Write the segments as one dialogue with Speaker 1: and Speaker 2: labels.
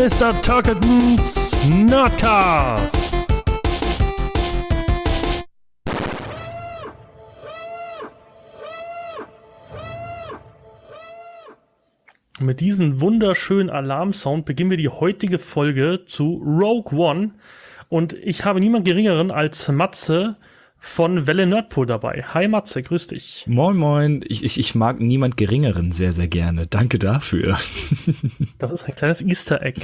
Speaker 1: Mr. Turketons Nerdcast. Mit diesem wunderschönen Alarmsound beginnen wir die heutige Folge zu Rogue One. Und ich habe niemand Geringeren als Matze von Welle Nerdpool dabei. Hi Matze, grüß dich.
Speaker 2: Moin moin, ich mag niemand Geringeren sehr, sehr gerne. Danke dafür.
Speaker 1: Das ist ein kleines Easter Egg.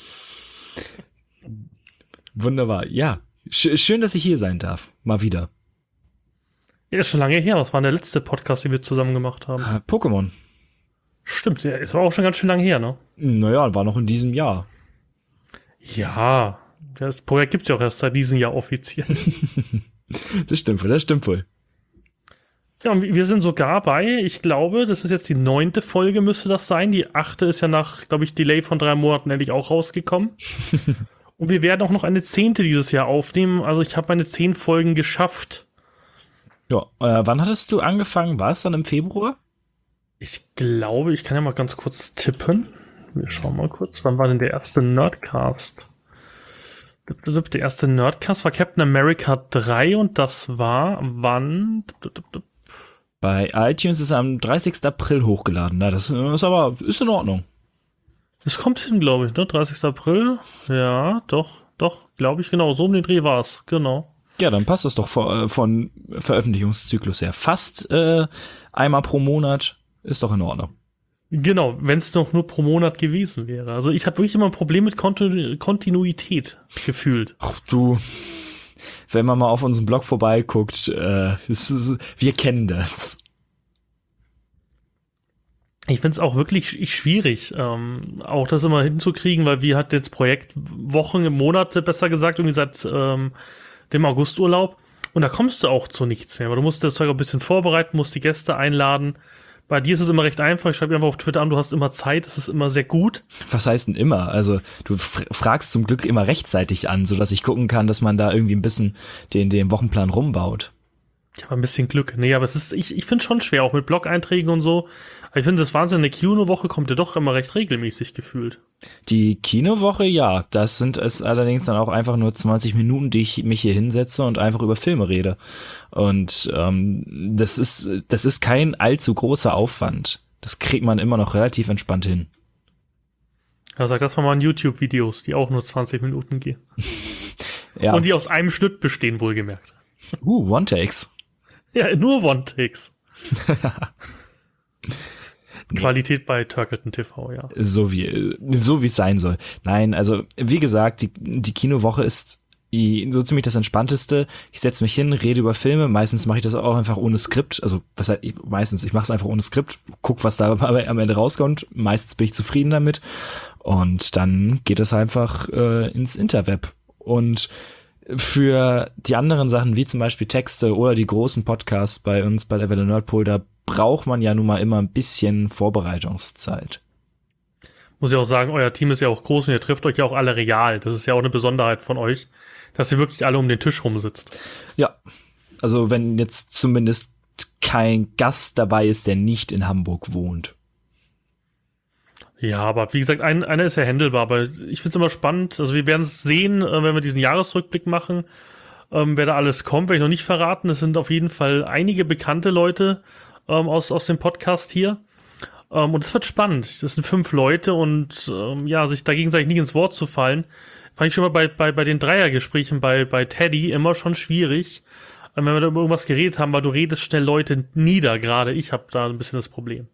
Speaker 2: Wunderbar, ja. Schön, dass ich hier sein darf. Mal wieder.
Speaker 1: Ja, ist schon lange her. Was war denn der letzte Podcast, den wir zusammen gemacht haben?
Speaker 2: Pokémon.
Speaker 1: Stimmt, ja, ist aber auch schon ganz schön lange her, ne?
Speaker 2: Naja, war noch in diesem Jahr.
Speaker 1: Ja, das Projekt gibt's ja auch erst seit diesem Jahr offiziell.
Speaker 2: Das stimmt wohl.
Speaker 1: Ja, und wir sind sogar bei, ich glaube, das ist jetzt die 9. Folge, müsste das sein. Die 8. ist ja nach, glaube ich, Delay von 3 Monaten endlich auch rausgekommen. Und wir werden auch noch eine 10. dieses Jahr aufnehmen. Also ich habe meine 10 Folgen geschafft.
Speaker 2: Ja, wann hattest du angefangen? War es dann im Februar?
Speaker 1: Ich glaube, ich kann ja mal ganz kurz tippen. Wir schauen mal kurz. Wann war denn der erste Nerdcast? Der erste Nerdcast war Captain America 3 und das war wann?
Speaker 2: Bei iTunes ist er am 30. April hochgeladen. Na, das ist in Ordnung.
Speaker 1: Das kommt hin, glaube ich, ne? 30. April. Ja, doch, glaube ich, genau. So um den Dreh war es, genau.
Speaker 2: Ja, dann passt das doch von Veröffentlichungszyklus her. Fast einmal pro Monat ist doch in Ordnung.
Speaker 1: Genau, wenn es doch nur pro Monat gewesen wäre. Also ich habe wirklich immer ein Problem mit Kontinuität gefühlt.
Speaker 2: Ach du, wenn man mal auf unseren Blog vorbeiguckt, wir kennen das.
Speaker 1: Ich finde es auch wirklich schwierig, auch das immer hinzukriegen, weil wir hatten jetzt Projekt Wochen, Monate, besser gesagt, irgendwie seit dem Augusturlaub. Und da kommst du auch zu nichts mehr, weil du musst das Zeug auch ein bisschen vorbereiten, musst die Gäste einladen. Bei dir ist es immer recht einfach. Ich schreibe dir einfach auf Twitter an, du hast immer Zeit, das ist immer sehr gut.
Speaker 2: Was heißt denn immer? Also du fragst zum Glück immer rechtzeitig an, sodass ich gucken kann, dass man da irgendwie ein bisschen den Wochenplan rumbaut.
Speaker 1: Ich habe ein bisschen Glück. Nee, aber es ist, ich finde es schon schwer, auch mit Blog-Einträgen und so. Aber ich finde das Wahnsinn, eine Kinowoche kommt ja doch immer recht regelmäßig gefühlt.
Speaker 2: Die Kinowoche, ja, das sind es allerdings dann auch einfach nur 20 Minuten, die ich mich hier hinsetze und einfach über Filme rede. Und das ist kein allzu großer Aufwand. Das kriegt man immer noch relativ entspannt hin.
Speaker 1: Ja, sag das mal in YouTube-Videos, die auch nur 20 Minuten gehen.
Speaker 2: Ja.
Speaker 1: Und die aus einem Schnitt bestehen, wohlgemerkt.
Speaker 2: One-Takes.
Speaker 1: Ja, nur One-Takes. Qualität bei Turkleton TV, ja.
Speaker 2: So wie es sein soll. Nein, also wie gesagt, die Kinowoche ist so ziemlich das Entspannteste. Ich setze mich hin, rede über Filme. Meistens mache ich das auch einfach ohne Skript. Also meistens, ich mache es einfach ohne Skript, guck, was da am Ende rauskommt. Meistens bin ich zufrieden damit. Und dann geht es einfach ins Interweb. Und für die anderen Sachen, wie zum Beispiel Texte oder die großen Podcasts bei uns bei der Welle Nerdpool, da braucht man ja nun mal immer ein bisschen Vorbereitungszeit.
Speaker 1: Muss ich auch sagen, euer Team ist ja auch groß und ihr trifft euch ja auch alle real. Das ist ja auch eine Besonderheit von euch, dass ihr wirklich alle um den Tisch rumsitzt.
Speaker 2: Ja, also wenn jetzt zumindest kein Gast dabei ist, der nicht in Hamburg wohnt.
Speaker 1: Ja, aber wie gesagt, einer ist ja handelbar, aber ich finde es immer spannend. Also wir werden es sehen, wenn wir diesen Jahresrückblick machen, wer da alles kommt, werde ich noch nicht verraten. Es sind auf jeden Fall einige bekannte Leute aus dem Podcast hier. Und es wird spannend. Das sind 5 Leute und sich da gegenseitig nicht ins Wort zu fallen, fand ich schon mal bei den Dreiergesprächen bei Teddy immer schon schwierig, wenn wir da über irgendwas geredet haben, weil du redest schnell Leute nieder, gerade ich habe da ein bisschen das Problem.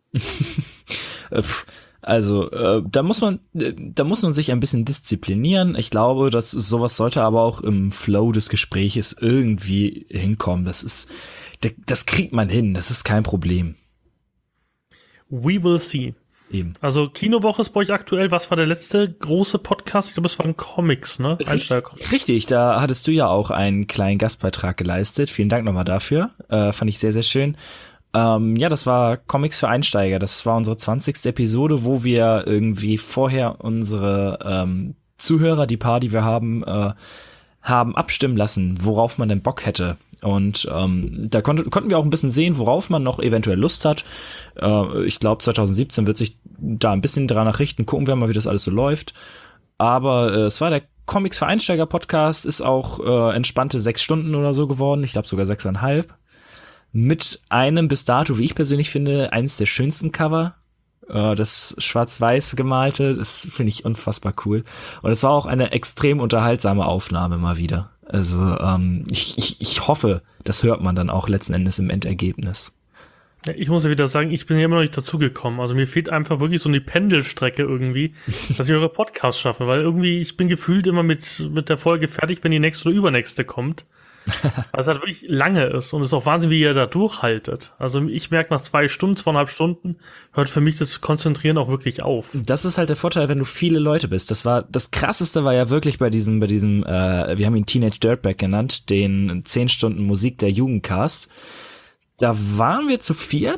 Speaker 2: Also, da muss man sich ein bisschen disziplinieren. Ich glaube, sowas sollte aber auch im Flow des Gespräches irgendwie hinkommen. Das kriegt man hin, das ist kein Problem.
Speaker 1: We will see.
Speaker 2: Eben.
Speaker 1: Also, Kinowoche ist bei euch aktuell. Was war der letzte große Podcast? Ich glaube, es waren Comics, ne?
Speaker 2: Richtig, da hattest du ja auch einen kleinen Gastbeitrag geleistet. Vielen Dank nochmal dafür. Fand ich sehr, sehr schön. Das war Comics für Einsteiger. Das war unsere 20. Episode, wo wir irgendwie vorher unsere Zuhörer, die paar, die wir haben abstimmen lassen, worauf man denn Bock hätte. Und da konnten wir auch ein bisschen sehen, worauf man noch eventuell Lust hat. Ich glaube, 2017 wird sich da ein bisschen dran richten, gucken wir mal, wie das alles so läuft. Aber es war der Comics für Einsteiger Podcast, ist auch entspannte 6 Stunden oder so geworden. Ich glaube sogar 6,5. Mit einem bis dato, wie ich persönlich finde, eines der schönsten Cover. Das schwarz-weiß gemalte, das finde ich unfassbar cool. Und es war auch eine extrem unterhaltsame Aufnahme mal wieder. Also ich hoffe, das hört man dann auch letzten Endes im Endergebnis.
Speaker 1: Ja, ich muss ja wieder sagen, ich bin ja immer noch nicht dazugekommen. Also mir fehlt einfach wirklich so eine Pendelstrecke irgendwie, dass ich eure Podcasts schaffe, weil irgendwie ich bin gefühlt immer mit der Folge fertig, wenn die nächste oder übernächste kommt. Weil es halt wirklich lange ist und es ist auch Wahnsinn, wie ihr da durchhaltet. Also ich merke nach 2 Stunden, 2,5 Stunden, hört für mich das Konzentrieren auch wirklich auf.
Speaker 2: Das ist halt der Vorteil, wenn du viele Leute bist. Das Krasseste war ja wirklich bei diesem, wir haben ihn Teenage Dirtbag genannt, den 10 Stunden Musik der Jugendcast. Da waren wir zu 4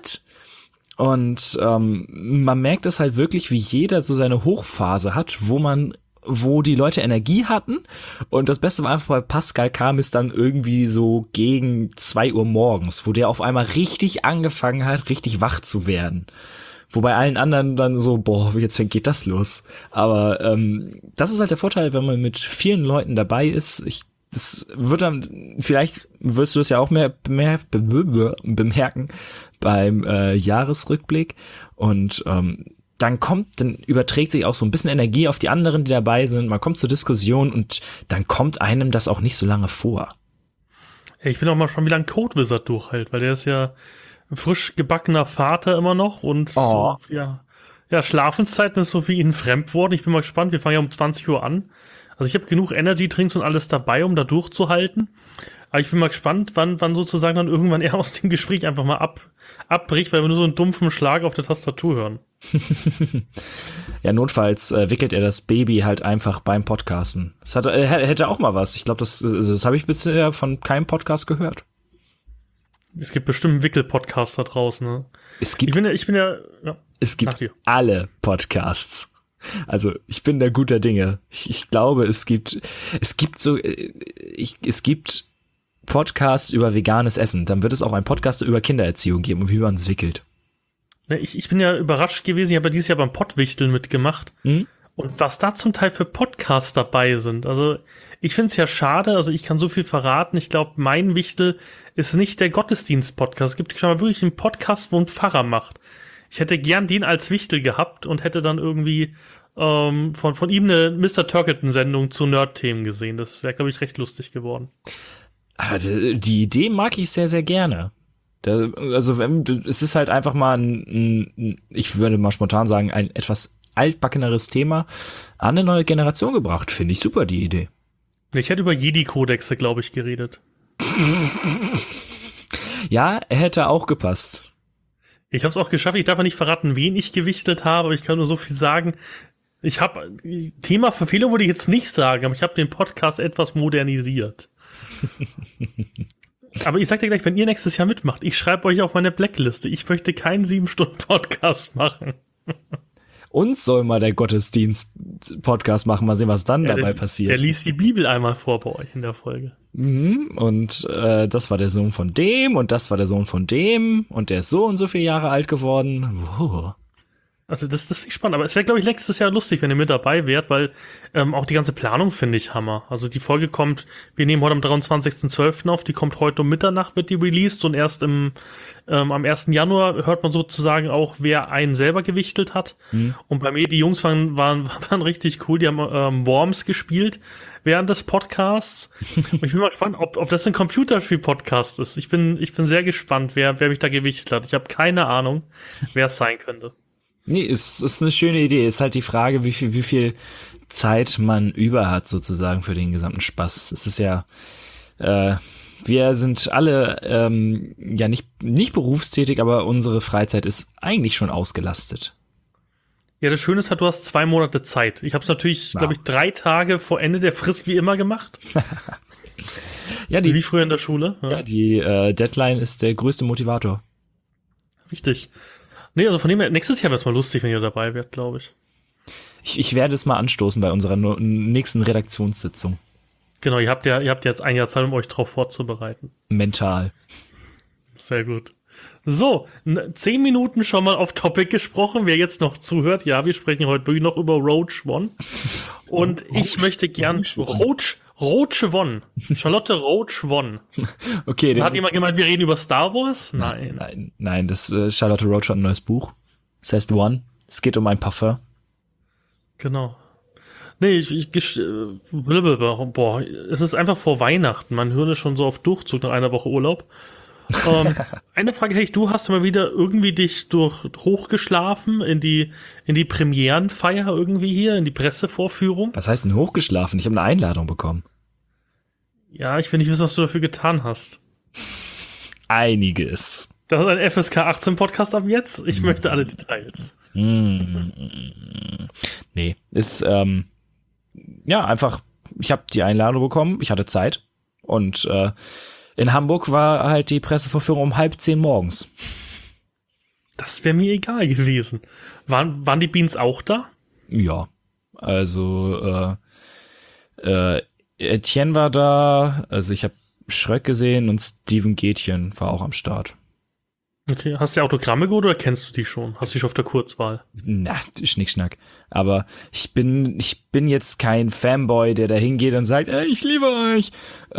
Speaker 2: und man merkt es halt wirklich, wie jeder so seine Hochphase hat, wo die Leute Energie hatten. Und das Beste war einfach, bei Pascal kam es dann irgendwie so gegen 2 Uhr morgens, wo der auf einmal richtig angefangen hat, richtig wach zu werden. Wobei allen anderen dann so, boah, jetzt geht das los. Aber das ist halt der Vorteil, wenn man mit vielen Leuten dabei ist. Das wird dann, vielleicht wirst du das ja auch mehr bemerken beim Jahresrückblick. Und dann überträgt sich auch so ein bisschen Energie auf die anderen, die dabei sind. Man kommt zur Diskussion und dann kommt einem das auch nicht so lange vor.
Speaker 1: Ja, ich bin auch mal schon, wie lange Code Wizard durchhält, weil der ist ja ein frisch gebackener Vater immer noch und ja, Schlafenszeiten ist so für ihn ein Fremdwort. Ich bin mal gespannt, wir fangen ja um 20 Uhr an. Also ich habe genug Energy-Drinks und alles dabei, um da durchzuhalten. Aber ich bin mal gespannt, wann sozusagen dann irgendwann er aus dem Gespräch einfach mal abbricht, weil wir nur so einen dumpfen Schlag auf der Tastatur hören.
Speaker 2: Ja, notfalls wickelt er das Baby halt einfach beim Podcasten. Das hätte auch mal was. Ich glaube, das habe ich bisher von keinem Podcast gehört.
Speaker 1: Es gibt bestimmt einen Wickel-Podcast da draußen. Ne?
Speaker 2: Es gibt alle Podcasts. Also ich bin da guter Dinge. Ich glaube, es gibt Podcasts über veganes Essen. Dann wird es auch einen Podcast über Kindererziehung geben und wie man es wickelt.
Speaker 1: Ich bin ja überrascht gewesen, ich habe ja dieses Jahr beim Pottwichteln mitgemacht. Und was da zum Teil für Podcasts dabei sind. Also ich finde es ja schade, also ich kann so viel verraten. Ich glaube, mein Wichtel ist nicht der Gottesdienst-Podcast. Es gibt schon mal wirklich einen Podcast, wo ein Pfarrer macht. Ich hätte gern den als Wichtel gehabt und hätte dann irgendwie von ihm eine Mr. Turkington-Sendung zu Nerd-Themen gesehen. Das wäre, glaube ich, recht lustig geworden.
Speaker 2: Aber die Idee mag ich sehr, sehr gerne. Es ist halt einfach mal ich würde mal spontan sagen, ein etwas altbackeneres Thema an eine neue Generation gebracht. Finde ich super, die Idee.
Speaker 1: Ich hätte über Jedi-Kodexe, glaube ich, geredet.
Speaker 2: Ja, er hätte auch gepasst.
Speaker 1: Ich habe es auch geschafft. Ich darf ja nicht verraten, wen ich gewichtelt habe, aber ich kann nur so viel sagen. Ich habe Thema Verfehlung würde ich jetzt nicht sagen, aber ich habe den Podcast etwas modernisiert. Aber ich sag dir gleich, wenn ihr nächstes Jahr mitmacht, ich schreibe euch auf meine Blackliste. Ich möchte keinen 7-Stunden-Podcast machen.
Speaker 2: Uns soll mal der Gottesdienst-Podcast machen, mal sehen, was dann dabei passiert.
Speaker 1: Der liest die Bibel einmal vor bei euch in der Folge.
Speaker 2: Und das war der Sohn von dem und das war der Sohn von dem und der ist so und so viele Jahre alt geworden. Wow.
Speaker 1: Also das finde ich spannend, aber es wäre, glaube ich, nächstes Jahr lustig, wenn ihr mit dabei wärt, weil auch die ganze Planung finde ich Hammer. Also die Folge kommt, wir nehmen heute am 23.12. auf, die kommt heute um Mitternacht, wird die released und erst am 1. Januar hört man sozusagen auch, wer einen selber gewichtelt hat. Und bei mir, die Jungs waren richtig cool, die haben Worms gespielt während des Podcasts. Und ich bin mal gespannt, ob das ein Computerspiel-Podcast ist. Ich bin sehr gespannt, wer mich da gewichtelt hat. Ich habe keine Ahnung, wer es sein könnte.
Speaker 2: Nee, es ist eine schöne Idee. Ist halt die Frage, wie viel Zeit man über hat sozusagen für den gesamten Spaß. Es ist ja, wir sind alle ja nicht berufstätig, aber unsere Freizeit ist eigentlich schon ausgelastet.
Speaker 1: Ja, das Schöne ist halt, du hast 2 Monate Zeit. Ich habe es natürlich, glaube ich, 3 Tage vor Ende der Frist wie immer gemacht.
Speaker 2: Ja,
Speaker 1: wie früher in der Schule.
Speaker 2: Ja, die Deadline ist der größte Motivator.
Speaker 1: Richtig. Nee, also von dem her, nächstes Jahr wäre es mal lustig, wenn ihr dabei wärt, glaube ich.
Speaker 2: Ich werde es mal anstoßen bei unserer nächsten Redaktionssitzung.
Speaker 1: Genau, ihr habt jetzt ein Jahr Zeit, um euch drauf vorzubereiten.
Speaker 2: Mental.
Speaker 1: Sehr gut. So, 10 Minuten schon mal auf Topic gesprochen. Wer jetzt noch zuhört, ja, wir sprechen heute wirklich noch über Roach One. Und ich möchte gern Roach One. Charlotte Roach One.
Speaker 2: Okay.
Speaker 1: Hat jemand gemeint, wir reden über Star Wars? Nein.
Speaker 2: Nein, das Charlotte Roach hat ein neues Buch. Das heißt One. Es geht um ein Parfum.
Speaker 1: Genau. Nee, boah, es ist einfach vor Weihnachten. Man hört es schon so auf Durchzug nach einer Woche Urlaub. Eine Frage hätte ich, du hast mal wieder irgendwie dich hochgeschlafen in die Premierenfeier irgendwie hier, in die Pressevorführung.
Speaker 2: Was heißt denn hochgeschlafen? Ich habe eine Einladung bekommen.
Speaker 1: Ja, ich will nicht wissen, was du dafür getan hast.
Speaker 2: Einiges.
Speaker 1: Das ist ein FSK 18 Podcast ab jetzt. Ich möchte alle Details.
Speaker 2: Nee, ist, ja, einfach, ich habe die Einladung bekommen, ich hatte Zeit und in Hamburg war halt die Pressevorführung um 9:30 morgens.
Speaker 1: Das wäre mir egal gewesen. Waren die Beans auch da?
Speaker 2: Ja, also Etienne war da, also ich habe Schröck gesehen und Steven Gätchen war auch am Start.
Speaker 1: Okay, hast du Autogramme geholt oder kennst du die schon? Hast du dich auf der Kurzwahl?
Speaker 2: Na, Schnickschnack. Aber ich bin jetzt kein Fanboy, der da hingeht und sagt, ich liebe euch.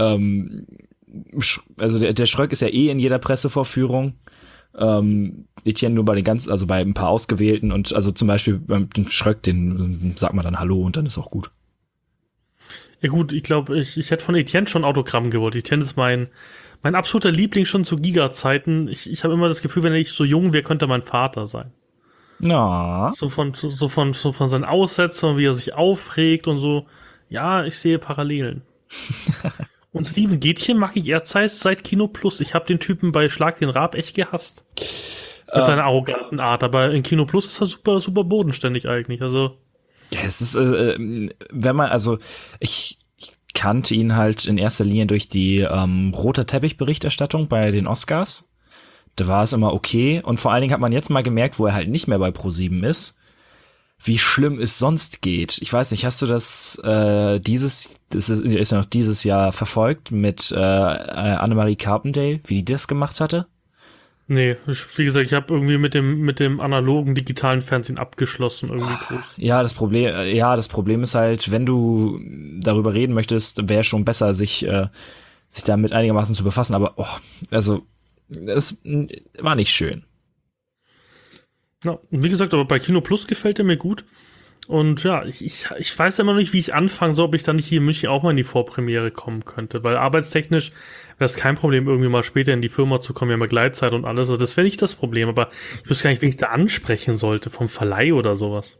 Speaker 2: Also der Schröck ist ja eh in jeder Pressevorführung. Etienne nur bei den ganz, also bei ein paar Ausgewählten und also zum Beispiel beim Schröck, den sagt man dann Hallo und dann ist auch gut.
Speaker 1: Ja gut, ich glaube, ich hätte von Etienne schon Autogramm gewollt. Etienne ist mein absoluter Liebling schon zu Giga-Zeiten. Ich habe immer das Gefühl, wenn ich so jung wäre, könnte er mein Vater sein.
Speaker 2: Na.
Speaker 1: So von seinen Aussätzen, wie er sich aufregt und so. Ja, ich sehe Parallelen. Und Steven Gätchen mag ich erst seit Kino Plus. Ich habe den Typen bei Schlag den Raab echt gehasst. Mit seiner arroganten Art. Aber in Kino Plus ist er super, super bodenständig eigentlich. Also.
Speaker 2: Ja, es ist, wenn man, also ich kannte ihn halt in erster Linie durch die rote Teppich-Berichterstattung bei den Oscars. Da war es immer okay. Und vor allen Dingen hat man jetzt mal gemerkt, wo er halt nicht mehr bei ProSieben ist, wie schlimm es sonst geht. Ich weiß nicht, hast du das ist ja noch dieses Jahr verfolgt mit Annemarie Carpendale, wie die das gemacht hatte?
Speaker 1: Nee, wie gesagt, ich habe irgendwie mit dem analogen digitalen Fernsehen abgeschlossen irgendwie groß.
Speaker 2: Ja, das Problem ist halt, wenn du darüber reden möchtest, wäre schon besser, sich damit einigermaßen zu befassen, aber also es war nicht schön.
Speaker 1: Ja, und wie gesagt, aber bei Kino Plus gefällt er mir gut. Und ja, ich weiß immer noch nicht, wie ich anfangen soll, ob ich dann nicht hier in München auch mal in die Vorpremiere kommen könnte, weil arbeitstechnisch wäre es kein Problem, irgendwie mal später in die Firma zu kommen, wir haben ja Gleitzeit und alles, also das wäre nicht das Problem, aber ich wüsste gar nicht, wen ich da ansprechen sollte, vom Verleih oder sowas.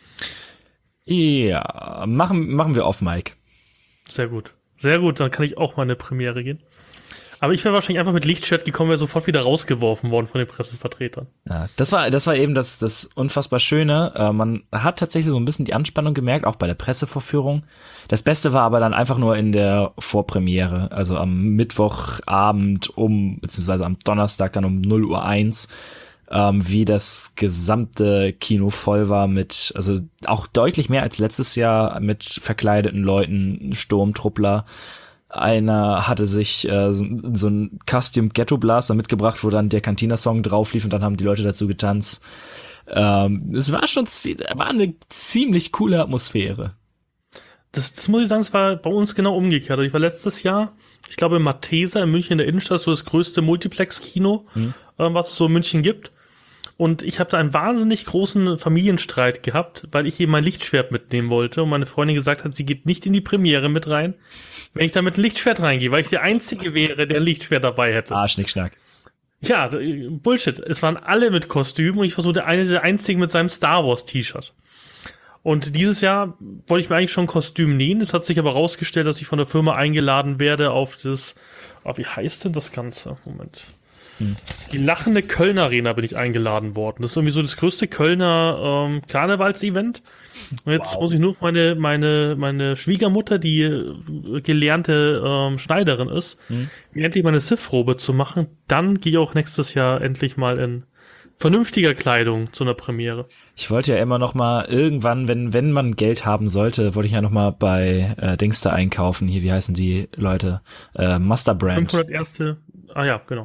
Speaker 2: Ja, machen wir off, Mike.
Speaker 1: Sehr gut, dann kann ich auch mal in eine Premiere gehen. Aber ich wäre wahrscheinlich einfach mit Lichtschwert gekommen, wäre sofort wieder rausgeworfen worden von den Pressevertretern.
Speaker 2: Ja, das war eben das unfassbar Schöne. Man hat tatsächlich so ein bisschen die Anspannung gemerkt, auch bei der Pressevorführung. Das Beste war aber dann einfach nur in der Vorpremiere, also am Mittwochabend beziehungsweise am Donnerstag dann um 0:01 wie das gesamte Kino voll war also auch deutlich mehr als letztes Jahr mit verkleideten Leuten, Sturmtruppler. Einer hatte sich so ein Custom Ghetto Blaster mitgebracht, wo dann der Cantina-Song drauf lief und dann haben die Leute dazu getanzt. Es war eine ziemlich coole Atmosphäre.
Speaker 1: Das muss ich sagen, es war bei uns genau umgekehrt. Ich war letztes Jahr, ich glaube, in Mathesa in München in der Innenstadt, so das größte Multiplex-Kino, was es so in München gibt. Und ich habe da einen wahnsinnig großen Familienstreit gehabt, weil ich eben mein Lichtschwert mitnehmen wollte und meine Freundin gesagt hat, sie geht nicht in die Premiere mit rein, wenn ich da mit Lichtschwert reingehe, weil ich der Einzige wäre, der ein Lichtschwert dabei hätte.
Speaker 2: Schnickschnack.
Speaker 1: Ja, Bullshit. Es waren alle mit Kostüm und ich war so der Einzige mit seinem Star Wars T-Shirt. Und dieses Jahr wollte ich mir eigentlich schon ein Kostüm nähen. Es hat sich aber rausgestellt, dass ich von der Firma eingeladen werde auf wie heißt denn das Ganze? Moment. Die lachende Kölner Arena bin ich eingeladen worden. Das ist irgendwie so das größte Kölner Karnevals-Event. Und jetzt muss ich nur meine Schwiegermutter, die gelernte Schneiderin ist, mir endlich meine Sith-Robe zu machen. Dann gehe ich auch nächstes Jahr endlich mal in vernünftiger Kleidung zu einer Premiere.
Speaker 2: Ich wollte ja immer noch mal irgendwann, wenn man Geld haben sollte, wollte ich ja noch mal bei Dingster einkaufen. Hier, wie heißen die Leute? Master Brand.
Speaker 1: 500 erste. Ah ja, genau, ja.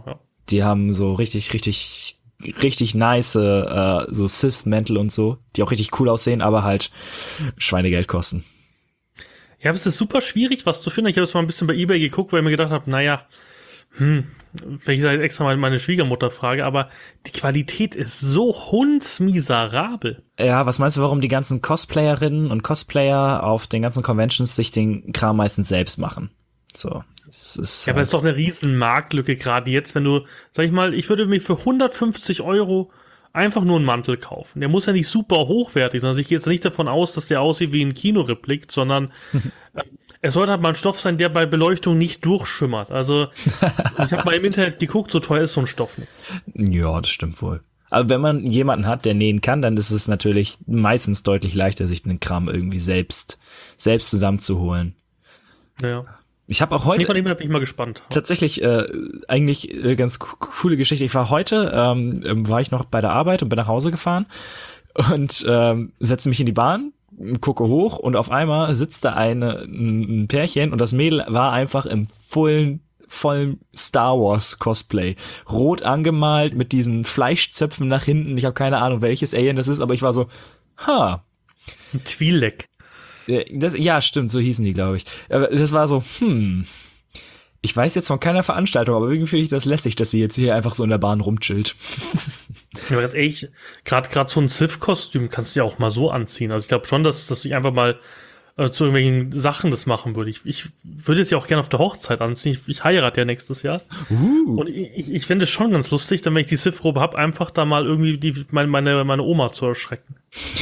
Speaker 2: Die haben so richtig nice so Sith-Mäntel und so, die auch richtig cool aussehen, aber halt Schweinegeld kosten.
Speaker 1: Ja, aber es ist super schwierig, was zu finden. Ich habe jetzt mal ein bisschen bei eBay geguckt, weil ich mir gedacht habe, naja, wenn ich da jetzt extra mal meine Schwiegermutter frage, aber die Qualität ist so hundsmiserabel.
Speaker 2: Ja, was meinst du, warum die ganzen Cosplayerinnen und Cosplayer auf den ganzen Conventions sich den Kram meistens selbst machen? So. Es ist,
Speaker 1: Ja, aber es ist doch eine riesen Marktlücke, gerade jetzt, wenn du, sag ich mal, ich würde mir für 150 Euro einfach nur einen Mantel kaufen. Der muss ja nicht super hochwertig sein. Also ich gehe jetzt nicht davon aus, dass der aussieht wie ein Kinoreplik, sondern es sollte halt mal ein Stoff sein, der bei Beleuchtung nicht durchschimmert. Also ich habe mal im Internet geguckt, so teuer ist so ein Stoff nicht.
Speaker 2: Ja, das stimmt wohl. Aber wenn man jemanden hat, der nähen kann, dann ist es natürlich meistens deutlich leichter, sich den Kram irgendwie selbst zusammenzuholen.
Speaker 1: Ja.
Speaker 2: Ich habe auch heute
Speaker 1: Bin ich mal gespannt.
Speaker 2: tatsächlich eigentlich ganz coole Geschichte. Ich war heute, war ich noch bei der Arbeit und bin nach Hause gefahren und setze mich in die Bahn, gucke hoch und auf einmal sitzt da ein Pärchen und das Mädel war einfach im vollen Star Wars Cosplay. Rot angemalt mit diesen Fleischzöpfen nach hinten. Ich habe keine Ahnung, welches Alien das ist, aber ich war so,
Speaker 1: Ein Twi'lek.
Speaker 2: Ja, stimmt, so hießen die, glaube ich. Aber das war so, ich weiß jetzt von keiner Veranstaltung, aber irgendwie finde ich das lässig, dass sie jetzt hier einfach so in der Bahn rumchillt.
Speaker 1: Ja, aber ganz ehrlich, gerade so ein Sith-Kostüm kannst du ja auch mal so anziehen. Also ich glaube schon, dass ich einfach mal zu irgendwelchen Sachen das machen würde. Ich würde es ja auch gerne auf der Hochzeit anziehen. Ich heirate ja nächstes Jahr. Und ich finde es schon ganz lustig, dann wenn ich die Sith-Robe habe, einfach da mal irgendwie meine Oma zu erschrecken.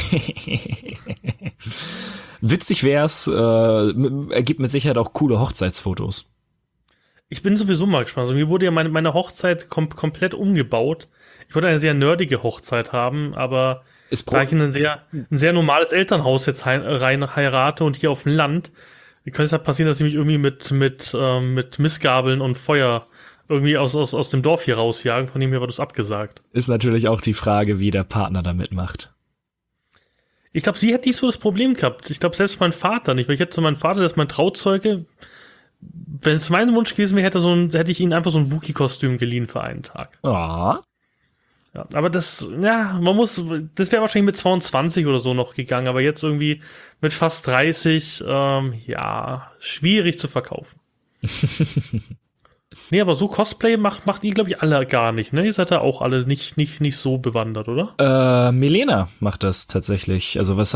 Speaker 2: Witzig wär's, ergibt mit Sicherheit auch coole Hochzeitsfotos.
Speaker 1: Ich bin sowieso mal gespannt. Also mir wurde ja meine Hochzeit komplett umgebaut. Ich wollte eine sehr nerdige Hochzeit haben, aber da ich in ein sehr normales Elternhaus jetzt rein heirate und hier auf dem Land, könnte es halt passieren, dass sie mich irgendwie mit Missgabeln und Feuer irgendwie aus dem Dorf hier rausjagen. Von dem her war das abgesagt.
Speaker 2: Ist natürlich auch die Frage, wie der Partner da mitmacht.
Speaker 1: Ich glaube, sie hätte nicht so das Problem gehabt. Ich glaube, selbst mein Vater nicht, weil ich hätte zu meinem Vater, das ist mein Trauzeuge, wenn es mein Wunsch gewesen wäre, hätte ich ihnen einfach so ein Wookie-Kostüm geliehen für einen Tag.
Speaker 2: Ah.
Speaker 1: Ja, aber das wäre wahrscheinlich mit 22 oder so noch gegangen, aber jetzt irgendwie mit fast 30, schwierig zu verkaufen. Nee, aber so Cosplay macht ihr, glaube ich, alle gar nicht, ne? Ihr seid da auch alle nicht so bewandert, oder?
Speaker 2: Milena macht das tatsächlich.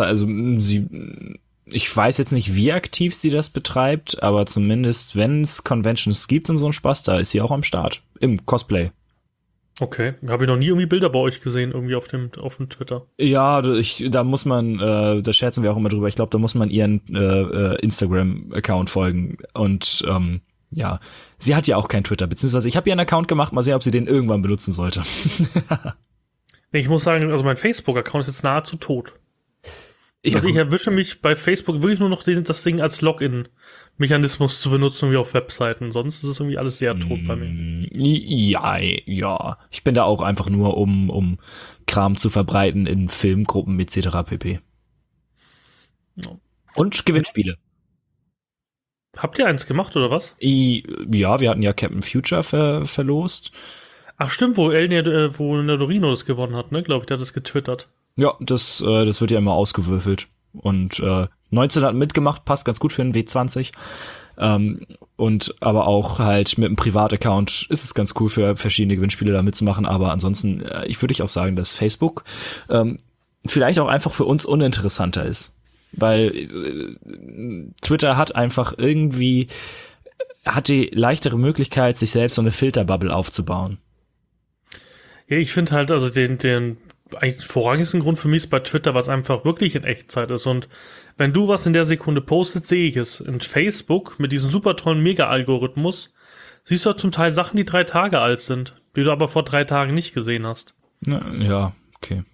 Speaker 2: Ich weiß jetzt nicht, wie aktiv sie das betreibt, aber zumindest, wenn es Conventions gibt und so einen Spaß, da ist sie auch am Start. Im Cosplay.
Speaker 1: Okay, habe ich noch nie irgendwie Bilder bei euch gesehen, irgendwie auf dem Twitter.
Speaker 2: Ja, da muss man, da scherzen wir auch immer drüber, ich glaube, da muss man ihren Instagram-Account folgen und ja, sie hat ja auch kein Twitter, beziehungsweise ich habe ihr einen Account gemacht, mal sehen, ob sie den irgendwann benutzen sollte.
Speaker 1: Ich muss sagen, also mein Facebook-Account ist jetzt nahezu tot. Ich erwische mich bei Facebook wirklich nur noch das Ding als Login-Mechanismus zu benutzen, wie auf Webseiten. Sonst ist es irgendwie alles sehr tot bei mir.
Speaker 2: Ja. Ich bin da auch einfach nur, um Kram zu verbreiten in Filmgruppen etc. pp.
Speaker 1: Ja.
Speaker 2: Und Gewinnspiele.
Speaker 1: Habt ihr eins gemacht, oder was?
Speaker 2: Ja, wir hatten ja Captain Future verlost.
Speaker 1: Ach stimmt, wo Nerdorino das gewonnen hat, ne? Glaube ich, der hat das getwittert.
Speaker 2: Ja, das wird ja immer ausgewürfelt. Und 19 hat mitgemacht, passt ganz gut für einen W20. Und aber auch halt mit einem Privataccount ist es ganz cool für verschiedene Gewinnspiele da mitzumachen. Aber ansonsten, ich würde auch sagen, dass Facebook vielleicht auch einfach für uns uninteressanter ist. Weil Twitter hat die leichtere Möglichkeit, sich selbst so eine Filterbubble aufzubauen.
Speaker 1: Ja, ich finde halt, also den eigentlich vorrangigsten Grund für mich ist bei Twitter, was einfach wirklich in Echtzeit ist. Und wenn du was in der Sekunde postest, sehe ich es. In Facebook mit diesem super tollen Mega-Algorithmus siehst du halt zum Teil Sachen, die 3 Tage alt sind, die du aber vor 3 Tagen nicht gesehen hast.
Speaker 2: Ja, okay.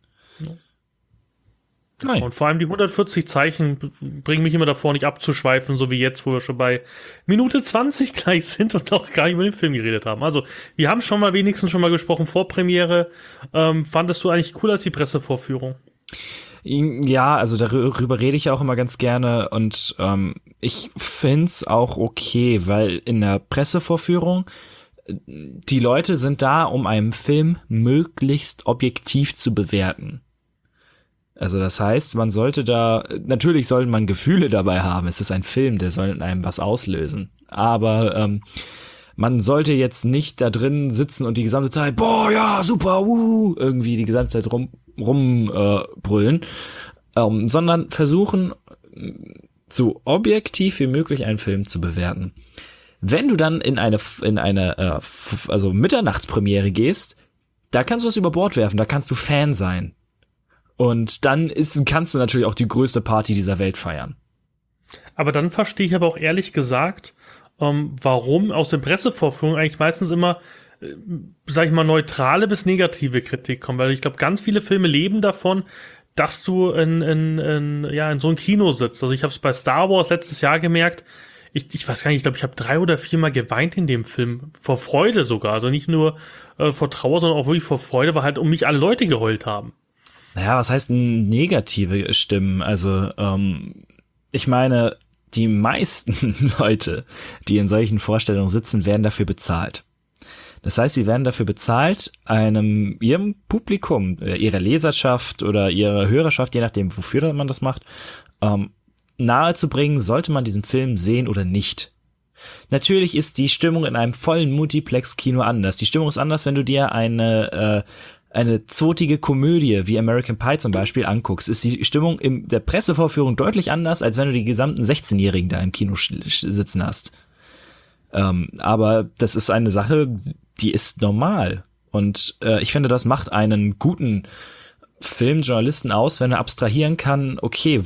Speaker 2: Nein.
Speaker 1: Und vor allem die 140 Zeichen bringen mich immer davor, nicht abzuschweifen, so wie jetzt, wo wir schon bei Minute 20 gleich sind und noch gar nicht über den Film geredet haben. Also, wir haben wenigstens schon mal gesprochen vor Premiere. Fandest du eigentlich cooler als die Pressevorführung?
Speaker 2: Ja, also darüber rede ich auch immer ganz gerne und ich find's auch okay, weil in der Pressevorführung Die Leute sind da, um einen Film möglichst objektiv zu bewerten. Also das heißt, natürlich sollte man Gefühle dabei haben. Es ist ein Film, der soll in einem was auslösen. Aber man sollte jetzt nicht da drin sitzen und die gesamte Zeit, boah, ja, super, irgendwie die gesamte Zeit rumbrüllen, sondern versuchen, so objektiv wie möglich einen Film zu bewerten. Wenn du dann in eine also Mitternachtspremiere gehst, da kannst du das über Bord werfen, da kannst du Fan sein. Und dann kannst du natürlich auch die größte Party dieser Welt feiern.
Speaker 1: Aber dann verstehe ich aber auch ehrlich gesagt, warum aus den Pressevorführungen eigentlich meistens immer, sag ich mal, neutrale bis negative Kritik kommt. Weil ich glaube, ganz viele Filme leben davon, dass du in so einem Kino sitzt. Also ich habe es bei Star Wars letztes Jahr gemerkt, ich weiß gar nicht, ich glaube, ich habe 3 oder 4 Mal geweint in dem Film. Vor Freude sogar. Also nicht nur vor Trauer, sondern auch wirklich vor Freude, weil halt um mich alle Leute geheult haben.
Speaker 2: Naja, was heißt negative Stimmen? Also, ich meine, die meisten Leute, die in solchen Vorstellungen sitzen, werden dafür bezahlt. Das heißt, sie werden dafür bezahlt, ihrem Publikum, ihrer Leserschaft oder ihrer Hörerschaft, je nachdem, wofür man das macht, nahezubringen, sollte man diesen Film sehen oder nicht. Natürlich ist die Stimmung in einem vollen Multiplex-Kino anders. Die Stimmung ist anders, wenn du dir eine zotige Komödie wie American Pie zum Beispiel anguckst, ist die Stimmung in der Pressevorführung deutlich anders, als wenn du die gesamten 16-Jährigen da im Kino sitzen hast. Aber das ist eine Sache, die ist normal. Und ich finde, das macht einen guten Filmjournalisten aus, wenn er abstrahieren kann, okay,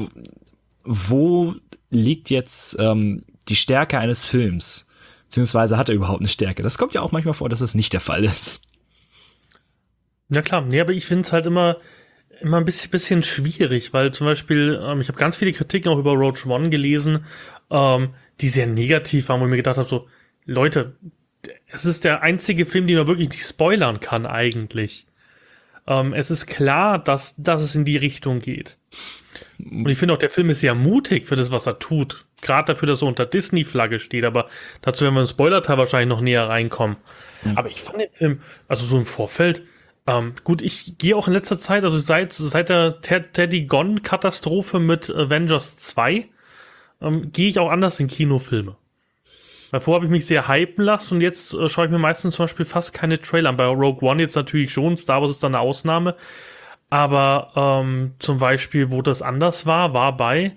Speaker 2: wo liegt jetzt die Stärke eines Films? Beziehungsweise hat er überhaupt eine Stärke? Das kommt ja auch manchmal vor, dass es nicht der Fall ist.
Speaker 1: Ja klar, nee, aber ich finde es halt immer ein bisschen schwierig, weil zum Beispiel, ich habe ganz viele Kritiken auch über Rogue One gelesen, die sehr negativ waren, wo ich mir gedacht habe, so, Leute, es ist der einzige Film, den man wirklich nicht spoilern kann eigentlich. Es ist klar, dass es in die Richtung geht. Und ich finde auch, der Film ist sehr mutig für das, was er tut. Gerade dafür, dass er unter Disney-Flagge steht, aber dazu werden wir im Spoiler-Teil wahrscheinlich noch näher reinkommen. Mhm. Aber ich fand den Film, also so im Vorfeld, gut, ich gehe auch in letzter Zeit, also seit der Teddy Gon-Katastrophe mit Avengers 2, gehe ich auch anders in Kinofilme. Davor habe ich mich sehr hypen lassen und jetzt schaue ich mir meistens zum Beispiel fast keine Trailer an. Bei Rogue One jetzt natürlich schon, Star Wars ist dann eine Ausnahme. Aber zum Beispiel, wo das anders war bei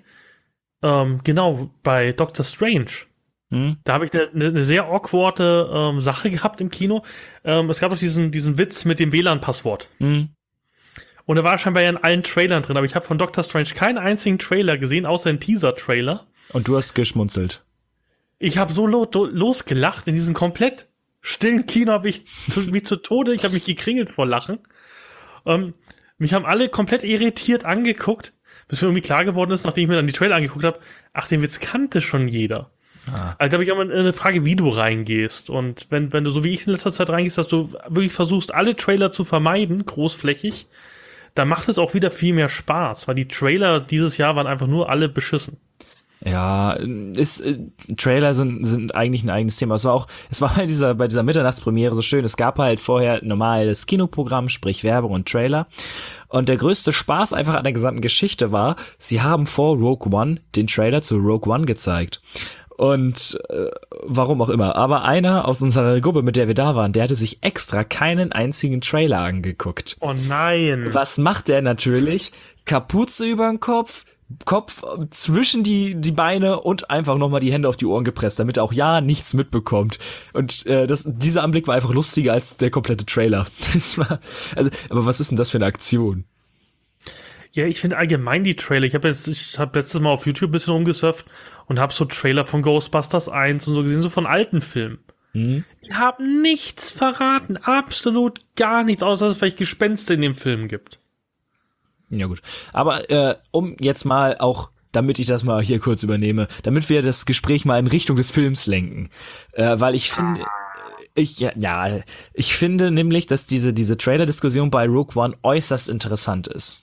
Speaker 1: Doctor Strange. Da habe ich eine sehr awkwarde Sache gehabt im Kino. Es gab doch diesen Witz mit dem WLAN-Passwort. Und er war scheinbar ja in allen Trailern drin, aber ich habe von Doctor Strange keinen einzigen Trailer gesehen, außer den Teaser-Trailer.
Speaker 2: Und du hast geschmunzelt.
Speaker 1: Ich habe so losgelacht in diesem komplett stillen Kino, habe ich mich zu Tode, ich habe mich gekringelt vor Lachen. Mich haben alle komplett irritiert angeguckt, bis mir irgendwie klar geworden ist, nachdem ich mir dann die Trailer angeguckt habe, ach, den Witz kannte schon jeder. Also da habe ich auch mal eine Frage, wie du reingehst. Und wenn du so wie ich in letzter Zeit reingehst, dass du wirklich versuchst, alle Trailer zu vermeiden, großflächig, dann macht es auch wieder viel mehr Spaß, weil die Trailer dieses Jahr waren einfach nur alle beschissen.
Speaker 2: Ja, Trailer sind eigentlich ein eigenes Thema. Es war bei dieser Mitternachtspremiere so schön. Es gab halt vorher normales Kinoprogramm, sprich Werbung und Trailer. Und der größte Spaß einfach an der gesamten Geschichte war, sie haben vor Rogue One den Trailer zu Rogue One gezeigt. Und warum auch immer. Aber einer aus unserer Gruppe, mit der wir da waren, der hatte sich extra keinen einzigen Trailer angeguckt.
Speaker 1: Oh nein.
Speaker 2: Was macht der natürlich? Kapuze über den Kopf zwischen die Beine und einfach nochmal die Hände auf die Ohren gepresst, damit er auch nichts mitbekommt. Und dieser Anblick war einfach lustiger als der komplette Trailer. Aber was ist denn das für eine Aktion?
Speaker 1: Ja, ich finde allgemein die Trailer, ich habe letztes Mal auf YouTube ein bisschen rumgesurft und habe so Trailer von Ghostbusters 1 und so gesehen, so von alten Filmen. Die haben nichts verraten, absolut gar nichts, außer dass es vielleicht Gespenster in dem Film gibt.
Speaker 2: Ja gut, aber um jetzt mal auch, damit ich das mal hier kurz übernehme, damit wir das Gespräch mal in Richtung des Films lenken, weil ich finde... Ich finde nämlich, dass diese Trailer-Diskussion bei Rogue One äußerst interessant ist.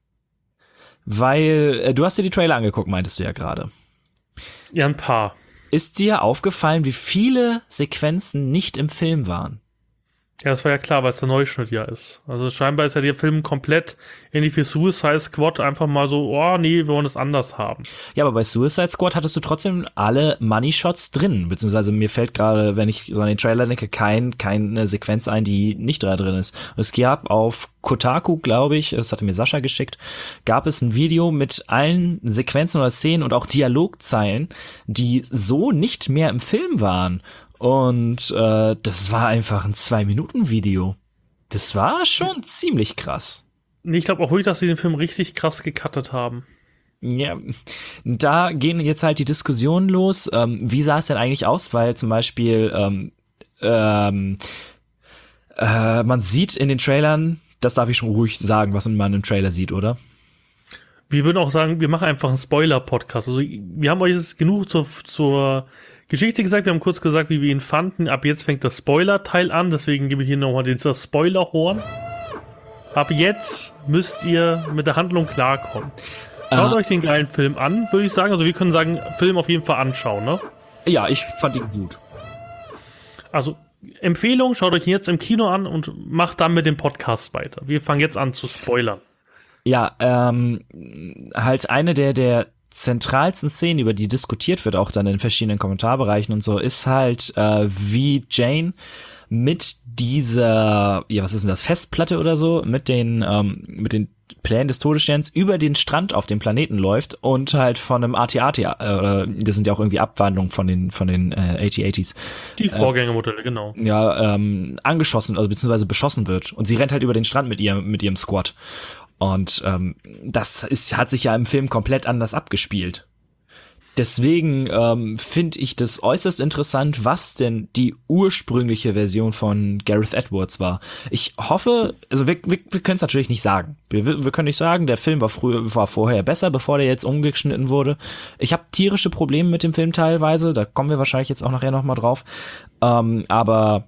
Speaker 2: Weil, du hast dir die Trailer angeguckt, meintest du ja gerade.
Speaker 1: Ja, ein paar.
Speaker 2: Ist dir aufgefallen, wie viele Sequenzen nicht im Film waren?
Speaker 1: Ja, das war ja klar, weil es der Neuschnitt ja ist. Also scheinbar ist ja der Film komplett ähnlich wie Suicide Squad einfach mal so, oh nee, wir wollen es anders haben.
Speaker 2: Ja, aber bei Suicide Squad hattest du trotzdem alle Money-Shots drin, beziehungsweise mir fällt gerade, wenn ich so an den Trailer denke, keine Sequenz ein, die nicht da drin ist. Es gab auf Kotaku, glaube ich, das hatte mir Sascha geschickt, gab es ein Video mit allen Sequenzen oder Szenen und auch Dialogzeilen, die so nicht mehr im Film waren. Und das war einfach ein 2-Minuten-Video. Das war schon ziemlich krass.
Speaker 1: Ich glaube auch wirklich, dass sie den Film richtig krass gecuttet haben.
Speaker 2: Ja, da gehen jetzt halt die Diskussionen los. Wie sah es denn eigentlich aus? Weil zum Beispiel man sieht in den Trailern, das darf ich schon ruhig sagen, was man im Trailer sieht, oder?
Speaker 1: Wir würden auch sagen, wir machen einfach einen Spoiler-Podcast. Also wir haben euch jetzt genug zur Geschichte gesagt, wir haben kurz gesagt, wie wir ihn fanden. Ab jetzt fängt das Spoiler-Teil an, deswegen gebe ich hier nochmal das Spoiler-Horn. Ab jetzt müsst ihr mit der Handlung klarkommen. Schaut euch den geilen Film an, würde ich sagen. Also wir können sagen, Film auf jeden Fall anschauen, ne?
Speaker 2: Ja, ich fand ihn gut.
Speaker 1: Also Empfehlung, schaut euch ihn jetzt im Kino an und macht dann mit dem Podcast weiter. Wir fangen jetzt an zu spoilern.
Speaker 2: Ja, halt eine der zentralsten Szenen, über die diskutiert wird, auch dann in verschiedenen Kommentarbereichen und so, ist halt, wie Jane mit dieser, ja, was ist denn das, Festplatte oder so, mit den Plänen des Todessterns über den Strand auf dem Planeten läuft und halt von einem AT-AT, das sind ja auch irgendwie Abwandlungen von den AT-ATs.
Speaker 1: Die Vorgängermodelle, genau.
Speaker 2: Ja, angeschossen, also beziehungsweise beschossen wird. Und sie rennt halt über den Strand mit ihrem Squad. Und das hat sich ja im Film komplett anders abgespielt. Deswegen finde ich das äußerst interessant, was denn die ursprüngliche Version von Gareth Edwards war. Ich hoffe, also wir können es natürlich nicht sagen. Wir können nicht sagen, der Film war vorher besser, bevor der jetzt umgeschnitten wurde. Ich habe tierische Probleme mit dem Film teilweise, da kommen wir wahrscheinlich jetzt auch nachher nochmal drauf. Aber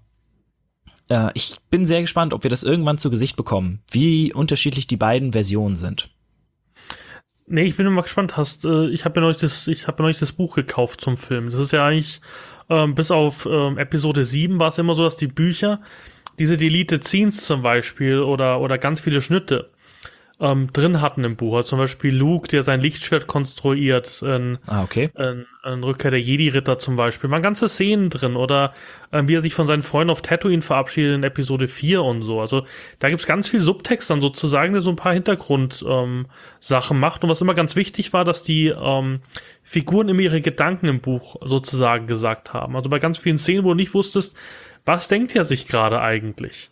Speaker 2: ich bin sehr gespannt, ob wir das irgendwann zu Gesicht bekommen, wie unterschiedlich die beiden Versionen sind.
Speaker 1: Nee, ich bin immer gespannt. Ich habe mir neulich das Buch gekauft zum Film. Das ist ja eigentlich, bis auf Episode 7 war es immer so, dass die Bücher, diese Deleted Scenes zum Beispiel oder ganz viele Schnitte drin hatten im Buch. Also zum Beispiel Luke, der sein Lichtschwert konstruiert,
Speaker 2: Okay.
Speaker 1: in Rückkehr der Jedi-Ritter zum Beispiel. Waren ganze Szenen drin. Oder wie er sich von seinen Freunden auf Tatooine verabschiedet in Episode 4 und so. Also da gibt's ganz viel Subtext dann sozusagen, der so ein paar Hintergrund-Sachen macht. Und was immer ganz wichtig war, dass die Figuren immer ihre Gedanken im Buch sozusagen gesagt haben. Also bei ganz vielen Szenen, wo du nicht wusstest, was denkt er sich gerade eigentlich?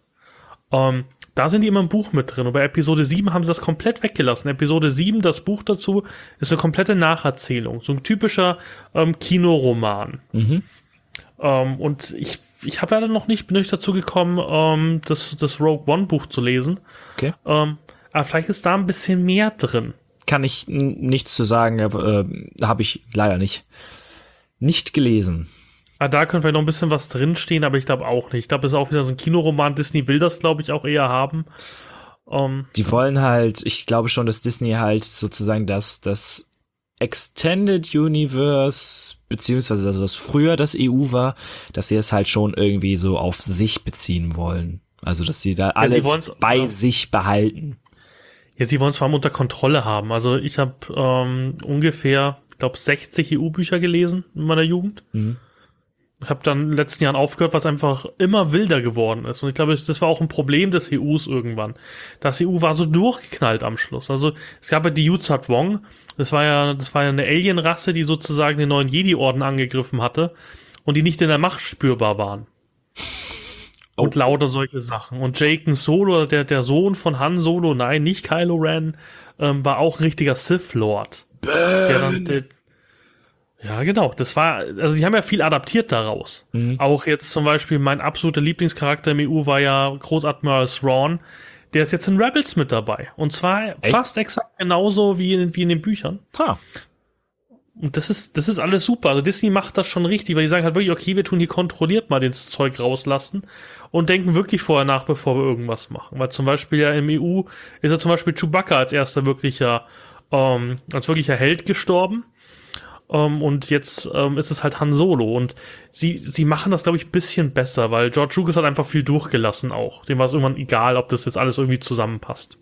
Speaker 1: Da sind die immer im Buch mit drin. Und bei Episode 7 haben sie das komplett weggelassen. Episode 7, das Buch dazu, ist eine komplette Nacherzählung. So ein typischer Kinoroman.
Speaker 2: Mhm.
Speaker 1: Und ich habe leider noch nicht, bin nicht dazu gekommen, das Rogue One Buch zu lesen.
Speaker 2: Okay.
Speaker 1: Aber vielleicht ist da ein bisschen mehr drin.
Speaker 2: Kann ich nichts zu sagen, habe ich leider nicht gelesen.
Speaker 1: Da könnte vielleicht noch ein bisschen was drinstehen, aber ich glaube auch nicht. Ich glaube, es ist auch wieder so ein Kinoroman. Disney will das, glaube ich, auch eher haben.
Speaker 2: Die wollen halt, ich glaube schon, dass Disney halt sozusagen das Extended Universe, beziehungsweise also was früher das EU war, dass sie es halt schon irgendwie so auf sich beziehen wollen. Also, dass sie da alles bei sich behalten.
Speaker 1: Ja, sie wollen es vor allem unter Kontrolle haben. Also ich habe ungefähr, ich glaube, 60 EU-Bücher gelesen in meiner Jugend. Mhm. Ich habe dann in den letzten Jahren aufgehört, was einfach immer wilder geworden ist. Und ich glaube, das war auch ein Problem des EUs irgendwann. Das EU war so durchgeknallt am Schluss. Also es gab ja die Yuuzhat Vong. Das war ja eine Alienrasse, die sozusagen den neuen Jedi-Orden angegriffen hatte und die nicht in der Macht spürbar waren. Oh. Und lauter solche Sachen. Und Jaqen Solo, der Sohn von Han Solo, nein, nicht Kylo Ren, war auch ein richtiger Sith-Lord. Ja, genau. Das war, also die haben ja viel adaptiert daraus. Mhm. Auch jetzt zum Beispiel mein absoluter Lieblingscharakter im EU war ja Großadmiral Thrawn. Der ist jetzt in Rebels mit dabei. Und zwar fast exakt genauso wie in den Büchern.
Speaker 2: Ha.
Speaker 1: Und das ist alles super. Also Disney macht das schon richtig, weil die sagen halt wirklich, okay, wir tun hier kontrolliert mal das Zeug rauslassen und denken wirklich vorher nach, bevor wir irgendwas machen. Weil zum Beispiel ja im EU ist ja zum Beispiel Chewbacca als wirklicher Held gestorben. Und jetzt ist es halt Han Solo. Und sie machen das, glaube ich, ein bisschen besser, weil George Lucas hat einfach viel durchgelassen auch. Dem war es irgendwann egal, ob das jetzt alles irgendwie zusammenpasst.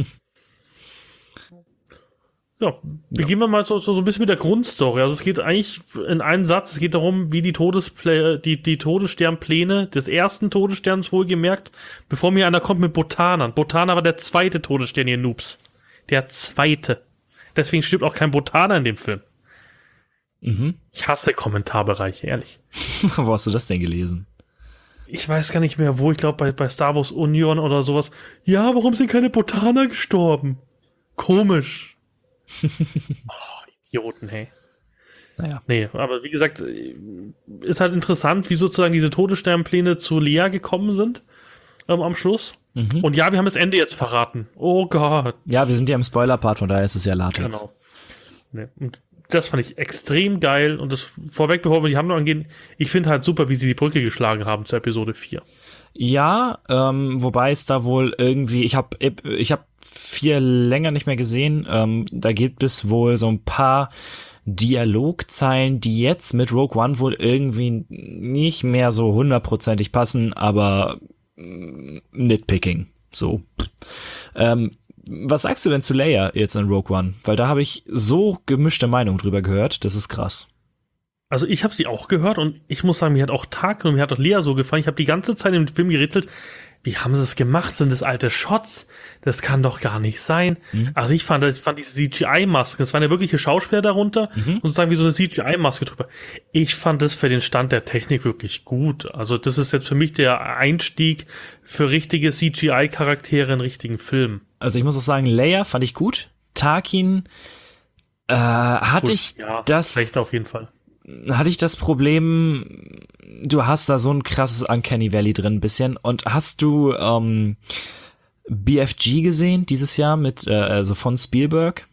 Speaker 1: Ja, beginnen wir mal so ein bisschen mit der Grundstory. Also es geht eigentlich in einem Satz, es geht darum, wie die Todessternpläne des ersten Todessterns wohlgemerkt, bevor mir einer kommt mit Botanern. Botaner war der zweite Todesstern, ihr Noobs. Der zweite. Deswegen stirbt auch kein Botaner in dem Film.
Speaker 2: Mhm.
Speaker 1: Ich hasse Kommentarbereiche, ehrlich.
Speaker 2: Wo hast du das denn gelesen?
Speaker 1: Ich weiß gar nicht mehr wo, ich glaube bei Star Wars Union oder sowas. Ja, warum sind keine Botaner gestorben? Komisch. Idioten, hey.
Speaker 2: Naja.
Speaker 1: Nee, aber wie gesagt, ist halt interessant, wie sozusagen diese Todessternpläne zu Lea gekommen sind am Schluss.
Speaker 2: Mhm.
Speaker 1: Und ja, wir haben das Ende jetzt verraten. Oh Gott.
Speaker 2: Ja, wir sind ja im Spoiler-Part, von daher ist es ja Latex.
Speaker 1: Genau. Nee. Und das fand ich extrem geil. Und das vorweg, bevor wir die Handlung angehen, ich finde halt super, wie sie die Brücke geschlagen haben zur Episode 4.
Speaker 2: Ja, wobei es da wohl irgendwie, ich hab 4 länger nicht mehr gesehen, da gibt es wohl so ein paar Dialogzeilen, die jetzt mit Rogue One wohl irgendwie nicht mehr so hundertprozentig passen, aber nitpicking, so. Was sagst du denn zu Leia jetzt in Rogue One? Weil da habe ich so gemischte Meinungen drüber gehört, das ist krass.
Speaker 1: Also ich habe sie auch gehört und ich muss sagen, mir hat auch Tarkin und mir hat auch Lea so gefallen. Ich habe die ganze Zeit im Film gerätselt, wie haben sie es gemacht? Sind das alte Shots? Das kann doch gar nicht sein. Mhm. Also ich fand diese CGI-Masken, es waren ja wirkliche Schauspieler darunter und sozusagen wie so eine CGI-Maske drüber. Ich fand das für den Stand der Technik wirklich gut. Also das ist jetzt für mich der Einstieg für richtige CGI-Charaktere in richtigen Filmen.
Speaker 2: Also ich muss auch sagen, Leia fand ich gut. Tarkin hatte ich das
Speaker 1: schlecht auf jeden Fall.
Speaker 2: Hatte ich das Problem, du hast da so ein krasses Uncanny Valley drin ein bisschen. Und hast du BFG gesehen dieses Jahr mit also von Spielberg?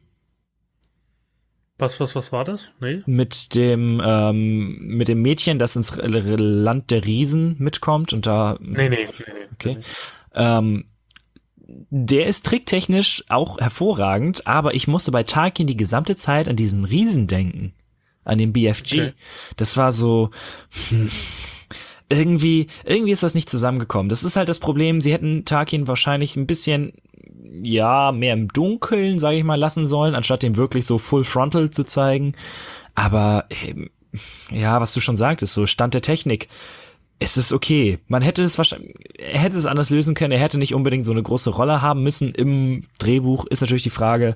Speaker 1: Was war das? Nee.
Speaker 2: Mit dem Mädchen, das ins Land der Riesen mitkommt und da. Nee. Okay. Nee. Der ist tricktechnisch auch hervorragend, aber ich musste bei Tarkin die gesamte Zeit an diesen Riesen denken. An den BFG. Okay. Das war so, irgendwie ist das nicht zusammengekommen. Das ist halt das Problem, sie hätten Tarkin wahrscheinlich ein bisschen, ja, mehr im Dunkeln, sage ich mal, lassen sollen, anstatt dem wirklich so Full Frontal zu zeigen. Aber, ja, was du schon sagtest, so Stand der Technik, es ist okay. Man hätte es wahrscheinlich, er hätte es anders lösen können. Er hätte nicht unbedingt so eine große Rolle haben müssen im Drehbuch. Ist natürlich die Frage,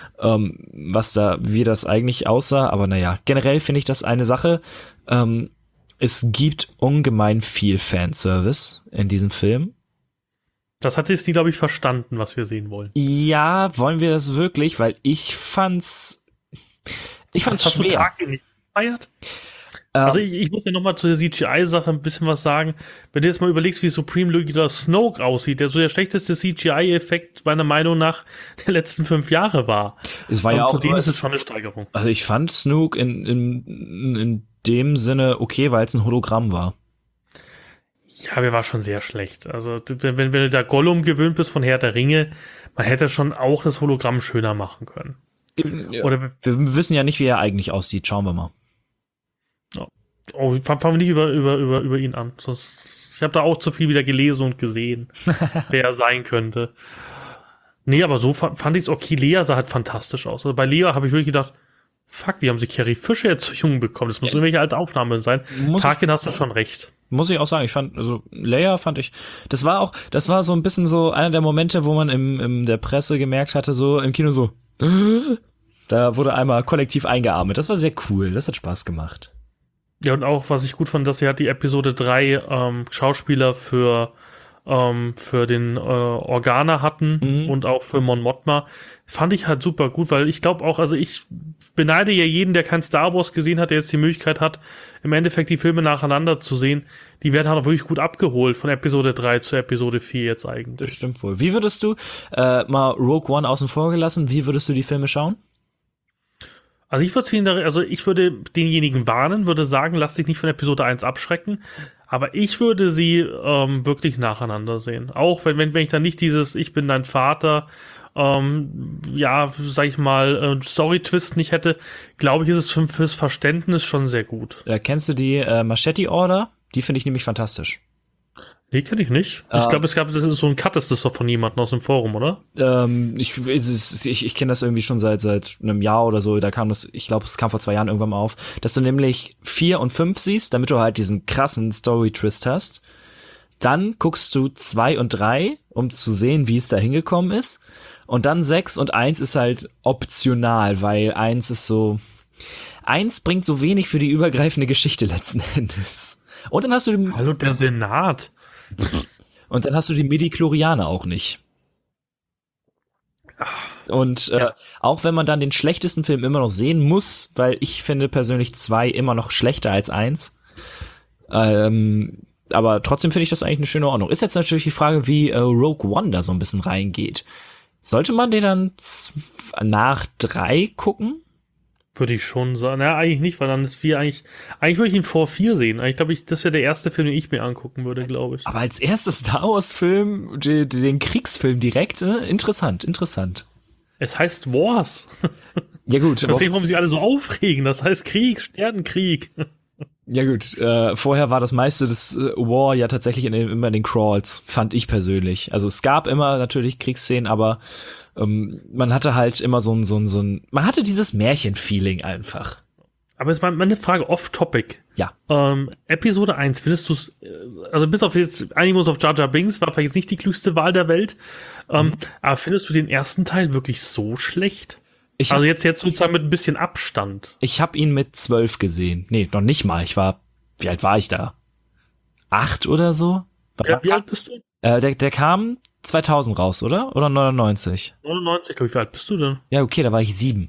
Speaker 2: wie das eigentlich aussah. Aber naja, generell finde ich das eine Sache. Es gibt ungemein viel Fanservice in diesem Film.
Speaker 1: Das hat jetzt nie, glaube ich, verstanden, was wir sehen wollen.
Speaker 2: Ja, wollen wir das wirklich? Weil ich fand's schwer.
Speaker 1: Hast du Tarkin nicht gefeiert? Also ich muss ja nochmal zu der CGI-Sache ein bisschen was sagen. Wenn du jetzt mal überlegst, wie Supreme Leader Snoke aussieht, der so der schlechteste CGI-Effekt meiner Meinung nach der letzten 5 Jahre war.
Speaker 2: Es war ja auch,
Speaker 1: zudem ist es schon eine Steigerung.
Speaker 2: Also ich fand Snoke in dem Sinne okay, weil es ein Hologramm war.
Speaker 1: Ja, der war schon sehr schlecht. Also wenn du da Gollum gewöhnt bist von Herr der Ringe, man hätte schon auch das Hologramm schöner machen können.
Speaker 2: Ja. Oder wir wissen ja nicht, wie er eigentlich aussieht. Schauen wir mal.
Speaker 1: Oh, fangen wir nicht über ihn an. Ich habe da auch zu viel wieder gelesen und gesehen, wer er sein könnte. Nee, aber so fand ich es okay. Lea sah halt fantastisch aus. Also bei Lea habe ich wirklich gedacht, fuck, wie haben sie Carrie Fisher jetzt so jung bekommen? Das muss irgendwelche alte Aufnahmen sein. Tarkin, hast du schon recht.
Speaker 2: Muss ich auch sagen, Leia fand ich, das war so ein bisschen so einer der Momente, wo man in der Presse gemerkt hatte, so im Kino so, da wurde einmal kollektiv eingeatmet. Das war sehr cool, das hat Spaß gemacht.
Speaker 1: Ja, und auch, was ich gut fand, dass sie halt die Episode 3 Schauspieler für den Organa hatten und auch für Mon Mothma. Fand ich halt super gut, weil ich glaube auch, also ich beneide ja jeden, der kein Star Wars gesehen hat, der jetzt die Möglichkeit hat, im Endeffekt die Filme nacheinander zu sehen. Die werden halt auch wirklich gut abgeholt von Episode 3 zu Episode 4 jetzt eigentlich.
Speaker 2: Das stimmt wohl. Wie würdest du, mal Rogue One außen vor gelassen, wie würdest du die Filme schauen?
Speaker 1: Also ich würde denjenigen warnen, würde sagen, lass dich nicht von Episode 1 abschrecken, aber ich würde sie wirklich nacheinander sehen. Auch wenn ich dann nicht dieses Ich bin dein Vater ja, sag ich mal, Story-Twist nicht hätte, glaube ich, ist es fürs Verständnis schon sehr gut.
Speaker 2: Kennst du die Machete Order? Die finde ich nämlich fantastisch.
Speaker 1: Nee, kenne ich nicht. Ich glaube, das ist so ein Cut, ist das doch von jemandem aus dem Forum, oder?
Speaker 2: Ich kenne das irgendwie schon seit einem Jahr oder so. Da kam das, ich glaube, es kam vor 2 Jahren irgendwann mal auf, dass du nämlich 4 und 5 siehst, damit du halt diesen krassen Story-Twist hast. Dann guckst du 2 und 3, um zu sehen, wie es da hingekommen ist. Und dann 6 und 1 ist halt optional, weil 1 ist so, 1 bringt so wenig für die übergreifende Geschichte letzten Endes. Und dann hast du
Speaker 1: Hallo, der Senat.
Speaker 2: Und dann hast du die Midi-Chlorianer auch nicht. Und auch wenn man dann den schlechtesten Film immer noch sehen muss, weil ich finde persönlich 2 immer noch schlechter als 1. Aber trotzdem finde ich das eigentlich eine schöne Ordnung. Ist jetzt natürlich die Frage, wie Rogue One da so ein bisschen reingeht. Sollte man den dann nach 3 gucken?
Speaker 1: Würde ich schon sagen. Naja, eigentlich nicht, weil dann ist 4 eigentlich würde ich ihn vor 4 sehen. Eigentlich glaube ich, das wäre der erste Film, den ich mir angucken würde, glaube ich.
Speaker 2: Aber als erster Star Wars Film, den Kriegsfilm direkt, interessant.
Speaker 1: Es heißt Wars.
Speaker 2: Ja gut.
Speaker 1: Deswegen, warum sie alle so aufregen. Das heißt Krieg, Sternenkrieg.
Speaker 2: Ja gut, vorher war das meiste des War ja tatsächlich immer in den Crawls, fand ich persönlich. Also es gab immer natürlich Kriegsszenen, aber man hatte halt immer so ein man hatte dieses Märchen-Feeling einfach.
Speaker 1: Aber jetzt mal eine Frage off-topic.
Speaker 2: Ja.
Speaker 1: Episode 1, findest du es, also bis auf jetzt, einigen uns auf Jar Jar Binks, war vielleicht jetzt nicht die klügste Wahl der Welt, aber findest du den ersten Teil wirklich so schlecht? Also jetzt sozusagen mit ein bisschen Abstand.
Speaker 2: Ich habe ihn mit 12 gesehen. Nee, noch nicht mal. Wie alt war ich da? 8 oder so?
Speaker 1: Wie alt bist du?
Speaker 2: Der kam 2000 raus, oder? Oder 99?
Speaker 1: 99, glaube ich. Wie alt bist du denn?
Speaker 2: Ja, okay, da war ich 7.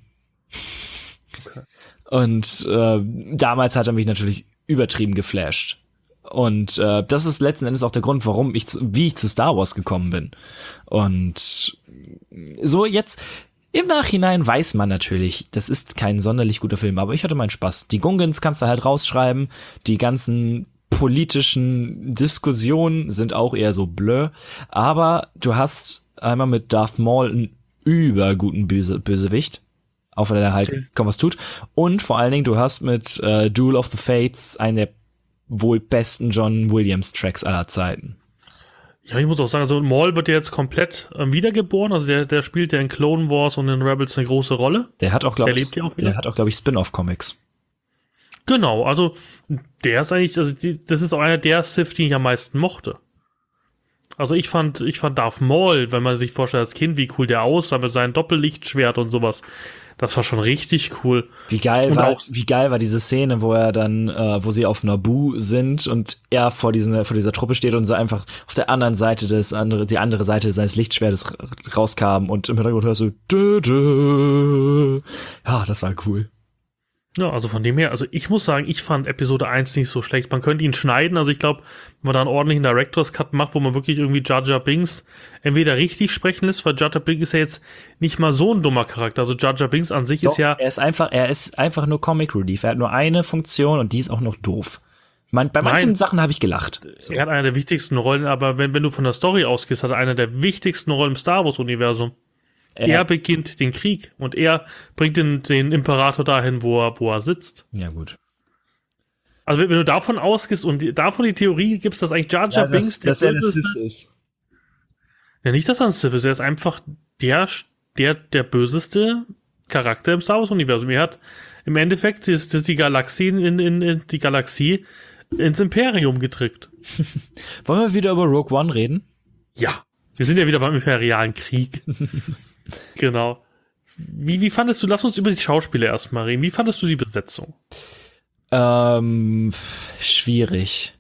Speaker 1: Okay.
Speaker 2: Und damals hat er mich natürlich übertrieben geflasht. Und das ist letzten Endes auch der Grund, wie ich zu Star Wars gekommen bin. Und so jetzt im Nachhinein weiß man natürlich, das ist kein sonderlich guter Film, aber ich hatte meinen Spaß. Die Gungans kannst du halt rausschreiben, die ganzen politischen Diskussionen sind auch eher so blö, aber du hast einmal mit Darth Maul einen überguten Bösewicht, auch wenn er halt kaum was tut, und vor allen Dingen du hast mit Duel of the Fates einen der wohl besten John Williams Tracks aller Zeiten.
Speaker 1: Ja, ich muss auch sagen, also Maul wird ja jetzt komplett wiedergeboren, also der spielt ja in Clone Wars und in Rebels eine große Rolle.
Speaker 2: Der hat auch, glaube ich, Spin-off-Comics.
Speaker 1: Genau, also der ist eigentlich, das ist auch einer der Sith, die ich am meisten mochte. Also ich fand Darth Maul, wenn man sich vorstellt als Kind, wie cool der aussah mit seinem Doppellichtschwert und sowas. Das war schon richtig cool.
Speaker 2: Wie geil war diese Szene, wo er dann, wo sie auf Naboo sind und er vor dieser Truppe steht und sie einfach auf der anderen Seite die andere Seite seines Lichtschwertes rauskam und im Hintergrund hörst du ja, das war cool.
Speaker 1: Ja, also von dem her, also ich muss sagen, ich fand Episode 1 nicht so schlecht. Man könnte ihn schneiden, also ich glaube, wenn man da einen ordentlichen Director's Cut macht, wo man wirklich irgendwie Jar Jar Binks entweder richtig sprechen lässt, weil Jar Jar Binks ist ja jetzt nicht mal so ein dummer Charakter. Also Jar Jar Binks an sich ist ja...
Speaker 2: Er ist einfach nur Comic Relief. Er hat nur eine Funktion und die ist auch noch doof. Bei manchen Sachen habe ich gelacht.
Speaker 1: So. Er hat eine der wichtigsten Rollen, aber wenn du von der Story ausgehst, hat er eine der wichtigsten Rollen im Star Wars-Universum. Er beginnt den Krieg und er bringt den Imperator dahin, wo er sitzt.
Speaker 2: Ja, gut.
Speaker 1: Also wenn du davon ausgehst und davon die Theorie gibst, dass eigentlich Jar Jar Binks
Speaker 2: der Sith ist.
Speaker 1: Ja, nicht, dass er ein Sith ist. Er ist einfach der böseste Charakter im Star Wars-Universum. Er hat im Endeffekt die Galaxie in die Galaxie ins Imperium getrickt.
Speaker 2: Wollen wir wieder über Rogue One reden?
Speaker 1: Ja. Wir sind ja wieder beim imperialen Krieg. Genau. Wie fandest du, lass uns über die Schauspieler erstmal reden. Wie fandest du die Besetzung?
Speaker 2: Schwierig.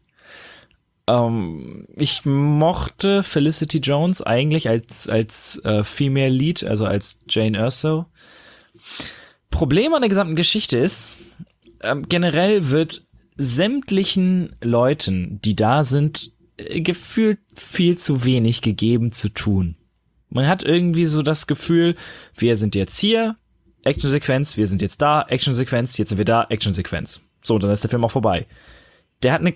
Speaker 2: Ich mochte Felicity Jones eigentlich als Female Lead, also als Jane Erso. Problem an der gesamten Geschichte ist, generell wird sämtlichen Leuten, die da sind, gefühlt viel zu wenig gegeben zu tun. Man hat irgendwie so das Gefühl, wir sind jetzt hier, Actionsequenz, wir sind jetzt da, Actionsequenz, jetzt sind wir da, Actionsequenz. So, dann ist der Film auch vorbei. Der hat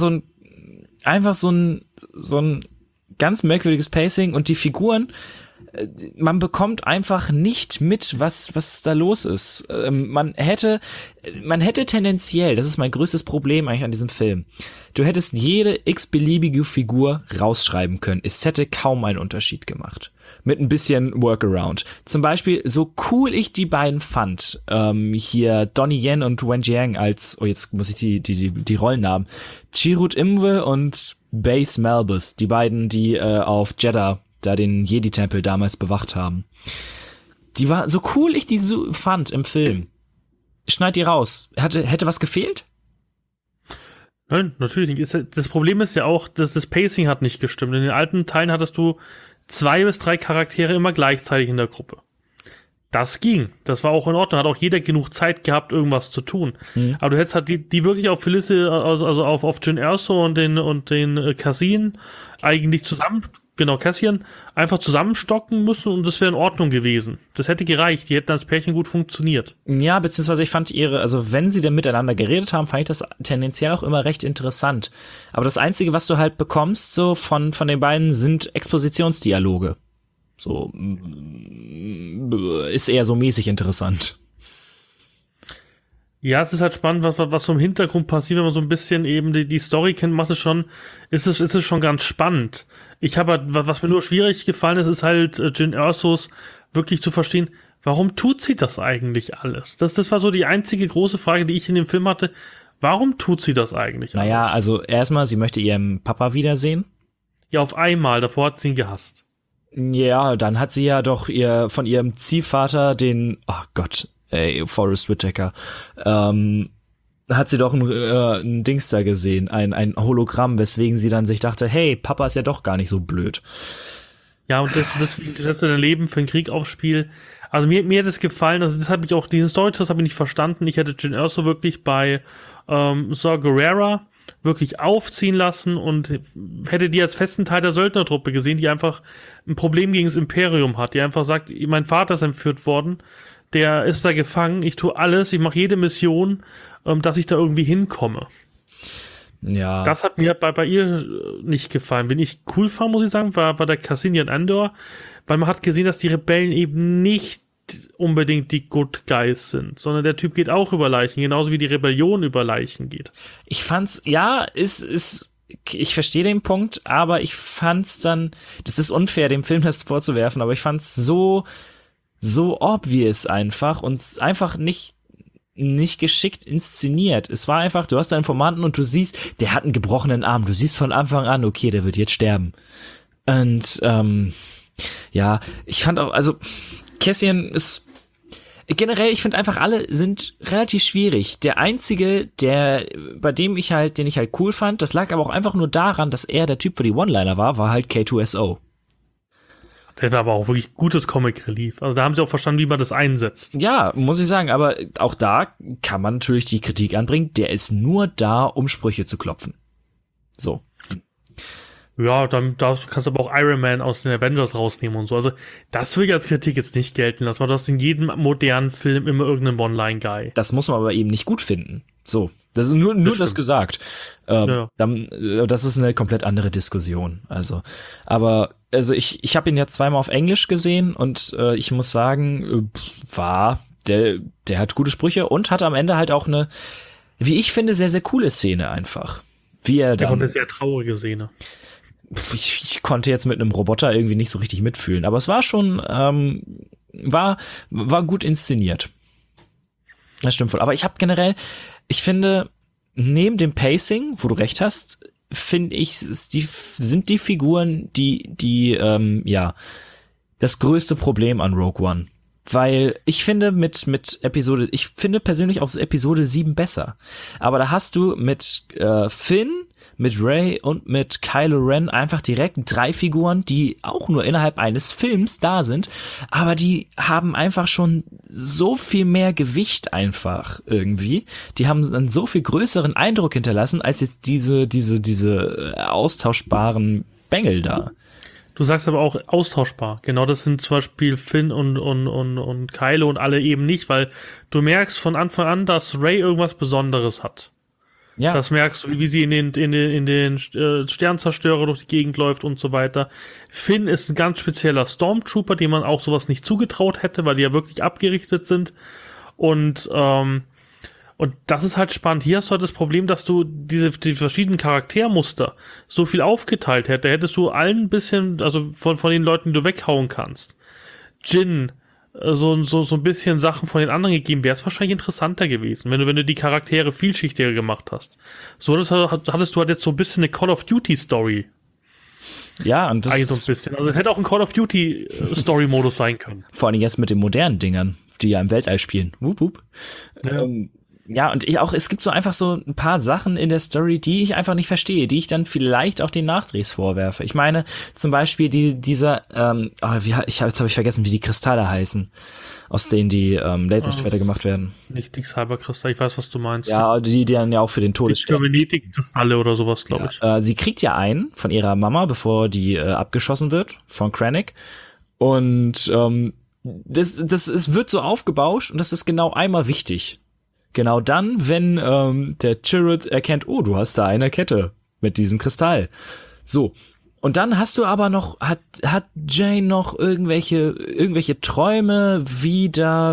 Speaker 2: einfach so ein ganz merkwürdiges Pacing und die Figuren man bekommt einfach nicht mit, was da los ist. Man hätte tendenziell, das ist mein größtes Problem eigentlich an diesem Film, du hättest jede x-beliebige Figur rausschreiben können. Es hätte kaum einen Unterschied gemacht. Mit ein bisschen Workaround. Zum Beispiel, so cool ich die beiden fand, hier Donnie Yen und Wen Jiang als, oh jetzt muss ich die Rollennamen, Chirrut Imwe und Baze Malbus, die beiden, die auf Jeddah da den Jedi-Tempel damals bewacht haben. Die war, so cool ich die so fand im Film. Schneid die raus. Hätte was gefehlt?
Speaker 1: Nein, natürlich nicht. Das Problem ist ja auch, dass das Pacing hat nicht gestimmt. In den alten Teilen hattest du 2 bis 3 Charaktere immer gleichzeitig in der Gruppe. Das ging. Das war auch in Ordnung. Hat auch jeder genug Zeit gehabt, irgendwas zu tun. Mhm. Aber du hättest halt die wirklich auf Felice, also auf Jyn Erso und den Cassian eigentlich Cassian einfach zusammenstocken müssen und das wäre in Ordnung gewesen. Das hätte gereicht. Die hätten als Pärchen gut funktioniert.
Speaker 2: Ja, beziehungsweise ich fand also wenn sie denn miteinander geredet haben, fand ich das tendenziell auch immer recht interessant. Aber das Einzige, was du halt bekommst, so von den beiden, sind Expositionsdialoge. So, ist eher so mäßig interessant.
Speaker 1: Ja, es ist halt spannend, was so im Hintergrund passiert, wenn man so ein bisschen eben die Story kennt, ist es schon ganz spannend. Ich habe halt, was mir nur schwierig gefallen ist halt Jyn Ersos wirklich zu verstehen, warum tut sie das eigentlich alles? Das war so die einzige große Frage, die ich in dem Film hatte. Warum tut sie das eigentlich alles?
Speaker 2: Naja, also erstmal, sie möchte ihren Papa wiedersehen.
Speaker 1: Ja, auf einmal, davor hat sie ihn gehasst.
Speaker 2: Ja, dann hat sie ja doch von ihrem Ziehvater Forrest Whitaker, hat sie doch ein Dings da gesehen, ein Hologramm, weswegen sie dann sich dachte, hey, Papa ist ja doch gar nicht so blöd.
Speaker 1: Ja, und deswegen setzt du dein Leben für den Krieg aufs Spiel. Also mir hat es gefallen, also das habe ich auch, diesen Storytest habe ich nicht verstanden. Ich hätte Jyn Erso wirklich bei Saw Gerrera wirklich aufziehen lassen und hätte die als festen Teil der Söldnertruppe gesehen, die einfach ein Problem gegen das Imperium hat, die einfach sagt, mein Vater ist entführt worden, der ist da gefangen, ich tue alles, ich mache jede Mission, dass ich da irgendwie hinkomme.
Speaker 2: Ja.
Speaker 1: Das hat mir bei ihr nicht gefallen. Wen ich cool fand, muss ich sagen, war der Cassian Andor, weil man hat gesehen, dass die Rebellen eben nicht unbedingt die Good Guys sind, sondern der Typ geht auch über Leichen, genauso wie die Rebellion über Leichen geht.
Speaker 2: Ich fand's, ja, ich verstehe den Punkt, aber ich fand's dann, das ist unfair, dem Film das vorzuwerfen, aber ich fand's so obvious einfach und einfach nicht geschickt inszeniert. Es war einfach, du hast einen Informanten und du siehst, der hat einen gebrochenen Arm. Du siehst von Anfang an, okay, der wird jetzt sterben. Und ja, ich fand auch, also Cassian ist generell, ich finde einfach, alle sind relativ schwierig. Der einzige, den ich halt cool fand, das lag aber auch einfach nur daran, dass er der Typ für die One-Liner war halt K2SO.
Speaker 1: Der war aber auch wirklich gutes Comic Relief. Also da haben sie auch verstanden, wie man das einsetzt.
Speaker 2: Ja, muss ich sagen, aber auch da kann man natürlich die Kritik anbringen, der ist nur da, um Sprüche zu klopfen. So.
Speaker 1: Ja, dann kannst du aber auch Iron Man aus den Avengers rausnehmen und so. Also das will ich als Kritik jetzt nicht gelten lassen, weil du hast in jedem modernen Film immer irgendeinen One-Line-Guy.
Speaker 2: Das muss man aber eben nicht gut finden. So, das ist nur das gesagt.
Speaker 1: Ja.
Speaker 2: Das ist eine komplett andere Diskussion. Aber ich habe ihn ja zweimal auf Englisch gesehen und ich muss sagen, der hat gute Sprüche und hat am Ende halt auch eine, wie ich finde, sehr, sehr coole Szene einfach. Wie er dann,
Speaker 1: eine sehr traurige Szene.
Speaker 2: Ich konnte jetzt mit einem Roboter irgendwie nicht so richtig mitfühlen, aber es war schon, war gut inszeniert. Das stimmt voll. Aber ich finde, neben dem Pacing, wo du recht hast, finde ich, sind die Figuren, die das größte Problem an Rogue One. Weil ich finde ich finde persönlich auch Episode 7 besser. Aber da hast du mit Finn, mit Rey und mit Kylo Ren einfach direkt 3 Figuren, die auch nur innerhalb eines Films da sind, aber die haben einfach schon so viel mehr Gewicht einfach irgendwie. Die haben einen so viel größeren Eindruck hinterlassen, als jetzt diese austauschbaren Bengel da.
Speaker 1: Du sagst aber auch austauschbar. Genau, das sind zum Beispiel Finn und Kylo und alle eben nicht, weil du merkst von Anfang an, dass Rey irgendwas Besonderes hat.
Speaker 2: Ja.
Speaker 1: Das merkst du, wie sie in den Sternzerstörer durch die Gegend läuft und so weiter. Finn ist ein ganz spezieller Stormtrooper, dem man auch sowas nicht zugetraut hätte, weil die ja wirklich abgerichtet sind. Und das ist halt spannend. Hier hast du halt das Problem, dass du die verschiedenen Charaktermuster so viel aufgeteilt hätte. Hättest du allen ein bisschen, also von den Leuten, die du weghauen kannst. Jin, so ein bisschen Sachen von den anderen gegeben, wäre es wahrscheinlich interessanter gewesen, wenn du die Charaktere vielschichtiger gemacht hast. So hattest du halt jetzt so ein bisschen eine Call of Duty Story.
Speaker 2: Ja, und das
Speaker 1: eigentlich so ein bisschen. Also es hätte auch ein Call of Duty Story-Modus sein können.
Speaker 2: vor allem jetzt mit den modernen Dingern, die ja im Weltall spielen. Wup, wup.
Speaker 1: Ja.
Speaker 2: Ja, und es gibt so einfach so ein paar Sachen in der Story, die ich einfach nicht verstehe, die ich dann vielleicht auch den Nachdrehs vorwerfe. Ich meine, zum Beispiel dieser, jetzt habe ich vergessen, wie die Kristalle heißen, aus denen die Laserschwerter gemacht werden.
Speaker 1: Nicht die Cyberkristall, ich weiß, was du meinst.
Speaker 2: Ja, die dann ja auch für den Todesstern.
Speaker 1: Kybernetik-Kristalle oder sowas, glaube ich.
Speaker 2: Sie kriegt ja einen von ihrer Mama, bevor die abgeschossen wird, von Krennic. Und das wird so aufgebauscht und das ist genau einmal wichtig. Genau dann, wenn der Chirrut erkennt, oh, du hast da eine Kette mit diesem Kristall. So. Und dann hast du aber noch, hat Jane noch irgendwelche Träume, wie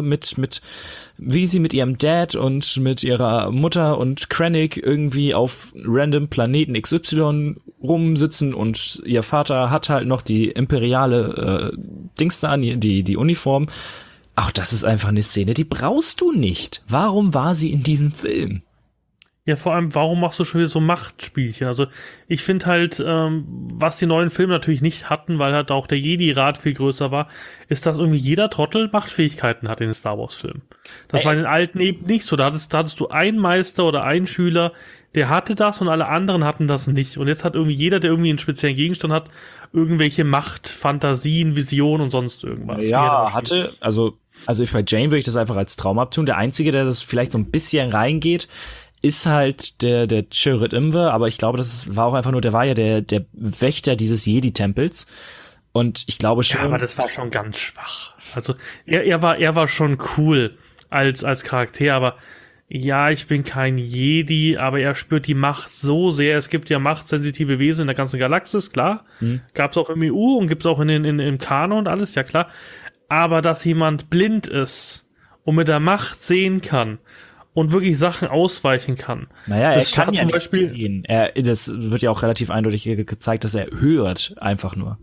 Speaker 2: sie mit ihrem Dad und mit ihrer Mutter und Krennic irgendwie auf random Planeten XY rumsitzen und ihr Vater hat halt noch die imperiale Dings da an, die Uniform. Auch das ist einfach eine Szene, die brauchst du nicht. Warum war sie in diesem Film?
Speaker 1: Ja, vor allem, warum machst du schon wieder so Machtspielchen? Also, ich finde halt, was die neuen Filme natürlich nicht hatten, weil halt auch der Jedi-Rat viel größer war, ist, dass irgendwie jeder Trottel Machtfähigkeiten hat in den Star Wars-Filmen. Das war in den alten eben nicht so. Da hattest du einen Meister oder einen Schüler, der hatte das und alle anderen hatten das nicht. Und jetzt hat irgendwie jeder, der irgendwie einen speziellen Gegenstand hat, irgendwelche Macht, Fantasien, Visionen und sonst irgendwas.
Speaker 2: Ja, also bei Jane würde ich das einfach als Traum abtun. Der Einzige, der das vielleicht so ein bisschen reingeht, ist halt der Chirrut Imwe, aber ich glaube, war auch einfach nur, der war ja der Wächter dieses Jedi-Tempels. Und ich glaube schon.
Speaker 1: Ja, aber das war schon ganz schwach. Also, er war schon cool als Charakter, aber ja, ich bin kein Jedi, aber er spürt die Macht so sehr. Es gibt ja machtsensitive Wesen in der ganzen Galaxis, klar. Gab's auch im EU und gibt's auch im Kanon und alles, ja klar. Aber dass jemand blind ist und mit der Macht sehen kann und wirklich Sachen ausweichen kann.
Speaker 2: Naja, er kann ja
Speaker 1: zum
Speaker 2: nicht
Speaker 1: Beispiel
Speaker 2: gehen. Das wird ja auch relativ eindeutig gezeigt, dass er hört, einfach nur.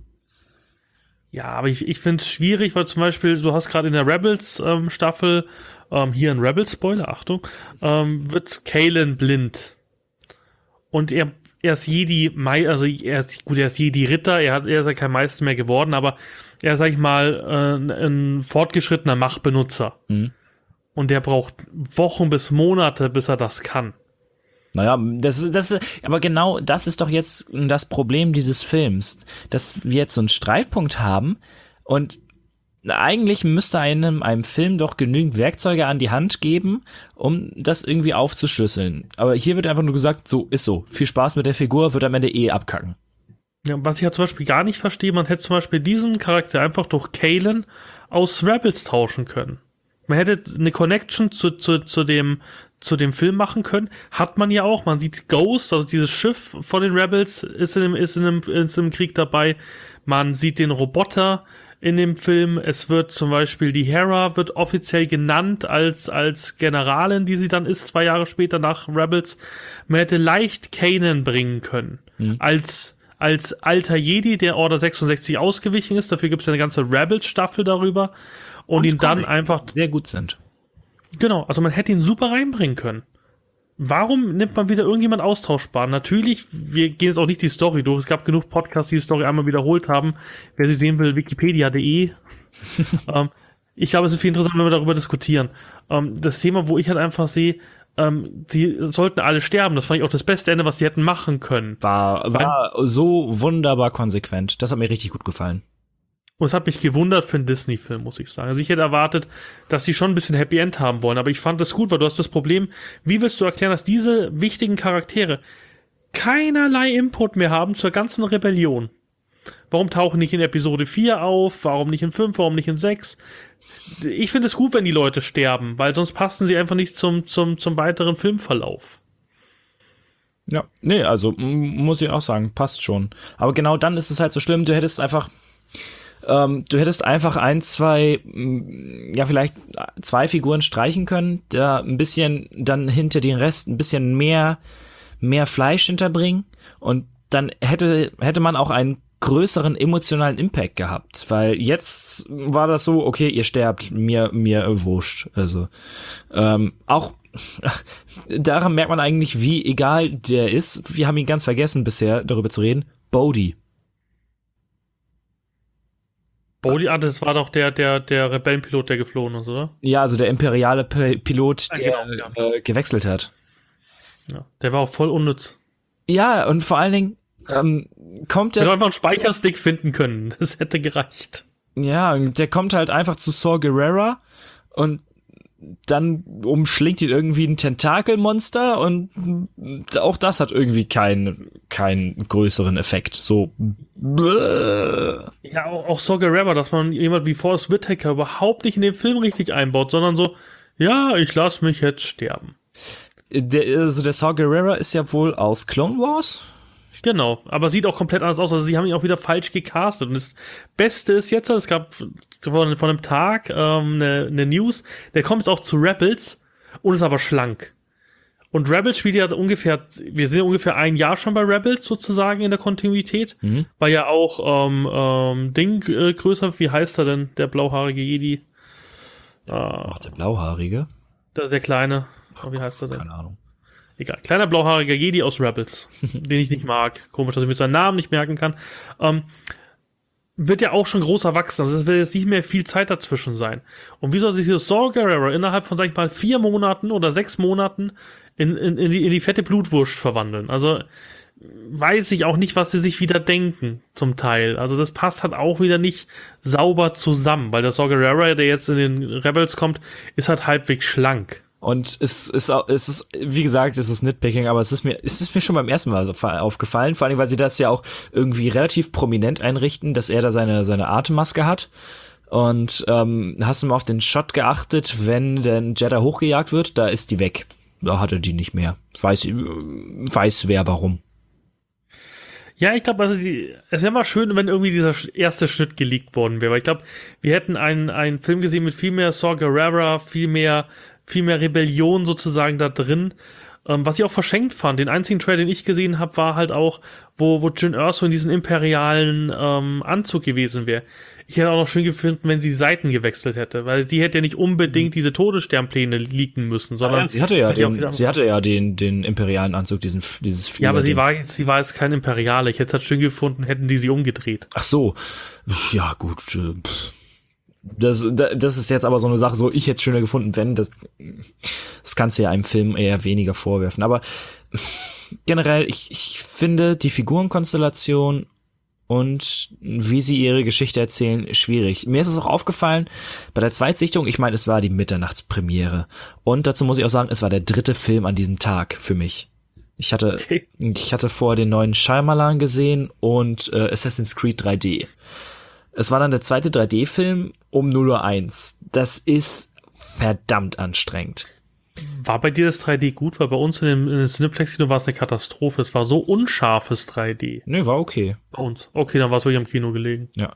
Speaker 1: Ja, aber ich finde es schwierig, weil zum Beispiel, du hast gerade in der Rebels-Staffel, hier ein Rebels-Spoiler, Achtung, wird Kaylin blind. Und er ist Jedi, er ist Jedi-Ritter, er ist ja kein Meister mehr geworden, aber er ist, sag ich mal, ein fortgeschrittener Machtbenutzer. Und der braucht Wochen bis Monate, bis er das kann.
Speaker 2: Naja, aber genau das ist doch jetzt das Problem dieses Films, dass wir jetzt so einen Streitpunkt haben und eigentlich müsste einem Film doch genügend Werkzeuge an die Hand geben, um das irgendwie aufzuschlüsseln. Aber hier wird einfach nur gesagt, so ist so. Viel Spaß mit der Figur, wird am Ende abkacken.
Speaker 1: Ja, was ich ja zum Beispiel gar nicht verstehe, man hätte zum Beispiel diesen Charakter einfach durch Kaylin aus Rebels tauschen können. Man hätte eine Connection zu dem Film machen können. Hat man ja auch. Man sieht Ghost, also dieses Schiff von den Rebels ist in einem Krieg dabei. Man sieht den Roboter in dem Film. Es wird zum Beispiel die Hera wird offiziell genannt als Generalin, die sie dann ist, 2 Jahre später nach Rebels. Man hätte leicht Kanan bringen können. Als alter Jedi, der Order 66 ausgewichen ist. Dafür gibt es ja eine ganze Rebels-Staffel darüber. Und ihn dann einfach
Speaker 2: sehr gut sind.
Speaker 1: Genau, also man hätte ihn super reinbringen können. Warum nimmt man wieder irgendjemand austauschbar? Natürlich, wir gehen jetzt auch nicht die Story durch. Es gab genug Podcasts, die Story einmal wiederholt haben. Wer sie sehen will, wikipedia.de. Ich glaube, es ist viel interessanter, wenn wir darüber diskutieren. Das Thema, wo ich halt einfach sehe, die sollten alle sterben. Das fand ich auch das beste Ende, was sie hätten machen können.
Speaker 2: War so wunderbar konsequent. Das hat mir richtig gut gefallen.
Speaker 1: Und es hat mich gewundert für einen Disney-Film, muss ich sagen. Also ich hätte erwartet, dass sie schon ein bisschen Happy End haben wollen, aber ich fand das gut, weil du hast das Problem, wie willst du erklären, dass diese wichtigen Charaktere keinerlei Input mehr haben zur ganzen Rebellion? Warum tauchen nicht in Episode 4 auf? Warum nicht in 5? Warum nicht in 6? Ich finde es gut, wenn die Leute sterben, weil sonst passen sie einfach nicht zum weiteren Filmverlauf.
Speaker 2: Ja, nee, also muss ich auch sagen, passt schon. Aber genau dann ist es halt so schlimm, du hättest einfach ein, zwei, ja vielleicht zwei Figuren streichen können, da ein bisschen dann hinter den Rest ein bisschen mehr Fleisch hinterbringen und dann hätte man auch einen größeren emotionalen Impact gehabt, weil jetzt war das so, okay, ihr sterbt, mir wurscht. Also auch daran merkt man eigentlich, wie egal der ist. Wir haben ihn ganz vergessen bisher, darüber zu reden. Bodhi.
Speaker 1: Bodhi, das war doch der Rebellenpilot, der geflohen ist, oder?
Speaker 2: Ja, also der imperiale Pilot, der
Speaker 1: genau, ja.
Speaker 2: gewechselt hat.
Speaker 1: Ja, der war auch voll unnütz.
Speaker 2: Ja, und vor allen Dingen kommt
Speaker 1: Hätte
Speaker 2: der.
Speaker 1: einfach einen Speicherstick finden können. Das hätte gereicht.
Speaker 2: Ja, der kommt halt einfach zu Saw Gerrera und dann umschlingt ihn irgendwie ein Tentakelmonster und auch das hat irgendwie keinen größeren Effekt. So.
Speaker 1: Ja, auch Saw Gerrera, dass man jemand wie Forrest Whitaker überhaupt nicht in den Film richtig einbaut, sondern so, ja, ich lass mich jetzt sterben.
Speaker 2: Der Saw Gerrera ist ja wohl aus Clone Wars.
Speaker 1: Genau, aber sieht auch komplett anders aus. Also sie haben ihn auch wieder falsch gecastet. Und das Beste ist jetzt, es gab von einem Tag eine News, der kommt jetzt auch zu Rebels und ist aber schlank. Und Rebels spielt ja wir sind ja ungefähr ein Jahr schon bei Rebels sozusagen in der Kontinuität, weil ja auch größer, wie heißt er denn, der blauhaarige Jedi?
Speaker 2: Ach, der Blauhaarige?
Speaker 1: Der kleine, wie heißt er denn?
Speaker 2: Keine Ahnung.
Speaker 1: Egal, kleiner blauhaariger Jedi aus Rebels, den ich nicht mag. Komisch, dass ich mir seinen Namen nicht merken kann. Wird ja auch schon groß erwachsen, also es wird jetzt nicht mehr viel Zeit dazwischen sein. Und wie soll sich dieses Saw Gerrera innerhalb von, sag ich mal, 4 Monaten oder 6 Monaten in die fette Blutwurst verwandeln? Also weiß ich auch nicht, was sie sich wieder denken, zum Teil. Also das passt halt auch wieder nicht sauber zusammen, weil der Saw Gerrera, der jetzt in den Rebels kommt, ist halt halbwegs schlank.
Speaker 2: Und es ist, wie gesagt, es ist Nitpicking, aber es ist mir schon beim ersten Mal aufgefallen, vor allem, weil sie das ja auch irgendwie relativ prominent einrichten, dass er da seine Atemmaske hat. Und hast du mal auf den Shot geachtet, wenn der Jeddah hochgejagt wird, da ist die weg. Da hat er die nicht mehr. Weiß wer warum.
Speaker 1: Ja, ich glaube, also es wäre mal schön, wenn irgendwie dieser erste Schnitt geleakt worden wäre. Weil ich glaube, wir hätten einen Film gesehen mit viel mehr Saw Gerrera, viel mehr Rebellion sozusagen da drin. Was ich auch verschenkt fand, den einzigen Trailer, den ich gesehen habe, war halt auch, wo Jyn Erso in diesem imperialen Anzug gewesen wäre. Ich hätte auch noch schön gefunden, wenn sie die Seiten gewechselt hätte, weil sie hätte ja nicht unbedingt diese Todessternpläne leaken müssen, sondern
Speaker 2: sie hatte ja den imperialen Anzug, dieses
Speaker 1: ja, aber sie war jetzt kein Imperiale. Ich hätte es halt schön gefunden, hätten die sie umgedreht.
Speaker 2: Ach so. Ja, gut. Das ist jetzt aber so eine Sache, so ich hätte es schöner gefunden, wenn, das kannst du ja einem Film eher weniger vorwerfen. Aber generell, ich finde die Figurenkonstellation und wie sie ihre Geschichte erzählen, schwierig. Mir ist es auch aufgefallen, bei der Zweitsichtung, ich meine, es war die Mitternachtspremiere. Und dazu muss ich auch sagen, es war der 3. Film an diesem Tag für mich. Ich hatte vor den neuen Shyamalan gesehen und Assassin's Creed 3D. Es war dann der 2. 3D-Film um 0:01 Uhr. Das ist verdammt anstrengend.
Speaker 1: War bei dir das 3D gut? Weil bei uns in dem Cineplex-Kino war es eine Katastrophe. Es war so unscharfes 3D.
Speaker 2: Nee, war okay.
Speaker 1: Bei uns. Okay, dann war es wirklich am Kino gelegen.
Speaker 2: Ja.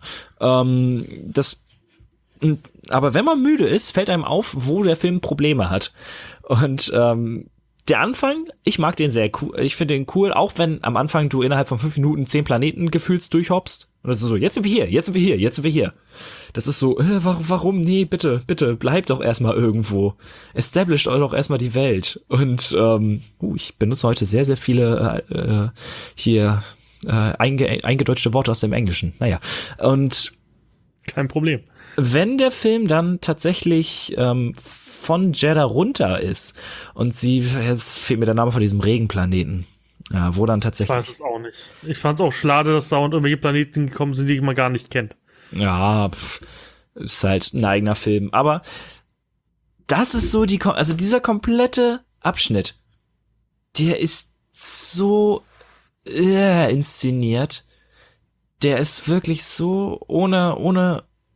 Speaker 2: Aber wenn man müde ist, fällt einem auf, wo der Film Probleme hat. Und der Anfang, ich mag den sehr cool. Ich finde den cool, auch wenn am Anfang du innerhalb von 5 Minuten 10 Planeten gefühlst durchhoppst. Und das ist so, jetzt sind wir hier, jetzt sind wir hier, jetzt sind wir hier. Das ist so, warum? Nee, bitte, bleibt doch erstmal irgendwo. Established doch erstmal die Welt. Und ich benutze heute sehr, sehr viele eingedeutschte Worte aus dem Englischen. Naja, und
Speaker 1: kein Problem.
Speaker 2: Wenn der Film dann tatsächlich von Jeddah runter ist und jetzt fehlt mir der Name von diesem Regenplaneten, ja, wo dann tatsächlich...
Speaker 1: Ich weiß es auch nicht. Ich fand es auch schade, dass da irgendwelche Planeten gekommen sind, die man gar nicht kennt.
Speaker 2: Ja, ist halt ein eigener Film. Aber das ist so dieser komplette Abschnitt, der ist so inszeniert. Der ist wirklich so ohne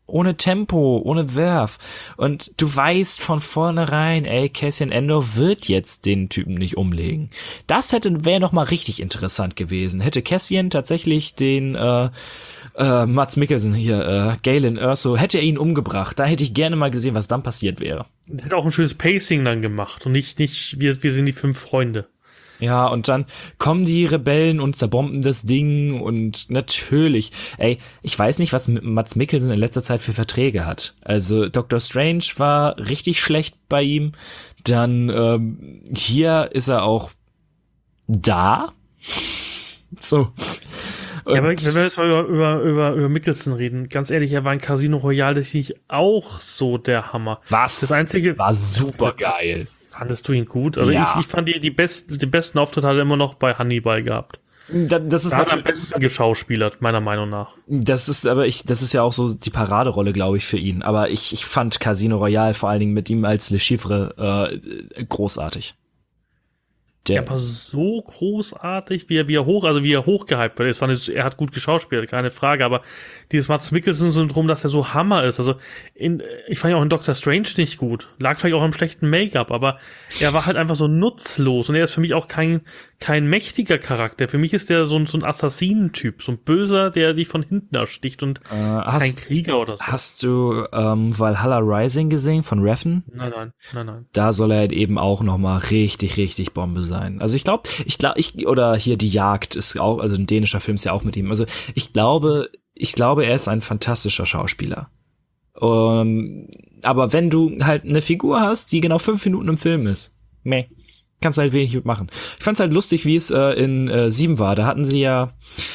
Speaker 2: ohne Tempo, ohne Werf. Und du weißt von vornherein, ey, Cassian Andor wird jetzt den Typen nicht umlegen. Das wäre noch mal richtig interessant gewesen. Hätte Cassian tatsächlich den Mads Mikkelsen hier, Galen Erso, hätte er ihn umgebracht. Da hätte ich gerne mal gesehen, was dann passiert wäre.
Speaker 1: Das hätte auch ein schönes Pacing dann gemacht und nicht wir sind die 5 Freunde.
Speaker 2: Ja, und dann kommen die Rebellen und zerbomben das Ding und natürlich, ey, ich weiß nicht, was Mads Mikkelsen in letzter Zeit für Verträge hat. Also Doctor Strange war richtig schlecht bei ihm. Dann hier ist er auch da. So.
Speaker 1: Ja, aber wenn wir jetzt mal über Mikkelsen reden, ganz ehrlich, er war in Casino Royale das nicht auch so der Hammer.
Speaker 2: Was?
Speaker 1: Das Einzige
Speaker 2: war super geil.
Speaker 1: Fandest du ihn gut? Also
Speaker 2: ja.
Speaker 1: Ich fand den besten Auftritt hat er immer noch bei Hannibal gehabt.
Speaker 2: Das ist
Speaker 1: am besten geschauspielert, meiner Meinung nach.
Speaker 2: Das ist ja auch so die Paraderolle, glaube ich, für ihn. Aber ich fand Casino Royale vor allen Dingen mit ihm als Le Chiffre großartig.
Speaker 1: Ja, aber so großartig, wie er hochgehypt wird. Er hat gut geschauspielt, keine Frage, aber dieses Mads Mikkelsen-Syndrom, dass er so Hammer ist, also ich fand ihn auch in Doctor Strange nicht gut. Lag vielleicht auch am schlechten Make-up, aber er war halt einfach so nutzlos und er ist für mich auch kein mächtiger Charakter. Für mich ist der so ein Assassinentyp, so ein Böser, der dich von hinten ersticht und kein Krieger oder so.
Speaker 2: Hast du Valhalla Rising gesehen von Refn?
Speaker 1: Nein.
Speaker 2: Da soll er halt eben auch noch mal richtig, richtig Bombe sein. Also ich glaube, oder hier Die Jagd ist auch, also ein dänischer Film ist ja auch mit ihm. Also ich glaube, er ist ein fantastischer Schauspieler. Aber wenn du halt eine Figur hast, die genau 5 Minuten im Film ist, kannst du halt wenig mitmachen. Ich fand's halt lustig, wie es in 7 war. Da hatten sie ja,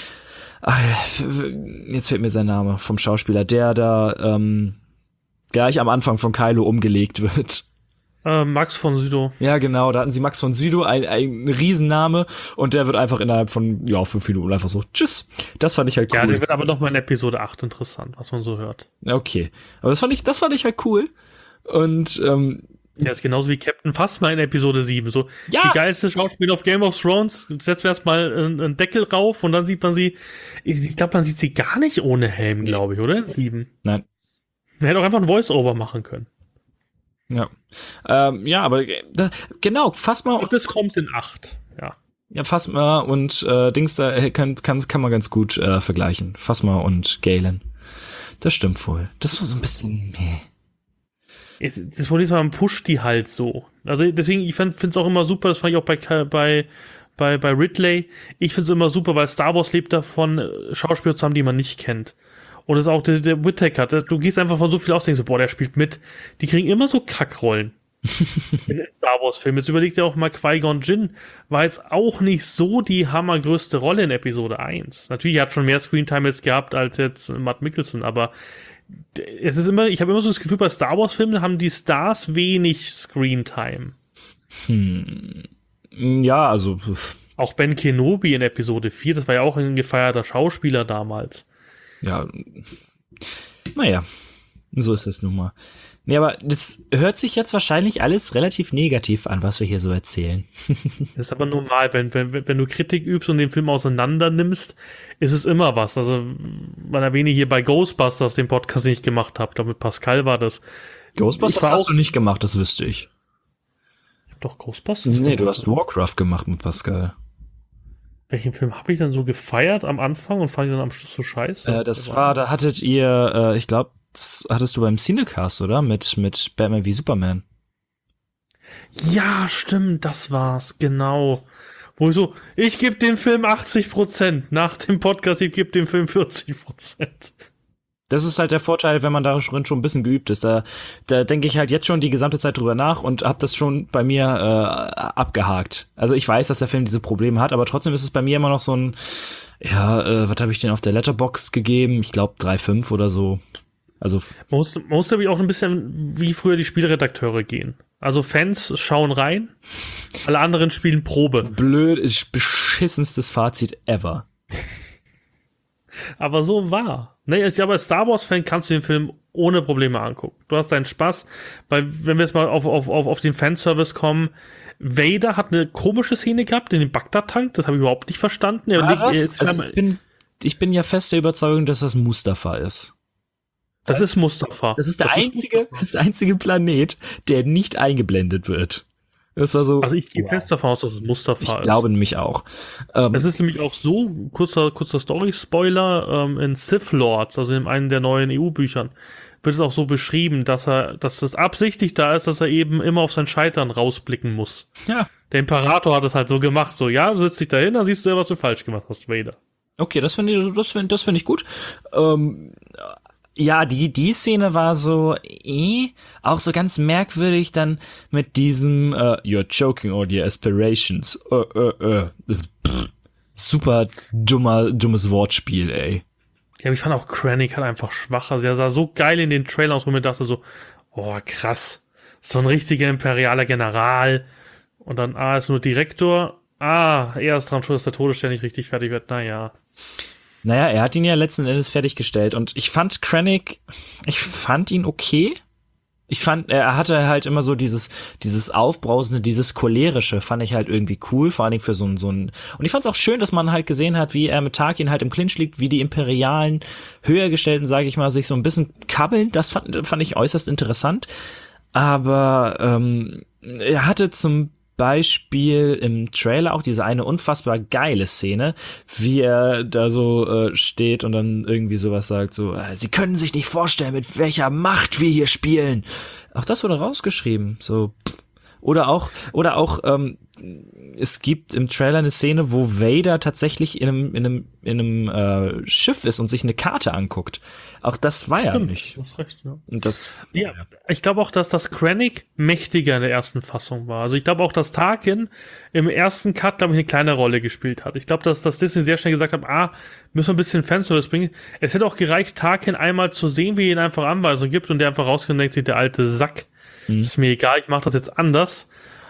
Speaker 2: jetzt fällt mir sein Name vom Schauspieler, der da gleich am Anfang von Kylo umgelegt wird.
Speaker 1: Max von Sydow.
Speaker 2: Ja, genau, da hatten sie Max von Sydow, ein Riesenname, und der wird einfach innerhalb von 5 Minuten einfach so, tschüss. Das fand ich halt cool.
Speaker 1: Ja, der wird aber noch mal in Episode 8 interessant, was man so hört.
Speaker 2: Okay, aber das fand ich halt cool. Und
Speaker 1: der ist genauso wie Captain Phasma in Episode 7. So,
Speaker 2: ja.
Speaker 1: Die geilste Schauspieler auf Game of Thrones. Setzen wir erstmal einen Deckel rauf und dann sieht man sie. Ich glaube, man sieht sie gar nicht ohne Helm, glaube ich, oder? In 7.
Speaker 2: Nein.
Speaker 1: Man hätte auch einfach ein Voice-Over machen können.
Speaker 2: Ja. Aber genau, Phasma.
Speaker 1: Und es kommt in 8. Ja.
Speaker 2: Ja, Phasma und Dings da kann man ganz gut vergleichen. Phasma und Galen. Das stimmt wohl. Das war so ein bisschen.
Speaker 1: Das Problem ist, man pusht die halt so. Also deswegen, ich finde es auch immer super, das fand ich auch bei Ridley. Ich finde es immer super, weil Star Wars lebt davon, Schauspieler zu haben, die man nicht kennt. Und das ist auch der Whittaker. Du gehst einfach von so viel aus, denkst so, boah, der spielt mit. Die kriegen immer so Kackrollen. In den Star Wars-Filmen. Jetzt überlegt ihr auch mal, Qui-Gon Jinn war jetzt auch nicht so die hammergrößte Rolle in Episode 1. Natürlich, er hat schon mehr Screentime jetzt gehabt als jetzt Matt Mikkelsen, aber es ist immer, ich habe immer so das Gefühl, bei Star Wars-Filmen haben die Stars wenig Screentime.
Speaker 2: Ja, also.
Speaker 1: Auch Ben Kenobi in Episode 4, das war ja auch ein gefeierter Schauspieler damals.
Speaker 2: Ja, naja, so ist es nun mal. Nee, aber das hört sich jetzt wahrscheinlich alles relativ negativ an, was wir hier so erzählen.
Speaker 1: Das ist aber normal, wenn du Kritik übst und den Film auseinander nimmst, ist es immer was. Also, man erwähne hier bei Ghostbusters den Podcast nicht gemacht habe, damit Pascal war das.
Speaker 2: Ghostbusters hast du nicht gemacht, das wüsste ich.
Speaker 1: Ich hab doch Ghostbusters
Speaker 2: gemacht. Du hast Warcraft gemacht mit Pascal.
Speaker 1: Welchen Film habe ich dann so gefeiert am Anfang und fand ich dann am Schluss so scheiße?
Speaker 2: Da hattet ihr, ich glaube, das hattest du beim Cinecast, oder? Mit Batman wie Superman.
Speaker 1: Ja, stimmt, das war's, genau. Wo ich gebe dem Film 80%, nach dem Podcast, ich gebe dem Film 40%.
Speaker 2: Das ist halt der Vorteil, wenn man da schon ein bisschen geübt ist. Da denke ich halt jetzt schon die gesamte Zeit drüber nach und habe das schon bei mir abgehakt. Also ich weiß, dass der Film diese Probleme hat, aber trotzdem ist es bei mir immer noch so ein, was habe ich denn auf der Letterboxd gegeben? Ich glaube 3,5 oder so. Also
Speaker 1: man muss nämlich auch ein bisschen wie früher die Spielredakteure gehen. Also Fans schauen rein, alle anderen spielen Probe.
Speaker 2: Blöd, ist beschissenstes Fazit ever.
Speaker 1: Aber so war. Ne, ich glaube, als Star Wars-Fan kannst du den Film ohne Probleme angucken. Du hast deinen Spaß, weil, wenn wir jetzt mal auf den Fanservice kommen, Vader hat eine komische Szene gehabt in dem Bagdad-Tank, das habe ich überhaupt nicht verstanden.
Speaker 2: Ich bin ja fest der Überzeugung, dass das Mustafa ist.
Speaker 1: Das ist Mustafa.
Speaker 2: Das ist der einzige Planet, der nicht eingeblendet wird. Das war so.
Speaker 1: Also ich gehe fest davon aus, dass es Mustafa ist.
Speaker 2: Ich glaube nämlich auch.
Speaker 1: Es ist nämlich auch so, kurzer Story-Spoiler, in Sith Lords, also in einem der neuen EU-Büchern, wird es auch so beschrieben, dass es absichtlich da ist, dass er eben immer auf sein Scheitern rausblicken muss.
Speaker 2: Ja.
Speaker 1: Der Imperator hat es halt so gemacht, so, ja, du setzt dich dahin, dann siehst du ja, was du falsch gemacht hast, Vader.
Speaker 2: Okay, das finde ich gut. Ja, die Szene war so, auch so ganz merkwürdig dann mit diesem, you're choking all your aspirations. Super dummes Wortspiel, ey.
Speaker 1: Ja, aber ich fand auch Krennic halt einfach schwach. Also der sah so geil in den Trailern aus, wo ich mir dachte so, oh krass, so ein richtiger imperialer General. Und dann, ist nur Direktor. Er ist dran schuld, dass der Todesstern nicht richtig fertig wird. Naja,
Speaker 2: er hat ihn ja letzten Endes fertiggestellt und ich fand Krennic, ihn okay. Er hatte halt immer so dieses Aufbrausende, dieses Cholerische, fand ich halt irgendwie cool, vor allen Dingen für so ein, und ich fand's auch schön, dass man halt gesehen hat, wie er mit Tarkin halt im Clinch liegt, wie die imperialen, höhergestellten, sage ich mal, sich so ein bisschen kabbeln, das fand ich äußerst interessant, aber er hatte zum Beispiel im Trailer auch diese eine unfassbar geile Szene, wie er da so steht und dann irgendwie sowas sagt, so, Sie können sich nicht vorstellen, mit welcher Macht wir hier spielen. Auch das wurde rausgeschrieben, so. Oder auch, es gibt im Trailer eine Szene, wo Vader tatsächlich in einem Schiff ist und sich eine Karte anguckt. Auch das war ja nicht.
Speaker 1: Du hast recht, ja.
Speaker 2: Und das,
Speaker 1: ich glaube auch, dass das Krennic mächtiger in der ersten Fassung war. Also ich glaube auch, dass Tarkin im ersten Cut, glaube ich, eine kleine Rolle gespielt hat. Ich glaube, dass Disney sehr schnell gesagt hat, müssen wir ein bisschen Fanservice bringen. Es hätte auch gereicht, Tarkin einmal zu sehen, wie er ihn einfach Anweisungen gibt und der einfach rauskommt und denkt sich, der alte Sack. Ist mir egal, ich mache das jetzt anders.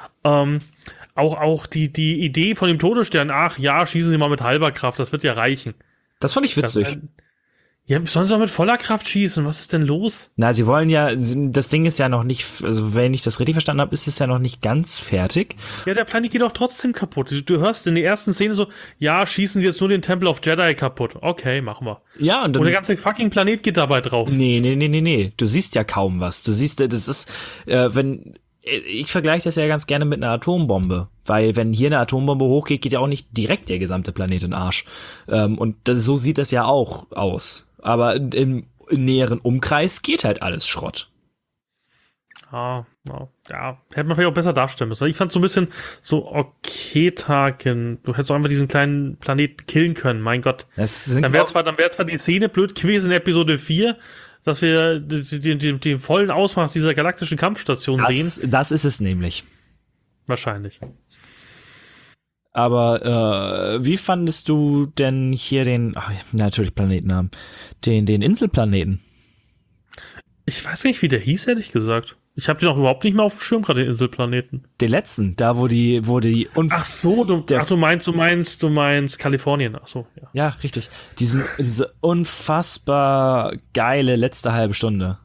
Speaker 1: Auch die Idee von dem Todesstern, schießen Sie mal mit halber Kraft, das wird ja reichen.
Speaker 2: das fand ich witzig.
Speaker 1: Sollen sie auch mit voller Kraft schießen? Was ist denn los?
Speaker 2: Na, sie wollen ja, das Ding ist ja noch nicht, also wenn ich das richtig verstanden habe, ist es ja noch nicht ganz fertig.
Speaker 1: Ja, der Planet geht doch trotzdem kaputt. Du hörst in der ersten Szene so, schießen sie jetzt nur den Temple of Jedi kaputt. Okay, machen wir.
Speaker 2: Ja, und dann,
Speaker 1: der ganze fucking Planet geht dabei drauf.
Speaker 2: Nee. Du siehst ja kaum was. Du siehst, das ist, ich vergleiche das ja ganz gerne mit einer Atombombe, weil wenn hier eine Atombombe hochgeht, geht ja auch nicht direkt der gesamte Planet in den Arsch. So sieht das ja auch aus. Aber im näheren Umkreis geht halt alles Schrott.
Speaker 1: Hätte man vielleicht auch besser darstellen müssen. Ich fand so ein bisschen so, okay, Tarkin, du hättest doch einfach diesen kleinen Planeten killen können, mein Gott. Dann wäre zwar die Szene blöd gewesen in Episode 4, dass wir den vollen Ausmaß dieser galaktischen Kampfstation sehen.
Speaker 2: Das ist es nämlich.
Speaker 1: Wahrscheinlich.
Speaker 2: Aber wie fandest du denn hier natürlich Planetennamen, den Inselplaneten?
Speaker 1: Ich weiß nicht, wie der hieß, ehrlich gesagt. Ich habe den auch überhaupt nicht mehr auf dem Schirm, gerade den Inselplaneten.
Speaker 2: Den letzten, da wo die
Speaker 1: Ach so, du meinst Kalifornien. Ach so, ja.
Speaker 2: Ja, richtig. Diese unfassbar geile letzte halbe Stunde.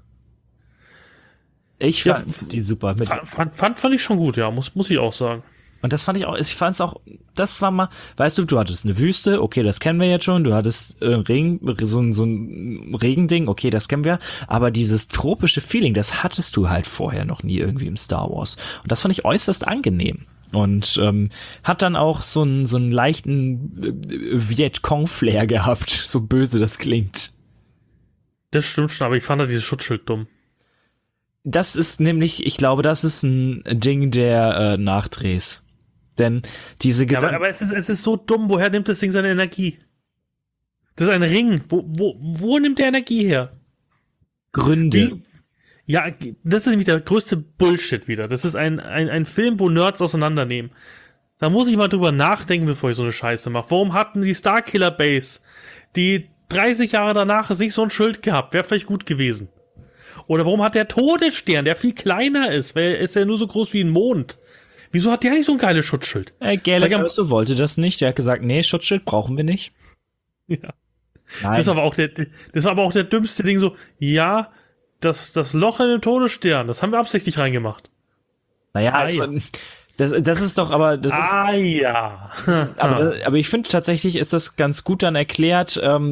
Speaker 2: Ich fand die super.
Speaker 1: Fand ich schon gut, ja, muss ich auch sagen.
Speaker 2: Und das fand ich auch, das war mal, weißt du hattest eine Wüste, okay, das kennen wir jetzt schon, du hattest so ein Regending, okay, das kennen wir, aber dieses tropische Feeling, das hattest du halt vorher noch nie irgendwie im Star Wars. Und das fand ich äußerst angenehm. Und hat dann auch so einen leichten Vietcong-Flair gehabt, so böse das klingt.
Speaker 1: Das stimmt schon, aber ich fand da dieses Schutzschild dumm.
Speaker 2: Das ist nämlich, ich glaube, das ist ein Ding der Nachdrehs. Denn diese
Speaker 1: aber es ist so dumm, woher nimmt das Ding seine Energie? Das ist ein Ring. Wo nimmt der Energie her?
Speaker 2: Gründe.
Speaker 1: Ja, das ist nämlich der größte Bullshit wieder. Das ist ein Film, wo Nerds auseinandernehmen. Da muss ich mal drüber nachdenken, bevor ich so eine Scheiße mache. Warum hatten die Starkiller Base, die 30 Jahre danach nicht so ein Schild gehabt? Wäre vielleicht gut gewesen. Oder warum hat der Todesstern, der viel kleiner ist, weil er ist ja nur so groß wie ein Mond? Wieso hat der nicht so ein geiles Schutzschild?
Speaker 2: Gallic wollte das nicht. Der hat gesagt, nee, Schutzschild brauchen wir nicht.
Speaker 1: Ja. Nein. Das war aber auch der dümmste Ding so, ja, das Loch in dem Todesstern, das haben wir absichtlich reingemacht.
Speaker 2: Naja, das ist doch aber...
Speaker 1: ja.
Speaker 2: aber ich finde tatsächlich ist das ganz gut dann erklärt,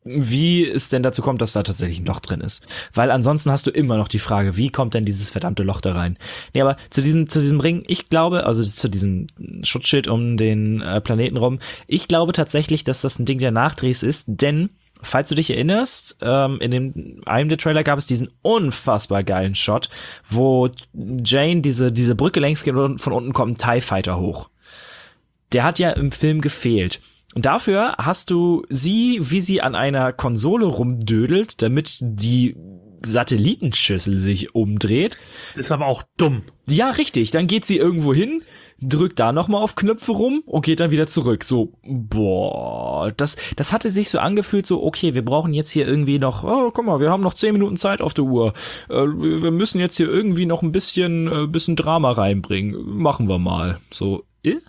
Speaker 2: wie es denn dazu kommt, dass da tatsächlich ein Loch drin ist. Weil ansonsten hast du immer noch die Frage, wie kommt denn dieses verdammte Loch da rein? Nee, aber zu diesem Ring, ich glaube, also zu diesem Schutzschild um den Planeten rum, ich glaube tatsächlich, dass das ein Ding der Nachdrehs ist, denn falls du dich erinnerst, in einem der Trailer gab es diesen unfassbar geilen Shot, wo Jane diese Brücke längs geht und von unten kommt ein TIE Fighter hoch. Der hat ja im Film gefehlt. Und dafür hast du sie, wie sie an einer Konsole rumdödelt, damit die Satellitenschüssel sich umdreht.
Speaker 1: Das ist aber auch dumm.
Speaker 2: Ja, richtig. Dann geht sie irgendwo hin, drückt da nochmal auf Knöpfe rum und geht dann wieder zurück. So, boah, das hatte sich so angefühlt, so, okay, wir brauchen jetzt hier irgendwie noch, oh, guck mal, wir haben noch 10 Minuten Zeit auf der Uhr. Wir müssen jetzt hier irgendwie noch ein bisschen Drama reinbringen. Machen wir mal. So,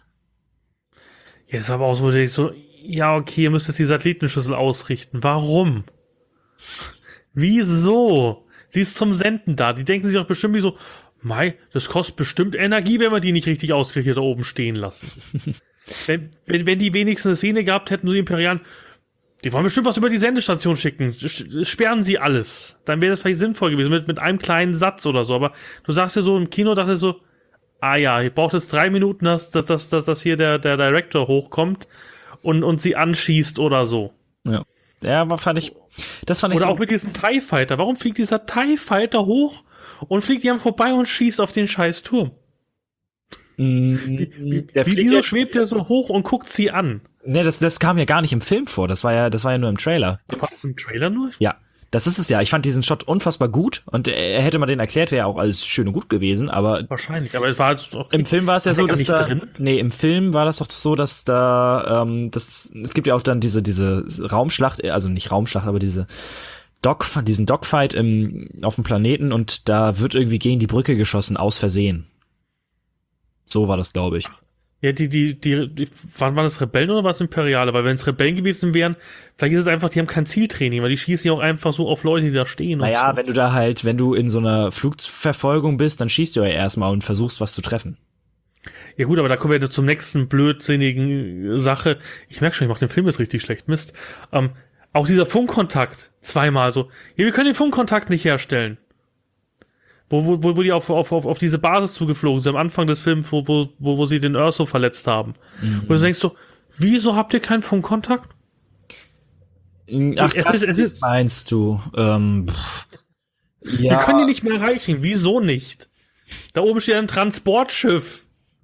Speaker 1: Jetzt aber auch so, so, ja, okay, ihr müsst jetzt die Satellitenschüssel ausrichten. Warum? Wieso? Sie ist zum Senden da. Die denken sich doch bestimmt wie so, Mei, das kostet bestimmt Energie, wenn wir die nicht richtig ausgerichtet da oben stehen lassen. wenn die wenigstens eine Szene gehabt hätten, so die Imperialen, die wollen bestimmt was über die Sendestation schicken. Sperren sie alles. Dann wäre das vielleicht sinnvoll gewesen, mit einem kleinen Satz oder so. Aber du sagst ja so, im Kino dachte ich so, ja, ihr braucht jetzt 3 Minuten, dass hier der Director hochkommt und sie anschießt oder so.
Speaker 2: Ja. Ja, aber das fand ich.
Speaker 1: Oder auch mit diesem TIE Fighter. Warum fliegt dieser TIE Fighter hoch und fliegt die vorbei und schießt auf den scheiß Turm? Wieso schwebt der so hoch und guckt sie an?
Speaker 2: Ne, das kam ja gar nicht im Film vor. Das war ja nur im Trailer.
Speaker 1: War das im Trailer nur?
Speaker 2: Ja. Das ist es ja. Ich fand diesen Shot unfassbar gut und hätte man den erklärt, wäre auch alles schön und gut gewesen, aber
Speaker 1: wahrscheinlich, aber es war halt auch
Speaker 2: im Film war es ja so, dass da,
Speaker 1: drin?
Speaker 2: Nee, im Film war das doch so, dass da es gibt ja auch dann diese Raumschlacht, also nicht Raumschlacht, aber diesen Dogfight auf dem Planeten und da wird irgendwie gegen die Brücke geschossen aus Versehen. So war das, glaube ich.
Speaker 1: Ja, waren das Rebellen oder war es Imperiale? Weil wenn es Rebellen gewesen wären, vielleicht ist es einfach, die haben kein Zieltraining, weil die schießen ja auch einfach so auf Leute, die da stehen.
Speaker 2: Naja, so. wenn du in so einer Flugverfolgung bist, dann schießt du ja erstmal und versuchst, was zu treffen.
Speaker 1: Ja gut, aber da kommen wir zum nächsten blödsinnigen Sache. Ich merke schon, ich mache den Film jetzt richtig schlecht. Mist. Auch dieser Funkkontakt, zweimal so. Ja, wir können den Funkkontakt nicht herstellen. Wo die auf diese Basis zugeflogen sind, am Anfang des Films, wo sie den Urso verletzt haben. Mhm. Und du denkst so, wieso habt ihr keinen Funkkontakt?
Speaker 2: Ach, es ist, meinst du? Ja.
Speaker 1: Wir können die nicht mehr erreichen. Wieso nicht? Da oben steht ein Transportschiff.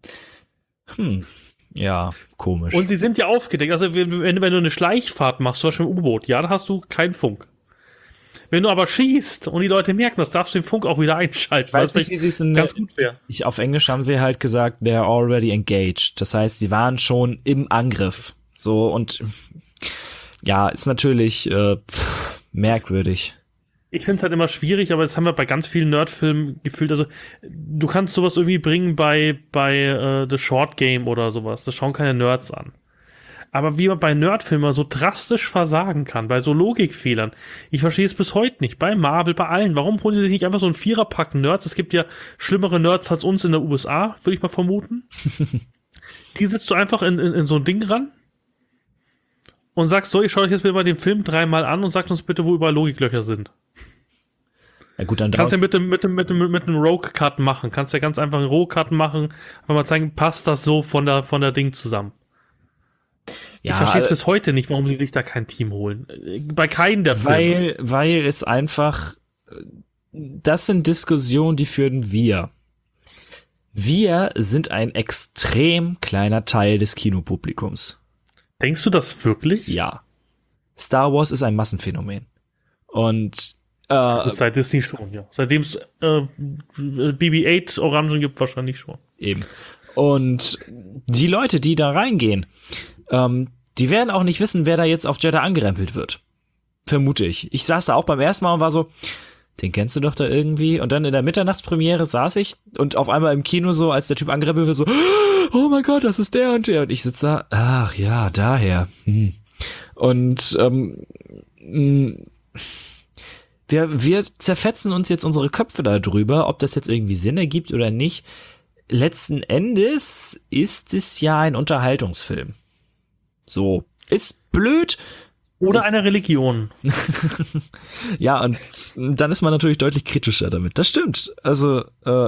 Speaker 2: Ja, komisch.
Speaker 1: Und sie sind ja aufgedeckt. Also wenn du eine Schleichfahrt machst, zum Beispiel im U-Boot, ja, da hast du keinen Funk. Wenn du aber schießt und die Leute merken, das darfst du den Funk auch wieder einschalten.
Speaker 2: Weiß nicht, wie sie es ganz gut wäre. Auf Englisch haben sie halt gesagt, they're already engaged. Das heißt, sie waren schon im Angriff. So, und ja, ist natürlich merkwürdig.
Speaker 1: Ich finde es halt immer schwierig, aber das haben wir bei ganz vielen Nerdfilmen gefühlt. Also, du kannst sowas irgendwie bringen bei The Short Game oder sowas. Das schauen keine Nerds an. Aber wie man bei Nerdfilmen so drastisch versagen kann, bei so Logikfehlern. Ich verstehe es bis heute nicht. Bei Marvel, bei allen. Warum holen sie sich nicht einfach so einen Viererpack Nerds? Es gibt ja schlimmere Nerds als uns in der USA, würde ich mal vermuten. Die sitzt du einfach in so ein Ding ran und sagst so, ich schaue euch jetzt mal den Film 3-mal an und sagt uns bitte, wo überall Logiklöcher sind.
Speaker 2: Ja gut, dann
Speaker 1: kannst ja mit einem Rogue-Cut machen. Kannst ja ganz einfach einen Rogue-Cut machen, aber mal zeigen, passt das so von der Ding zusammen. Ja, ich verstehe es bis heute nicht, warum sie sich da kein Team holen. Bei keinem der Filme.
Speaker 2: Weil es einfach, das sind Diskussionen, die führen wir. Wir sind ein extrem kleiner Teil des Kinopublikums.
Speaker 1: Denkst du das wirklich?
Speaker 2: Ja. Star Wars ist ein Massenphänomen. Und
Speaker 1: gut, seit Disney schon, ja. Seitdem es BB-8 Orangen gibt, wahrscheinlich schon.
Speaker 2: Eben. Und die Leute, die da reingehen, die werden auch nicht wissen, wer da jetzt auf Jeddah angerempelt wird. Vermute ich. Ich saß da auch beim ersten Mal und war so, den kennst du doch da irgendwie. Und dann in der Mitternachtspremiere saß ich und auf einmal im Kino so, als der Typ angerempelt wird, so, oh mein Gott, das ist der und der. Und ich sitze da, ach ja, daher. Und wir zerfetzen uns jetzt unsere Köpfe darüber, ob das jetzt irgendwie Sinn ergibt oder nicht. Letzten Endes ist es ja ein Unterhaltungsfilm. So, ist blöd,
Speaker 1: Oder eine Religion.
Speaker 2: Ja, und dann ist man natürlich deutlich kritischer damit. Das stimmt. Also,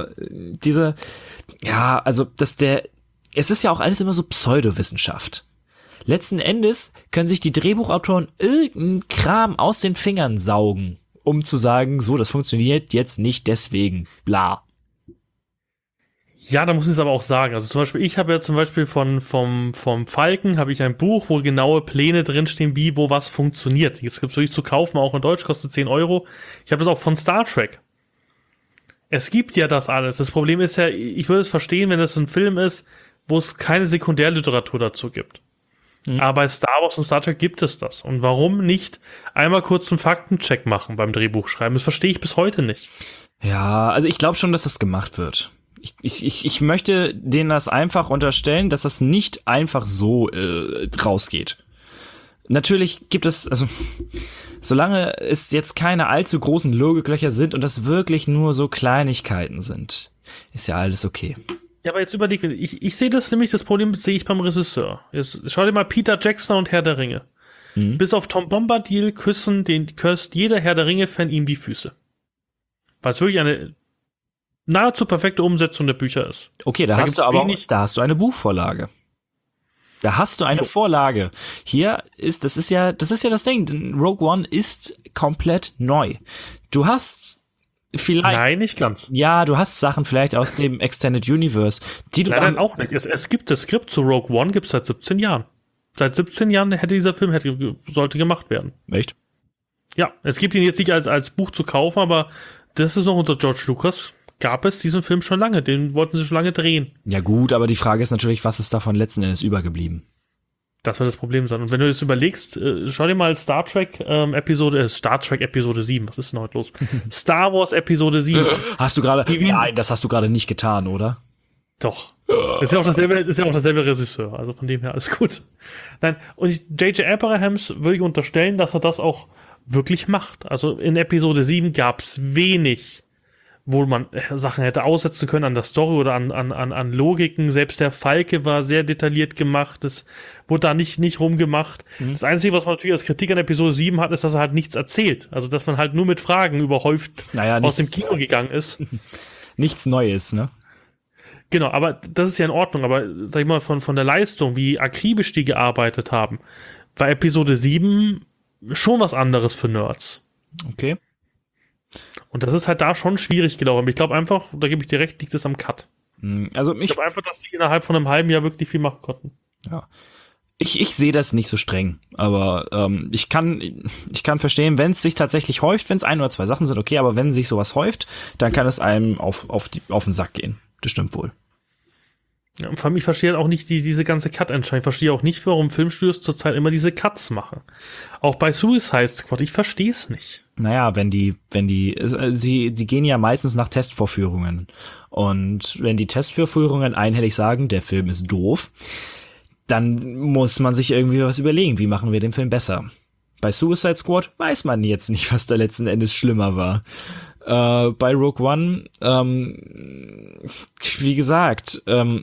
Speaker 2: es ist ja auch alles immer so Pseudowissenschaft. Letzten Endes können sich die Drehbuchautoren irgendeinen Kram aus den Fingern saugen, um zu sagen, so, das funktioniert jetzt nicht deswegen, bla.
Speaker 1: Ja, da muss ich es aber auch sagen. Also zum Beispiel, ich habe ja zum Beispiel vom Falken habe ich ein Buch, wo genaue Pläne drinstehen, wie, wo was funktioniert. Jetzt gibt es wirklich zu kaufen, auch in Deutsch, kostet 10 Euro. Ich habe das auch von Star Trek. Es gibt ja das alles. Das Problem ist ja, ich würde es verstehen, wenn es ein Film ist, wo es keine Sekundärliteratur dazu gibt. Aber bei Star Wars und Star Trek gibt es das. Und warum nicht einmal kurz einen Faktencheck machen beim Drehbuchschreiben? Das verstehe ich bis heute nicht.
Speaker 2: Ja, also ich glaube schon, dass das gemacht wird. Ich möchte denen das einfach unterstellen, dass das nicht einfach so rausgeht. Natürlich gibt es, also solange es jetzt keine allzu großen Logiklöcher sind und das wirklich nur so Kleinigkeiten sind, ist ja alles okay.
Speaker 1: Ja, aber jetzt überleg, ich sehe das nämlich, das Problem sehe ich beim Regisseur. Jetzt schau dir mal Peter Jackson und Herr der Ringe. Bis auf Tom Bombadil küsst jeder Herr der Ringe-Fan ihm die Füße. Weil es wirklich eine nahezu perfekte Umsetzung der Bücher ist.
Speaker 2: Okay, da hast du eine Buchvorlage. Da hast du eine Vorlage. Das ist ja das Ding. Rogue One ist komplett neu. Du hast vielleicht.
Speaker 1: Nein, nicht ganz.
Speaker 2: Ja, du hast Sachen vielleicht aus dem Extended Universe, die du.
Speaker 1: Nein, auch nicht. Es gibt das Skript zu Rogue One, gibt es seit 17 Jahren. Seit 17 Jahren dieser Film sollte gemacht werden.
Speaker 2: Echt?
Speaker 1: Ja, es gibt ihn jetzt nicht als Buch zu kaufen, aber das ist noch unter George Lucas. Gab es diesen Film schon lange. Den wollten sie schon lange drehen.
Speaker 2: Ja gut, aber die Frage ist natürlich, was ist davon letzten Endes übergeblieben?
Speaker 1: Das wird das Problem sein. Und wenn du jetzt überlegst, schau dir mal Star Trek Episode 7. Was ist denn heute los? Star Wars Episode 7.
Speaker 2: Hast du gerade? Nein, das hast du gerade nicht getan, oder?
Speaker 1: Doch. Ist ja auch dasselbe Regisseur. Also von dem her alles gut. Nein, und J.J. Abrahams würde ich unterstellen, dass er das auch wirklich macht. Also in Episode 7 gab es wenig, wo man Sachen hätte aussetzen können an der Story oder an Logiken. Selbst der Falke war sehr detailliert gemacht. Das wurde da nicht rumgemacht. Das Einzige, was man natürlich als Kritik an Episode 7 hat, ist, dass er halt nichts erzählt. Also, dass man halt nur mit Fragen überhäuft aus dem Kino gegangen ist.
Speaker 2: Nichts Neues, ne?
Speaker 1: Genau, aber das ist ja in Ordnung. Aber, sag ich mal, von der Leistung, wie akribisch die gearbeitet haben, war Episode 7 schon was anderes für Nerds.
Speaker 2: Okay.
Speaker 1: Und das ist halt da schon schwierig gelaufen. Aber ich glaube einfach, da gebe ich dir recht, liegt es am Cut.
Speaker 2: Also
Speaker 1: ich glaube einfach, dass die innerhalb von einem halben Jahr wirklich viel machen konnten.
Speaker 2: Ja. Ich sehe das nicht so streng, aber ich kann verstehen, wenn es sich tatsächlich häuft, wenn es 1 oder 2 Sachen sind, okay, aber wenn sich sowas häuft, dann kann es einem auf den Sack gehen. Das stimmt wohl.
Speaker 1: Ja, und vor allem, ich verstehe halt auch nicht diese ganze Cut-Entscheidung. Ich verstehe auch nicht, warum Filmstudios zurzeit immer diese Cuts machen. Auch bei Suicide Squad, ich verstehe es nicht.
Speaker 2: Naja, die gehen ja meistens nach Testvorführungen. Und wenn die Testvorführungen einhellig sagen, der Film ist doof, dann muss man sich irgendwie was überlegen, wie machen wir den Film besser. Bei Suicide Squad weiß man jetzt nicht, was da letzten Endes schlimmer war. Bei Rogue One, wie gesagt,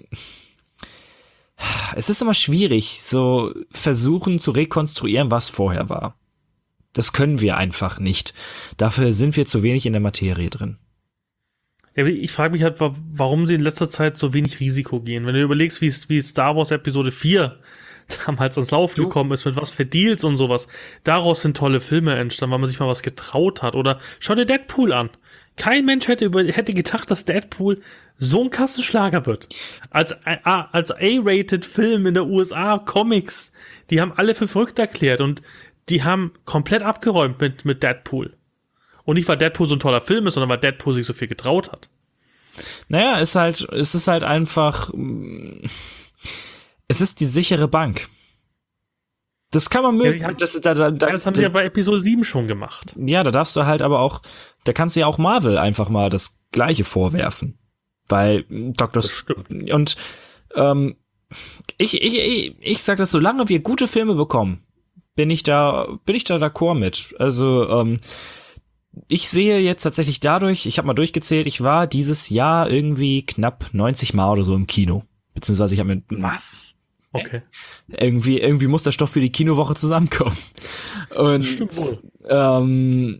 Speaker 2: es ist immer schwierig, so versuchen zu rekonstruieren, was vorher war. Das können wir einfach nicht. Dafür sind wir zu wenig in der Materie drin.
Speaker 1: Ja, ich frage mich halt, warum sie in letzter Zeit so wenig Risiko gehen. Wenn du überlegst, wie Star Wars Episode 4 damals ans Laufen gekommen ist, mit was für Deals und sowas. Daraus sind tolle Filme entstanden, weil man sich mal was getraut hat. Oder schau dir Deadpool an. Kein Mensch hätte gedacht, dass Deadpool so ein Kassenschlager wird. Als A-rated Film in der USA, Comics, die haben alle für verrückt erklärt und die haben komplett abgeräumt mit Deadpool. Und nicht, weil Deadpool so ein toller Film ist, sondern weil Deadpool sich so viel getraut hat.
Speaker 2: Naja, es ist halt einfach, es ist die sichere Bank. Das kann man mögen.
Speaker 1: Ja, das haben sie ja bei Episode 7 schon gemacht.
Speaker 2: Ja, da darfst du halt aber auch, da kannst du ja auch Marvel einfach mal das Gleiche vorwerfen. Weil Dr. Und ich sag das, solange wir gute Filme bekommen, bin ich da d'accord mit. Also, ich sehe jetzt tatsächlich dadurch, ich habe mal durchgezählt, ich war dieses Jahr irgendwie knapp 90 Mal oder so im Kino. Beziehungsweise ich habe mir...
Speaker 1: Was? Okay.
Speaker 2: Irgendwie muss der Stoff für die Kinowoche zusammenkommen. Und
Speaker 1: Stimmt wohl.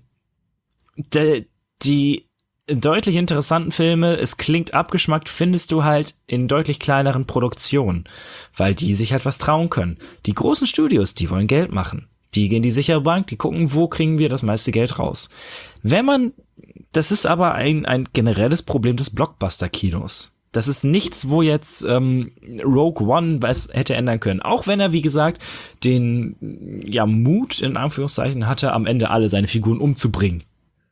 Speaker 2: die deutlich interessanten Filme, es klingt abgeschmackt, findest du halt in deutlich kleineren Produktionen, weil die sich halt was trauen können. Die großen Studios, die wollen Geld machen. Die gehen die sichere Bank, die gucken, wo kriegen wir das meiste Geld raus. Das ist aber ein generelles Problem des Blockbuster-Kinos. Das ist nichts, wo jetzt Rogue One was hätte ändern können. Auch wenn er, wie gesagt, den Mut, in Anführungszeichen, hatte, am Ende alle seine Figuren umzubringen.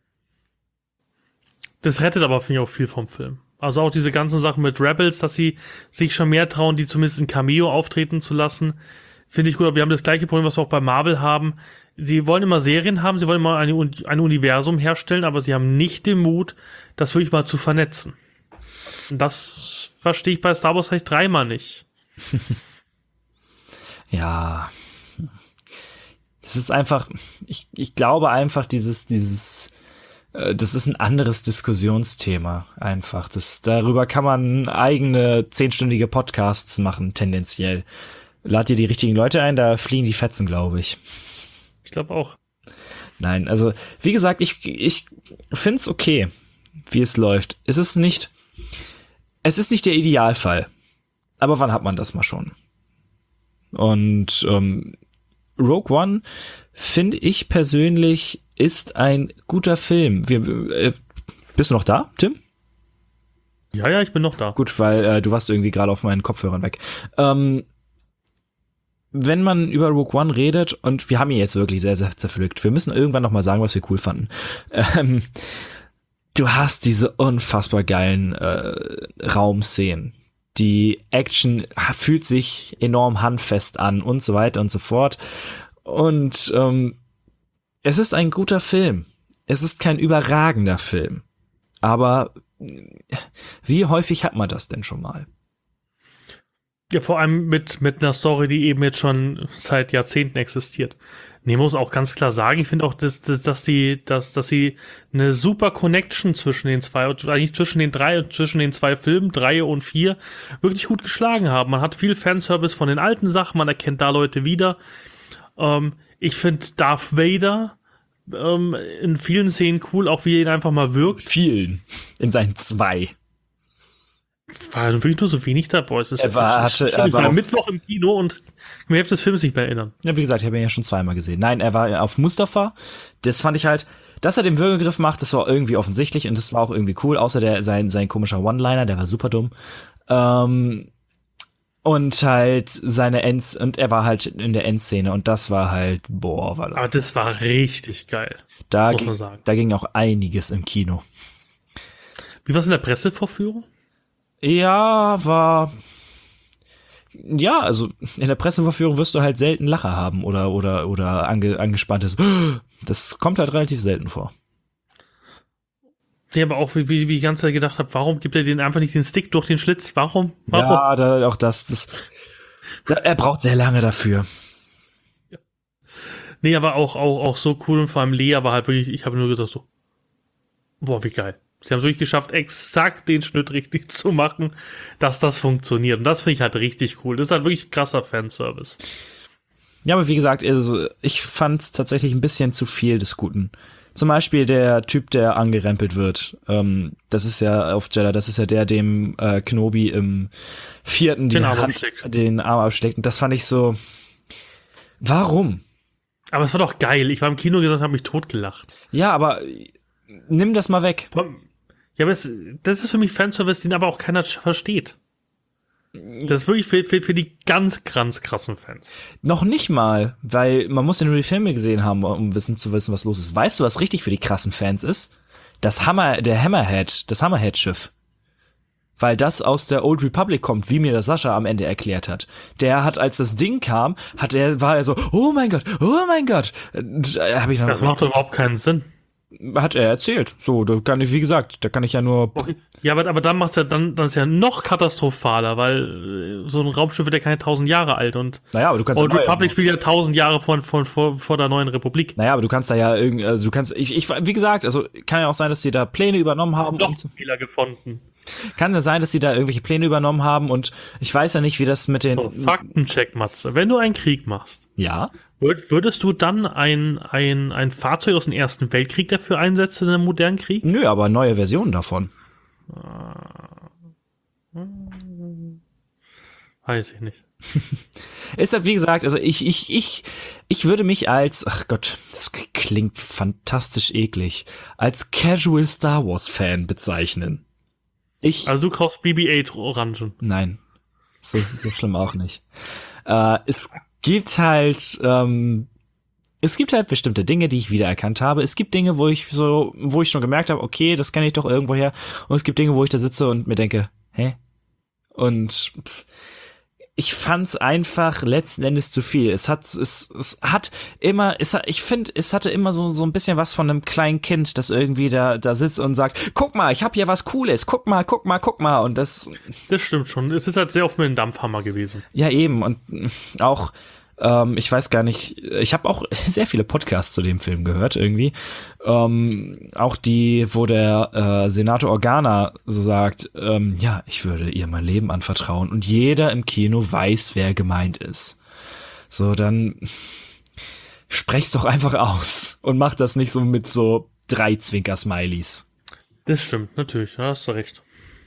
Speaker 1: Das rettet aber, finde ich, auch viel vom Film. Also auch diese ganzen Sachen mit Rebels, dass sie sich schon mehr trauen, die zumindest in Cameo auftreten zu lassen, finde ich gut. Aber wir haben das gleiche Problem, was wir auch bei Marvel haben. Sie wollen immer Serien haben, sie wollen immer ein Universum herstellen, aber sie haben nicht den Mut, das wirklich mal zu vernetzen. Und das verstehe ich bei Star Wars vielleicht dreimal nicht.
Speaker 2: Ja. Das ist einfach, ich glaube einfach, das ist ein anderes Diskussionsthema einfach. Darüber kann man eigene 10-stündige Podcasts machen, tendenziell. Lad dir die richtigen Leute ein, da fliegen die Fetzen, glaube ich.
Speaker 1: Ich glaube auch.
Speaker 2: Nein, also, wie gesagt, ich find's okay, wie es läuft. Es ist nicht der Idealfall. Aber wann hat man das mal schon? Und Rogue One, finde ich persönlich, ist ein guter Film. Bist du noch da, Tim?
Speaker 1: Ja, ich bin noch da.
Speaker 2: Gut, weil du warst irgendwie gerade auf meinen Kopfhörern weg. Wenn man über Rogue One redet, und wir haben ihn jetzt wirklich sehr, sehr zerpflückt, wir müssen irgendwann noch mal sagen, was wir cool fanden. Du hast diese unfassbar geilen Raumszenen. Die Action fühlt sich enorm handfest an und so weiter und so fort. Und es ist ein guter Film. Es ist kein überragender Film. Aber wie häufig hat man das denn schon mal?
Speaker 1: Ja, vor allem mit einer Story, die eben jetzt schon seit Jahrzehnten existiert. Nee, muss auch ganz klar sagen, ich finde auch, dass sie eine super Connection zwischen den zwei, eigentlich zwischen den zwei Filmen, 3 und 4, wirklich gut geschlagen haben. Man hat viel Fanservice von den alten Sachen, man erkennt da Leute wieder. Ich finde Darth Vader in vielen Szenen cool, auch wie er ihn einfach mal wirkt.
Speaker 2: Vielen. In seinen 2.
Speaker 1: War wirklich nur so wenig dabei. Ich war Mittwoch im Kino und mir Hälfte des Films nicht mehr erinnern.
Speaker 2: Ja, wie gesagt, ich habe ihn ja schon zweimal gesehen. Nein, er war auf Mustafa. Das fand ich halt, dass er den Würgegriff macht, das war irgendwie offensichtlich und das war auch irgendwie cool, außer sein komischer One-Liner, der war super dumm. Und halt und er war halt in der Endszene und das war halt, war das.
Speaker 1: Aber das war richtig geil.
Speaker 2: Da ging auch einiges im Kino.
Speaker 1: Wie war es in der Pressevorführung?
Speaker 2: Ja, also in der Pressevorführung wirst du halt selten Lacher haben oder angespanntes. Das kommt halt relativ selten vor.
Speaker 1: Ja, aber auch wie ich die ganze Zeit gedacht habe, warum gibt er den einfach nicht den Stick durch den Schlitz? Warum?
Speaker 2: Ja, er braucht sehr lange dafür.
Speaker 1: Ja. Nee, aber auch so cool und vor allem Lea war halt wirklich, ich habe nur gedacht so, boah, wie geil. Sie haben es wirklich geschafft, exakt den Schnitt richtig zu machen, dass das funktioniert. Und das finde ich halt richtig cool. Das ist halt wirklich krasser Fanservice.
Speaker 2: Ja, aber wie gesagt, also ich fand es tatsächlich ein bisschen zu viel des Guten. Zum Beispiel der Typ, der angerempelt wird. Das ist ja auf Jeddah, das ist ja der, dem Kenobi im 4. den Arm abschlägt. Und das fand ich so, warum?
Speaker 1: Aber es war doch geil. Ich war im Kino gesagt und habe mich totgelacht.
Speaker 2: Ja, aber nimm das mal weg.
Speaker 1: Ja, aber das ist für mich Fanservice, den aber auch keiner versteht. Das ist wirklich für die ganz krassen Fans.
Speaker 2: Noch nicht mal, weil man muss ja nur die Filme gesehen haben, um zu wissen, was los ist. Weißt du, was richtig für die krassen Fans ist? Das Hammerhead-Schiff. Weil das aus der Old Republic kommt, wie mir das Sascha am Ende erklärt hat. Der hat, als das Ding kam, war er so, oh mein Gott.
Speaker 1: Das macht doch überhaupt keinen Sinn.
Speaker 2: Hat er erzählt. So, da kann ich ja nur.
Speaker 1: Okay. Ja, aber dann macht's ja dann ist ja noch katastrophaler, weil so ein Raumschiff wird ja keine 1000 Jahre alt und
Speaker 2: naja, aber du kannst
Speaker 1: Old Republic spielt ja 1000 Jahre vor der neuen Republik.
Speaker 2: Naja, aber du kannst da ja wie gesagt, also kann ja auch sein, dass die da Pläne übernommen haben.
Speaker 1: Doch Fehler gefunden.
Speaker 2: Kann ja sein, dass sie da irgendwelche Pläne übernommen haben und ich weiß ja nicht, wie das mit den...
Speaker 1: So, Faktencheck, Matze. Wenn du einen Krieg machst,
Speaker 2: Ja?
Speaker 1: würdest du dann ein Fahrzeug aus dem Ersten Weltkrieg dafür einsetzen in einem modernen Krieg?
Speaker 2: Nö, aber neue Versionen davon.
Speaker 1: Weiß ich nicht.
Speaker 2: Ist halt, wie gesagt, also ich würde mich als, ach Gott, das klingt fantastisch eklig, als Casual Star Wars Fan bezeichnen.
Speaker 1: Also du kaufst BB-8 Orangen.
Speaker 2: Nein, so schlimm auch nicht. Es gibt halt bestimmte Dinge, die ich wiedererkannt habe. Es gibt Dinge, wo ich schon gemerkt habe, okay, das kenne ich doch irgendwoher. Und es gibt Dinge, wo ich da sitze und mir denke, hä? Und ich fand's einfach letzten Endes zu viel. Ich finde, es hatte immer so ein bisschen was von einem kleinen Kind, das irgendwie da sitzt und sagt, guck mal, ich hab hier was Cooles, guck mal. Und das
Speaker 1: stimmt schon. Es ist halt sehr oft mit einem Dampfhammer gewesen.
Speaker 2: Ja, eben. Und auch, ich weiß gar nicht, ich habe auch sehr viele Podcasts zu dem Film gehört irgendwie. Auch die, wo der Senator Organa so sagt, ja, ich würde ihr mein Leben anvertrauen. Und jeder im Kino weiß, wer gemeint ist. So, dann sprech's doch einfach aus und mach das nicht so mit so 3 Zwinker-Smileys.
Speaker 1: Das stimmt, natürlich, da hast du recht.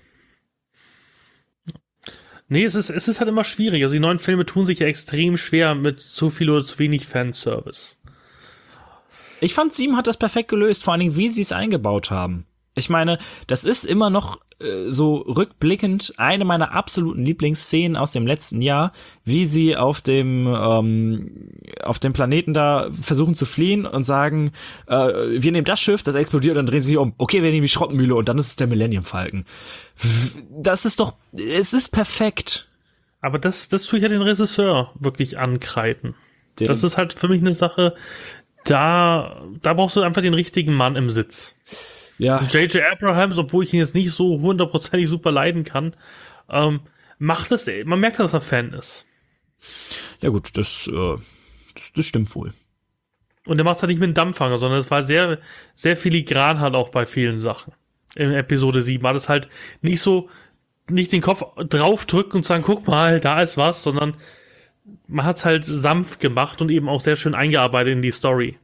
Speaker 1: Nee, es ist halt immer schwierig. Also die neuen Filme tun sich ja extrem schwer mit zu viel oder zu wenig Fanservice.
Speaker 2: Ich fand, 7 hat das perfekt gelöst, vor allen Dingen, wie sie es eingebaut haben. Ich meine, das ist immer noch so rückblickend eine meiner absoluten Lieblingsszenen aus dem letzten Jahr, wie sie auf dem Planeten da versuchen zu fliehen und sagen, wir nehmen das Schiff, das explodiert und dann drehen sie sich um. Okay, wir nehmen die Schrottmühle und dann ist es der Millennium Falcon. Das ist doch, es ist perfekt.
Speaker 1: Aber das tue ich ja den Regisseur wirklich ankreiden. Das ist halt für mich eine Sache, da brauchst du einfach den richtigen Mann im Sitz.
Speaker 2: Ja.
Speaker 1: J.J. Abrahams, obwohl ich ihn jetzt nicht so hundertprozentig super leiden kann, macht es, man merkt, dass er Fan ist.
Speaker 2: Ja gut, das stimmt wohl.
Speaker 1: Und er macht es halt nicht mit einem Dampfhanger, sondern es war sehr, sehr filigran halt auch bei vielen Sachen. In Episode 7 war das halt nicht den Kopf draufdrücken und sagen, guck mal, da ist was, sondern man hat es halt sanft gemacht und eben auch sehr schön eingearbeitet in die Story.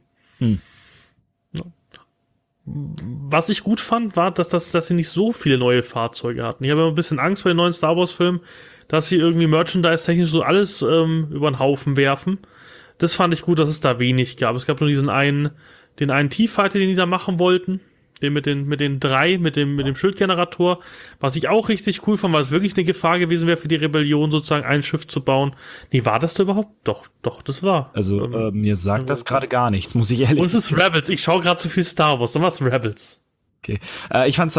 Speaker 1: Was ich gut fand, war, dass sie nicht so viele neue Fahrzeuge hatten. Ich habe immer ein bisschen Angst bei den neuen Star Wars Filmen, dass sie irgendwie merchandise-technisch so alles über den Haufen werfen. Das fand ich gut, dass es da wenig gab. Es gab nur den einen T-Fighter, den die da machen wollten. Den mit den 3, mit dem Schildgenerator. Was ich auch richtig cool fand, weil es wirklich eine Gefahr gewesen wäre für die Rebellion, sozusagen ein Schiff zu bauen. Nee, war das da überhaupt? Doch, das war.
Speaker 2: Also, mir sagt das gerade gar nichts, muss ich ehrlich sagen.
Speaker 1: Und es ist Rebels. Ich schaue gerade zu viel Star Wars. Dann war es Rebels.
Speaker 2: Okay. Ich fand's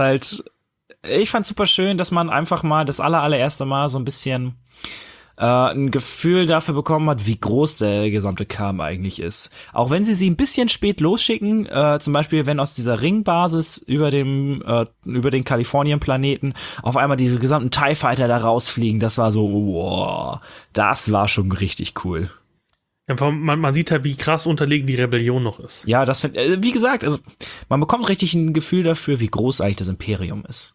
Speaker 2: super schön, dass man einfach mal das allererste Mal so ein bisschen ein Gefühl dafür bekommen hat, wie groß der gesamte Kram eigentlich ist. Auch wenn sie ein bisschen spät losschicken, zum Beispiel, wenn aus dieser Ringbasis über den Kalifornien-Planeten auf einmal diese gesamten TIE Fighter da rausfliegen, das war so, wow, das war schon richtig cool.
Speaker 1: Ja, man sieht halt, wie krass unterlegen die Rebellion noch ist.
Speaker 2: Ja, wie gesagt, also man bekommt richtig ein Gefühl dafür, wie groß eigentlich das Imperium ist.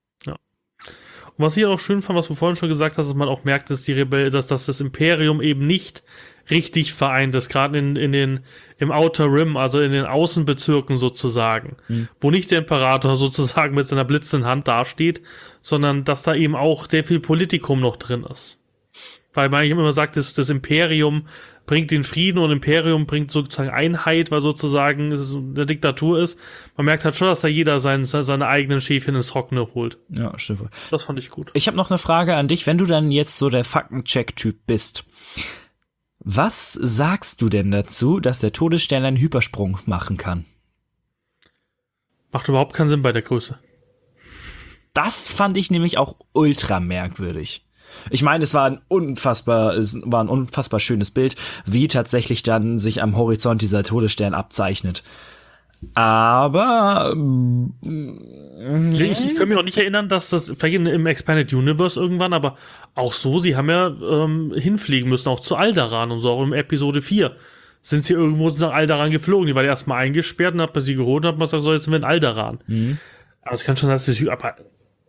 Speaker 1: Und was ich auch schön fand, was du vorhin schon gesagt hast, dass man auch merkt, dass dass das Imperium eben nicht richtig vereint ist, gerade im Outer Rim, also in den Außenbezirken sozusagen, wo nicht der Imperator sozusagen mit seiner blitzenden Hand dasteht, sondern dass da eben auch sehr viel Politikum noch drin ist. Weil man immer sagt, das Imperium bringt den Frieden und Imperium bringt sozusagen Einheit, weil sozusagen es eine Diktatur ist. Man merkt halt schon, dass da jeder seine eigenen Schäfchen ins Trockene holt.
Speaker 2: Ja, stimmt.
Speaker 1: Das fand ich gut.
Speaker 2: Ich habe noch eine Frage an dich, wenn du dann jetzt so der Faktencheck-Typ bist. Was sagst du denn dazu, dass der Todesstern einen Hypersprung machen kann?
Speaker 1: Macht überhaupt keinen Sinn bei der Größe.
Speaker 2: Das fand ich nämlich auch ultra merkwürdig. Ich meine, es war ein unfassbar schönes Bild, wie tatsächlich dann sich am Horizont dieser Todesstern abzeichnet. Aber
Speaker 1: ich kann mich auch nicht erinnern, dass das vielleicht im Expanded Universe irgendwann, aber auch so, sie haben ja hinfliegen müssen, auch zu Alderaan und so, auch in Episode 4 sind sie irgendwo nach Alderaan geflogen. Die war erstmal eingesperrt und hat man sie geholt und hat man gesagt, so, jetzt sind wir in Alderaan. Aber es kann schon sein, dass das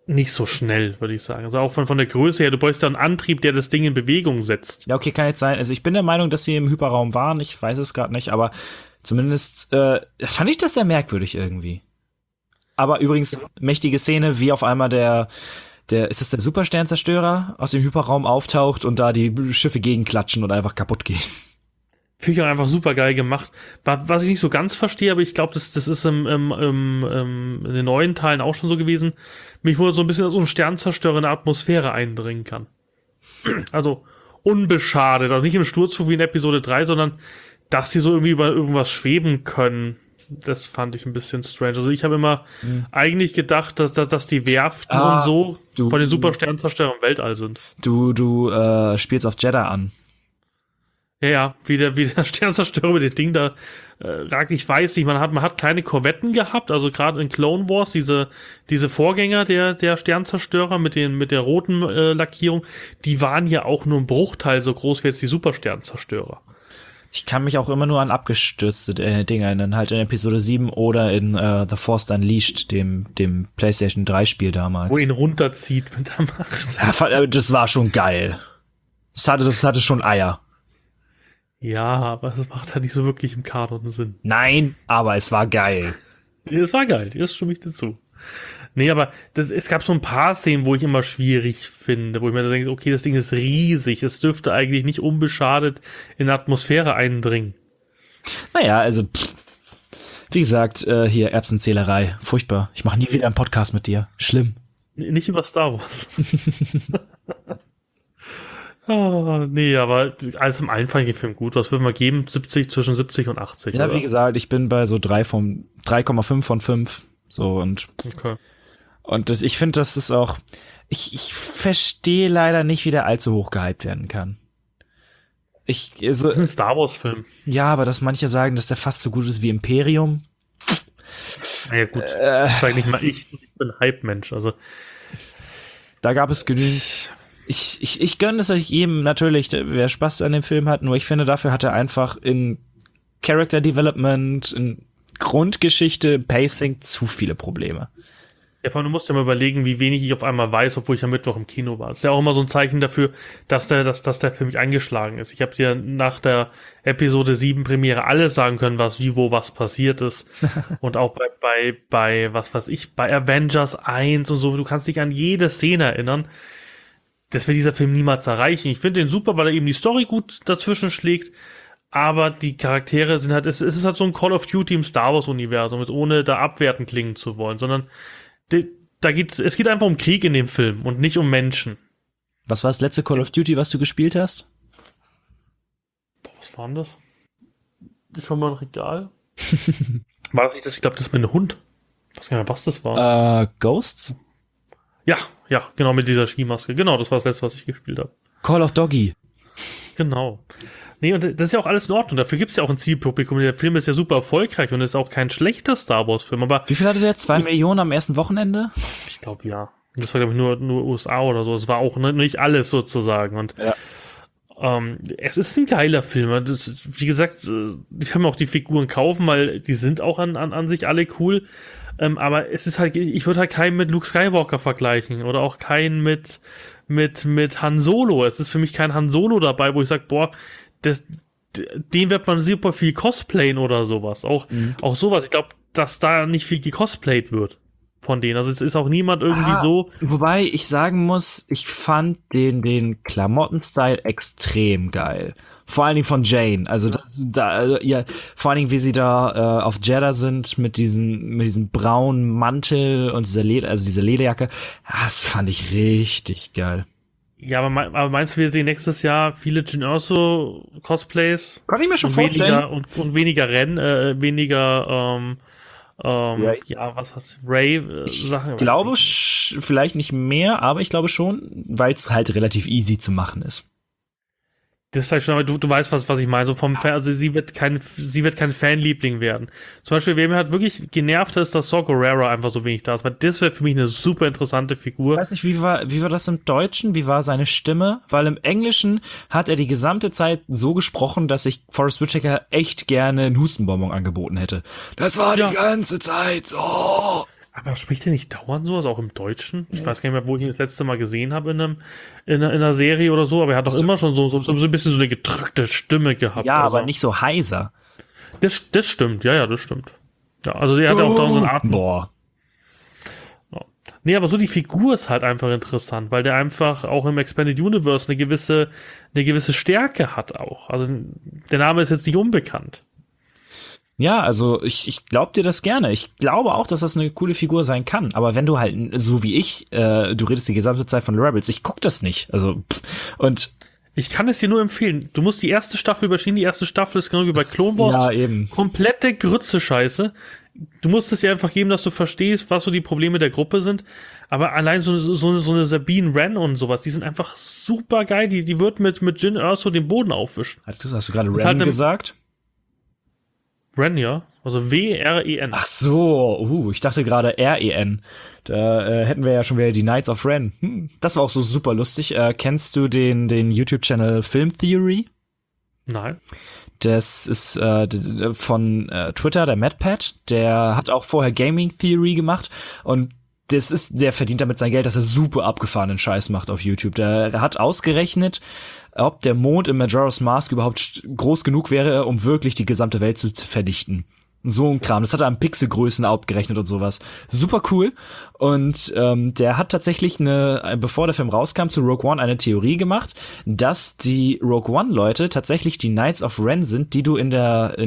Speaker 1: nicht so schnell, würde ich sagen. Also auch von der Größe her, du brauchst ja einen Antrieb, der das Ding in Bewegung setzt.
Speaker 2: Ja, okay, kann jetzt sein. Also ich bin der Meinung, dass sie im Hyperraum waren. Ich weiß es gerade nicht, aber zumindest fand ich das sehr merkwürdig irgendwie. Aber übrigens, mächtige Szene, wie auf einmal ist das der Supersternzerstörer aus dem Hyperraum auftaucht und da die Schiffe gegenklatschen und einfach kaputt gehen.
Speaker 1: Finde ich auch einfach super geil gemacht. Was ich nicht so ganz verstehe, aber ich glaube, das ist in den neuen Teilen auch schon so gewesen. Mich wurde so ein bisschen als so ein Sternzerstörer in der Atmosphäre eindringen kann. Also unbeschadet. Also nicht im Sturzflug wie in Episode 3, sondern dass sie so irgendwie über irgendwas schweben können. Das fand ich ein bisschen strange. Also ich habe immer eigentlich gedacht, dass die Werften und so von den Supersternzerstörern im Weltall sind.
Speaker 2: Du spielst auf Jeddah an.
Speaker 1: Ja, wie der Sternzerstörer mit dem Ding da ragt. Ich weiß nicht, man hat kleine Korvetten gehabt, also gerade in Clone Wars, diese Vorgänger der Sternzerstörer mit der roten Lackierung, die waren ja auch nur ein Bruchteil so groß wie jetzt die Supersternzerstörer.
Speaker 2: Ich kann mich auch immer nur an abgestürzte Dinge erinnern, halt in Episode 7 oder in The Force Unleashed, dem PlayStation 3 Spiel damals.
Speaker 1: Wo ihn runterzieht mit der Macht.
Speaker 2: Ja, das war schon geil. Das hatte schon Eier.
Speaker 1: Ja, aber es macht halt nicht so wirklich im Kanon Sinn.
Speaker 2: Nein, aber es war geil.
Speaker 1: Es war geil, das stimme ich dazu. Nee, aber es gab so ein paar Szenen, wo ich immer schwierig finde, wo ich mir denke, okay, das Ding ist riesig, es dürfte eigentlich nicht unbeschadet in die Atmosphäre eindringen.
Speaker 2: Naja, also, wie gesagt, hier Erbsenzählerei, furchtbar. Ich mache nie wieder einen Podcast mit dir. Schlimm.
Speaker 1: Nicht über Star Wars. Nee, aber alles im allen fand ich den Film gut. Was würden wir geben? Zwischen 70 und 80,
Speaker 2: ja,
Speaker 1: oder?
Speaker 2: Wie gesagt, ich bin bei so 3,5 von 5. So und
Speaker 1: okay.
Speaker 2: Und ich finde, das ist auch, ich verstehe leider nicht, wie der allzu hoch gehypt werden kann.
Speaker 1: Das ist ein Star Wars-Film.
Speaker 2: Ja, aber dass manche sagen, dass der fast so gut ist wie Imperium.
Speaker 1: Naja, gut. Sag nicht mal, ich bin Hype-Mensch, also.
Speaker 2: Da gab es genügend. Ich gönne es euch jedem natürlich, wer Spaß an dem Film hat, nur ich finde, dafür hat er einfach in Character Development, in Grundgeschichte, Pacing zu viele Probleme.
Speaker 1: Ja, vor allem, du musst ja mal überlegen, wie wenig ich auf einmal weiß, obwohl ich am Mittwoch im Kino war. Das ist ja auch immer so ein Zeichen dafür, dass der für mich eingeschlagen ist. Ich habe dir nach der Episode 7 Premiere alles sagen können, was passiert ist. Und auch bei was weiß ich, bei Avengers 1 und so, du kannst dich an jede Szene erinnern. Das wird dieser Film niemals erreichen. Ich finde den super, weil er eben die Story gut dazwischen schlägt. Aber die Charaktere sind halt, es ist halt so ein Call of Duty im Star Wars Universum, ohne da abwertend klingen zu wollen, sondern es geht einfach um Krieg in dem Film und nicht um Menschen.
Speaker 2: Was war das letzte Call of Duty, was du gespielt hast?
Speaker 1: Boah, was war denn das? Ist schon mal ein Regal? War das nicht das? Ich glaube, das ist mit einem Hund. Ich weiß gar nicht mehr, was das war.
Speaker 2: Ghosts?
Speaker 1: Ja, genau, mit dieser Skimaske. Genau, das war das letzte, was ich gespielt habe.
Speaker 2: Call of Doggy.
Speaker 1: Genau. Nee, und das ist ja auch alles in Ordnung. Dafür gibt es ja auch ein Zielpublikum. Der Film ist ja super erfolgreich und ist auch kein schlechter Star Wars-Film. Aber
Speaker 2: wie viel hatte der? 2 Millionen am ersten Wochenende?
Speaker 1: Ich glaube, ja. Das war, glaube ich, nur USA oder so. Es war auch nicht alles sozusagen. Und
Speaker 2: ja.
Speaker 1: Es ist ein geiler Film. Wie gesagt, ich kann mir auch die Figuren kaufen, weil die sind auch an sich alle cool. Aber es ist halt, ich würde halt keinen mit Luke Skywalker vergleichen oder auch keinen mit Han Solo. Es ist für mich kein Han Solo dabei, wo ich sage, boah, den wird man super viel cosplayen oder sowas. Auch sowas. Ich glaube, dass da nicht viel gecosplayt wird von denen. Also es ist auch niemand irgendwie so.
Speaker 2: Wobei ich sagen muss, ich fand den Klamotten-Style extrem geil. Vor allen Dingen von Jane. Also vor allen Dingen, wie sie da auf Jeddah sind mit diesem braunen Mantel und diese Lederjacke. Das fand ich richtig geil.
Speaker 1: Ja, aber meinst du, wir sehen nächstes Jahr viele Jyn Erso Cosplays?
Speaker 2: Kann ich mir schon vorstellen.
Speaker 1: Und weniger Rennen, weniger Ray Sachen.
Speaker 2: Ich glaube vielleicht nicht mehr, aber ich glaube schon, weil es halt relativ easy zu machen ist.
Speaker 1: Das ist vielleicht schon, aber du weißt, was ich meine. So also sie wird kein Fanliebling werden. Zum Beispiel, wer mir halt wirklich genervt ist, dass Saw Gerrera einfach so wenig da ist, weil das wäre für mich eine super interessante Figur.
Speaker 2: Ich weiß nicht, wie war das im Deutschen? Wie war seine Stimme? Weil im Englischen hat er die gesamte Zeit so gesprochen, dass ich Forest Whitaker echt gerne einen Hustenbonbon angeboten hätte. Das war die ganze Zeit so.
Speaker 1: Aber spricht der nicht dauernd sowas, auch im Deutschen? Ich weiß gar nicht mehr, wo ich ihn das letzte Mal gesehen habe in einer Serie oder so, aber er hat doch immer schon so ein bisschen so eine gedrückte Stimme gehabt.
Speaker 2: Ja,
Speaker 1: also.
Speaker 2: aber nicht so heiser.
Speaker 1: Das stimmt, ja, das stimmt. Ja, also der hat ja auch da so eine Art.
Speaker 2: Boah.
Speaker 1: Ja. Nee, aber so die Figur ist halt einfach interessant, weil der einfach auch im Expanded Universe eine gewisse Stärke hat auch. Also der Name ist jetzt nicht unbekannt.
Speaker 2: Ja, also ich glaube dir das gerne. Ich glaube auch, dass das eine coole Figur sein kann. Aber wenn du halt, so wie ich, du redest die gesamte Zeit von Rebels, ich guck das nicht. Also, und
Speaker 1: Ich kann es dir nur empfehlen. Du musst die erste Staffel überstehen. Die erste Staffel ist genau wie bei Clone Wars.
Speaker 2: ja, eben.
Speaker 1: Komplette Grütze-Scheiße. Du musst es dir einfach geben, dass du verstehst, was so die Probleme der Gruppe sind. Aber allein so eine Sabine Wren und sowas, die sind einfach super geil. Die wird mit Jyn Erso den Boden aufwischen.
Speaker 2: Hast du gerade
Speaker 1: ist
Speaker 2: Ren
Speaker 1: halt
Speaker 2: gesagt?
Speaker 1: Wren, ja. Also W-R-E-N.
Speaker 2: Ach so, ich dachte gerade R-E-N. Da hätten wir ja schon wieder die Knights of Ren. Das war auch so super lustig. Kennst du den YouTube-Channel Film Theory?
Speaker 1: Nein.
Speaker 2: Das ist von Twitter, der MadPat. Der hat auch vorher Gaming Theory gemacht und der verdient damit sein Geld, dass er super abgefahrenen Scheiß macht auf YouTube. Der hat ausgerechnet, ob der Mond im Majora's Mask überhaupt groß genug wäre, um wirklich die gesamte Welt zu vernichten. So ein Kram. Das hat er an Pixelgrößen abgerechnet und sowas. Super cool. Und der hat tatsächlich bevor der Film rauskam, zu Rogue One eine Theorie gemacht, dass die Rogue One-Leute tatsächlich die Knights of Ren sind, die du in der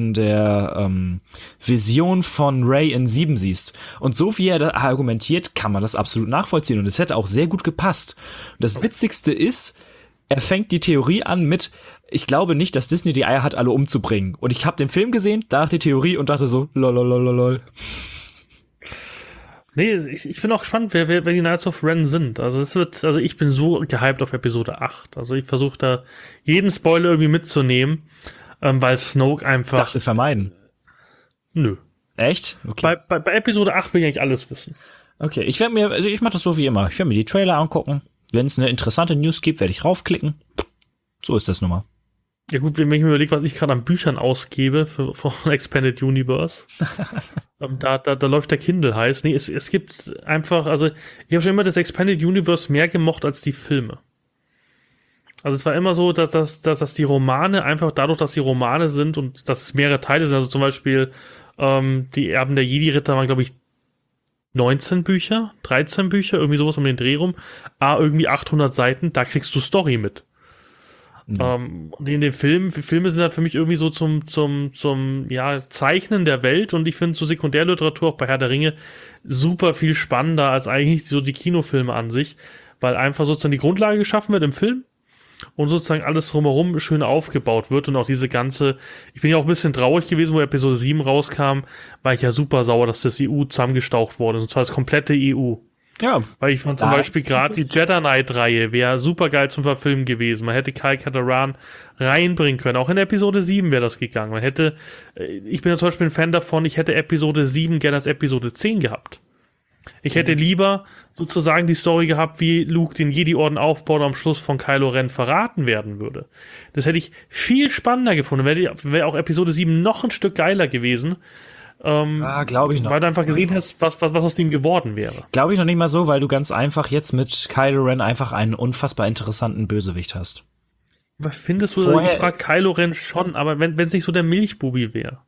Speaker 2: Vision von Rey in 7 siehst. Und so wie er da argumentiert, kann man das absolut nachvollziehen. Und es hätte auch sehr gut gepasst. Und das Witzigste ist, er fängt die Theorie an mit: Ich glaube nicht, dass Disney die Eier hat, alle umzubringen. Und ich habe den Film gesehen, danach die Theorie und dachte so, lololololol.
Speaker 1: Nee, ich bin auch gespannt, wer die Knights of Ren sind. Also ich bin so gehypt auf Episode 8. Also ich versuche da jeden Spoiler irgendwie mitzunehmen, weil Snoke einfach.
Speaker 2: Dachte vermeiden.
Speaker 1: Nö.
Speaker 2: Echt? Okay.
Speaker 1: Bei Episode 8 will ich eigentlich alles wissen.
Speaker 2: Okay, ich mache das so wie immer. Ich werde mir die Trailer angucken. Wenn es eine interessante News gibt, werde ich raufklicken. So ist das nun mal.
Speaker 1: Ja gut, wenn ich mir überlege, was ich gerade an Büchern ausgebe für Expanded Universe, da läuft der Kindle heiß. Nee, es gibt einfach, also ich habe schon immer das Expanded Universe mehr gemocht als die Filme. Also es war immer so, dass die Romane einfach dadurch, dass sie Romane sind und dass es mehrere Teile sind, also zum Beispiel die Erben der Jedi-Ritter waren, glaube ich, 19 Bücher, 13 Bücher, irgendwie sowas um den Dreh rum, irgendwie 800 Seiten, da kriegst du Story mit. Und in den Filme sind halt für mich irgendwie so zum Zeichnen der Welt, und ich finde so Sekundärliteratur auch bei Herr der Ringe super viel spannender als eigentlich so die Kinofilme an sich, weil einfach sozusagen die Grundlage geschaffen wird im Film und sozusagen alles drumherum schön aufgebaut wird, und auch diese ganze, ich bin ja auch ein bisschen traurig gewesen, wo Episode 7 rauskam, war ich ja super sauer, dass das EU zusammengestaucht wurde, und zwar das komplette EU.
Speaker 2: Ja.
Speaker 1: Weil ich fand zum Beispiel gerade die Jedi Knight-Reihe wäre super geil zum Verfilmen gewesen. Man hätte Kyle Katarn reinbringen können. Auch in Episode 7 wäre das gegangen. Ich bin ja zum Beispiel ein Fan davon, ich hätte Episode 7 gerne als Episode 10 gehabt. Ich hätte lieber sozusagen die Story gehabt, wie Luke den Jedi-Orden aufbaut und am Schluss von Kylo Ren verraten werden würde. Das hätte ich viel spannender gefunden. Wäre auch Episode 7 noch ein Stück geiler gewesen.
Speaker 2: Glaube ich noch.
Speaker 1: Weil du einfach gesehen hast, was aus dem geworden wäre.
Speaker 2: Glaube ich noch nicht mal so, weil du ganz einfach jetzt mit Kylo Ren einfach einen unfassbar interessanten Bösewicht hast.
Speaker 1: Was findest du? Ich frage Kylo Ren schon, aber wenn es nicht so der Milchbubi wäre.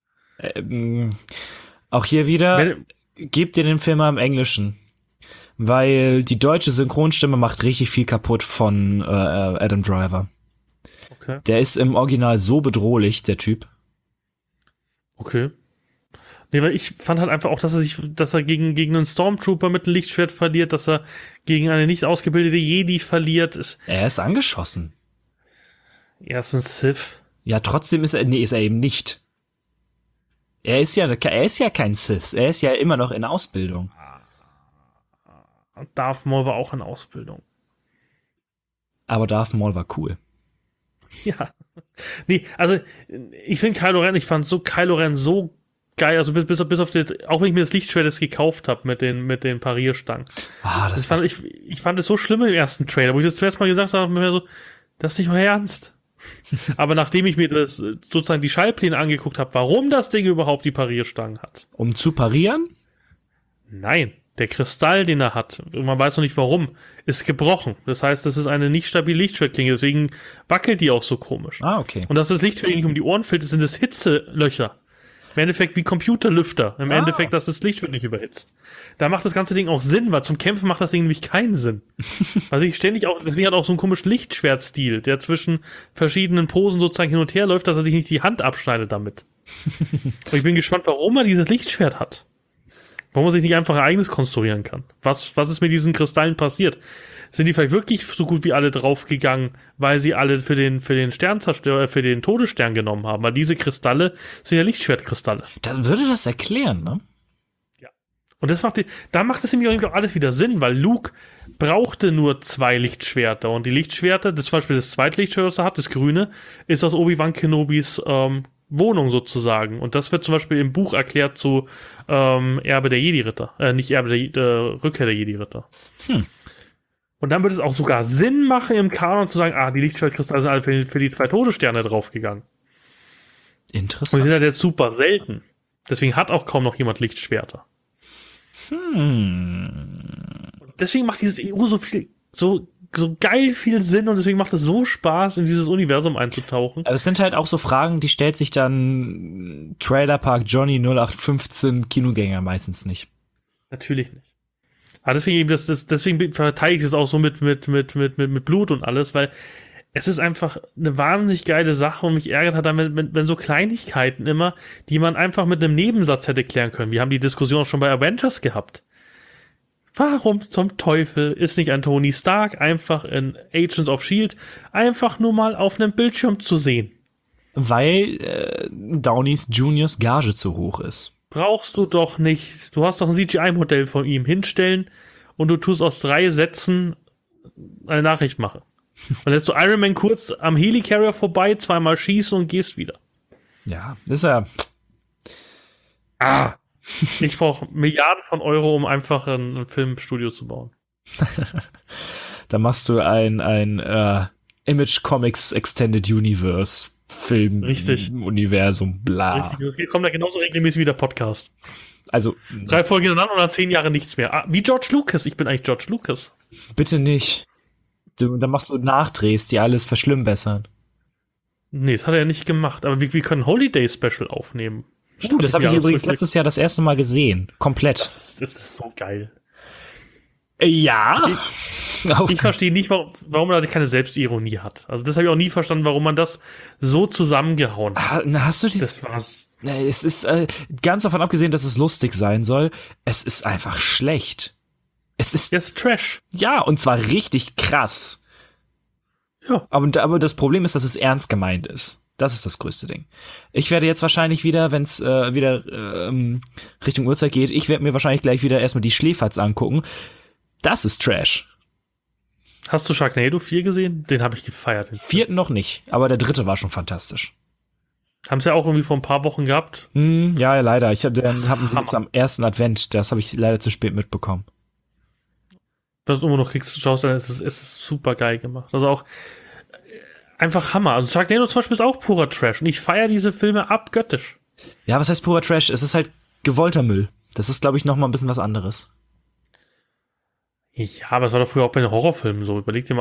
Speaker 2: Auch hier wieder, gebt dir den Film mal im Englischen. Weil die deutsche Synchronstimme macht richtig viel kaputt von Adam Driver.
Speaker 1: Okay.
Speaker 2: Der ist im Original so bedrohlich, der Typ.
Speaker 1: Okay. Nee, weil ich fand halt einfach auch, dass er gegen einen Stormtrooper mit einem Lichtschwert verliert, dass er gegen eine nicht ausgebildete Jedi verliert.
Speaker 2: Er ist angeschossen.
Speaker 1: Er ist ein Sith.
Speaker 2: Ja, trotzdem ist er eben nicht. Er ist ja kein Sith. Er ist ja immer noch in Ausbildung.
Speaker 1: Darth Maul war auch in Ausbildung.
Speaker 2: Aber Darth Maul war cool.
Speaker 1: Ja. Nee, also ich finde ich fand Kylo Ren so geil, also bis auf das, auch wenn ich mir das Lichtschwert jetzt gekauft habe mit den Parierstangen. Ich fand es so schlimm im ersten Trailer, wo ich das zuerst mal gesagt habe, mir so, das ist nicht euer Ernst. Aber nachdem ich mir das sozusagen die Schallpläne angeguckt habe, warum das Ding überhaupt die Parierstangen hat.
Speaker 2: Um zu parieren?
Speaker 1: Nein, der Kristall, den er hat, man weiß noch nicht warum, ist gebrochen. Das heißt, das ist eine nicht stabile Lichtschwertklinge, deswegen wackelt die auch so komisch.
Speaker 2: Ah, okay.
Speaker 1: Und dass das Lichtschwert nicht um die Ohren fällt, sind das Hitzelöcher. Im Endeffekt wie Computerlüfter. Im Endeffekt, dass das Lichtschwert nicht überhitzt. Da macht das ganze Ding auch Sinn, weil zum Kämpfen macht das Ding nämlich keinen Sinn. Also ich ständig auch, deswegen hat er auch so einen komischen Lichtschwertstil, der zwischen verschiedenen Posen sozusagen hin und her läuft, dass er sich nicht die Hand abschneidet damit. Und ich bin gespannt, warum er dieses Lichtschwert hat. Warum er sich nicht einfach ein eigenes konstruieren kann. Was ist mit diesen Kristallen passiert? Sind die vielleicht wirklich so gut wie alle draufgegangen, weil sie alle für den Sternzerstörer, für den Todesstern genommen haben? Weil diese Kristalle sind ja Lichtschwertkristalle.
Speaker 2: Das würde das erklären, ne?
Speaker 1: Ja. Und da macht es nämlich auch alles wieder Sinn, weil Luke brauchte nur 2 Lichtschwerter. Und die Lichtschwerter, das zum Beispiel das zweite Lichtschwert, das er hat, das grüne, ist aus Obi-Wan Kenobis Wohnung sozusagen. Und das wird zum Beispiel im Buch erklärt zu Erbe der Jedi-Ritter. Nicht Erbe der Rückkehr der Jedi-Ritter. Und dann würde es auch sogar Sinn machen, im Kanon zu sagen, die Lichtschwertkristalle sind alle für die 2 Todessterne draufgegangen.
Speaker 2: Interessant.
Speaker 1: Und die sind halt jetzt super selten. Deswegen hat auch kaum noch jemand Lichtschwerter. Deswegen macht dieses EU so geil viel Sinn und deswegen macht es so Spaß, in dieses Universum einzutauchen.
Speaker 2: Aber es sind halt auch so Fragen, die stellt sich dann Trailer Park Johnny 0815 Kinogänger meistens nicht.
Speaker 1: Natürlich nicht. Aber deswegen verteidige ich es auch so mit Blut und alles, weil es ist einfach eine wahnsinnig geile Sache und mich ärgert hat damit, wenn so Kleinigkeiten immer, die man einfach mit einem Nebensatz hätte klären können. Wir haben die Diskussion auch schon bei Avengers gehabt. Warum zum Teufel ist nicht ein Tony Stark einfach in Agents of S.H.I.E.L.D. einfach nur mal auf einem Bildschirm zu sehen?
Speaker 2: Weil Downeys Juniors Gage zu hoch ist.
Speaker 1: Brauchst du doch nicht. Du hast doch ein CGI-Modell von ihm hinstellen und du tust aus 3 Sätzen eine Nachricht machen. Dann lässt du Iron Man kurz am Helicarrier vorbei, 2-mal schießen und gehst wieder.
Speaker 2: Ja, ist er.
Speaker 1: Ich brauche Milliarden von Euro, um einfach ein Filmstudio zu bauen.
Speaker 2: Da machst du ein Image Comics Extended Universe Film Universum, bla.
Speaker 1: Richtig, das kommt ja genauso regelmäßig wie der Podcast.
Speaker 2: Also
Speaker 1: 3 Folgen hintereinander und dann 10 Jahre nichts mehr. Wie George Lucas. Ich bin eigentlich George Lucas.
Speaker 2: Bitte nicht. Dann machst du Nachdrehs, die alles verschlimmbessern.
Speaker 1: Nee, das hat er ja nicht gemacht. Aber wir können Holiday Special aufnehmen.
Speaker 2: Das habe ich übrigens letztes Jahr das erste Mal gesehen. Komplett.
Speaker 1: Das ist so geil.
Speaker 2: Ja.
Speaker 1: Ich verstehe nicht, warum er keine Selbstironie hat. Also das habe ich auch nie verstanden, warum man das so zusammengehauen hat.
Speaker 2: Hast du
Speaker 1: das war's.
Speaker 2: Es ist ganz davon abgesehen, dass es lustig sein soll. Es ist einfach schlecht. Es ist
Speaker 1: Trash.
Speaker 2: Ja, und zwar richtig krass.
Speaker 1: Ja.
Speaker 2: Aber das Problem ist, dass es ernst gemeint ist. Das ist das größte Ding. Ich werde jetzt wahrscheinlich wieder, wenn es wieder Richtung Uhrzeit geht, ich werde mir wahrscheinlich gleich wieder erstmal die Schläferz angucken. Das ist Trash.
Speaker 1: Hast du Sharknado 4 gesehen? Den habe ich gefeiert.
Speaker 2: 4. noch nicht, aber der 3. war schon fantastisch.
Speaker 1: Haben sie ja auch irgendwie vor ein paar Wochen gehabt?
Speaker 2: Ja, leider. Haben sie jetzt am 1. Advent. Das habe ich leider zu spät mitbekommen.
Speaker 1: Wenn du immer noch schaust, dann ist es super geil gemacht. Also auch einfach Hammer. Also Sharknado zum Beispiel ist auch purer Trash. Und ich feiere diese Filme abgöttisch.
Speaker 2: Ja, was heißt purer Trash? Es ist halt gewollter Müll. Das ist, glaube ich, noch mal ein bisschen was anderes.
Speaker 1: Ja, aber es war doch früher auch bei den Horrorfilmen so. Überleg dir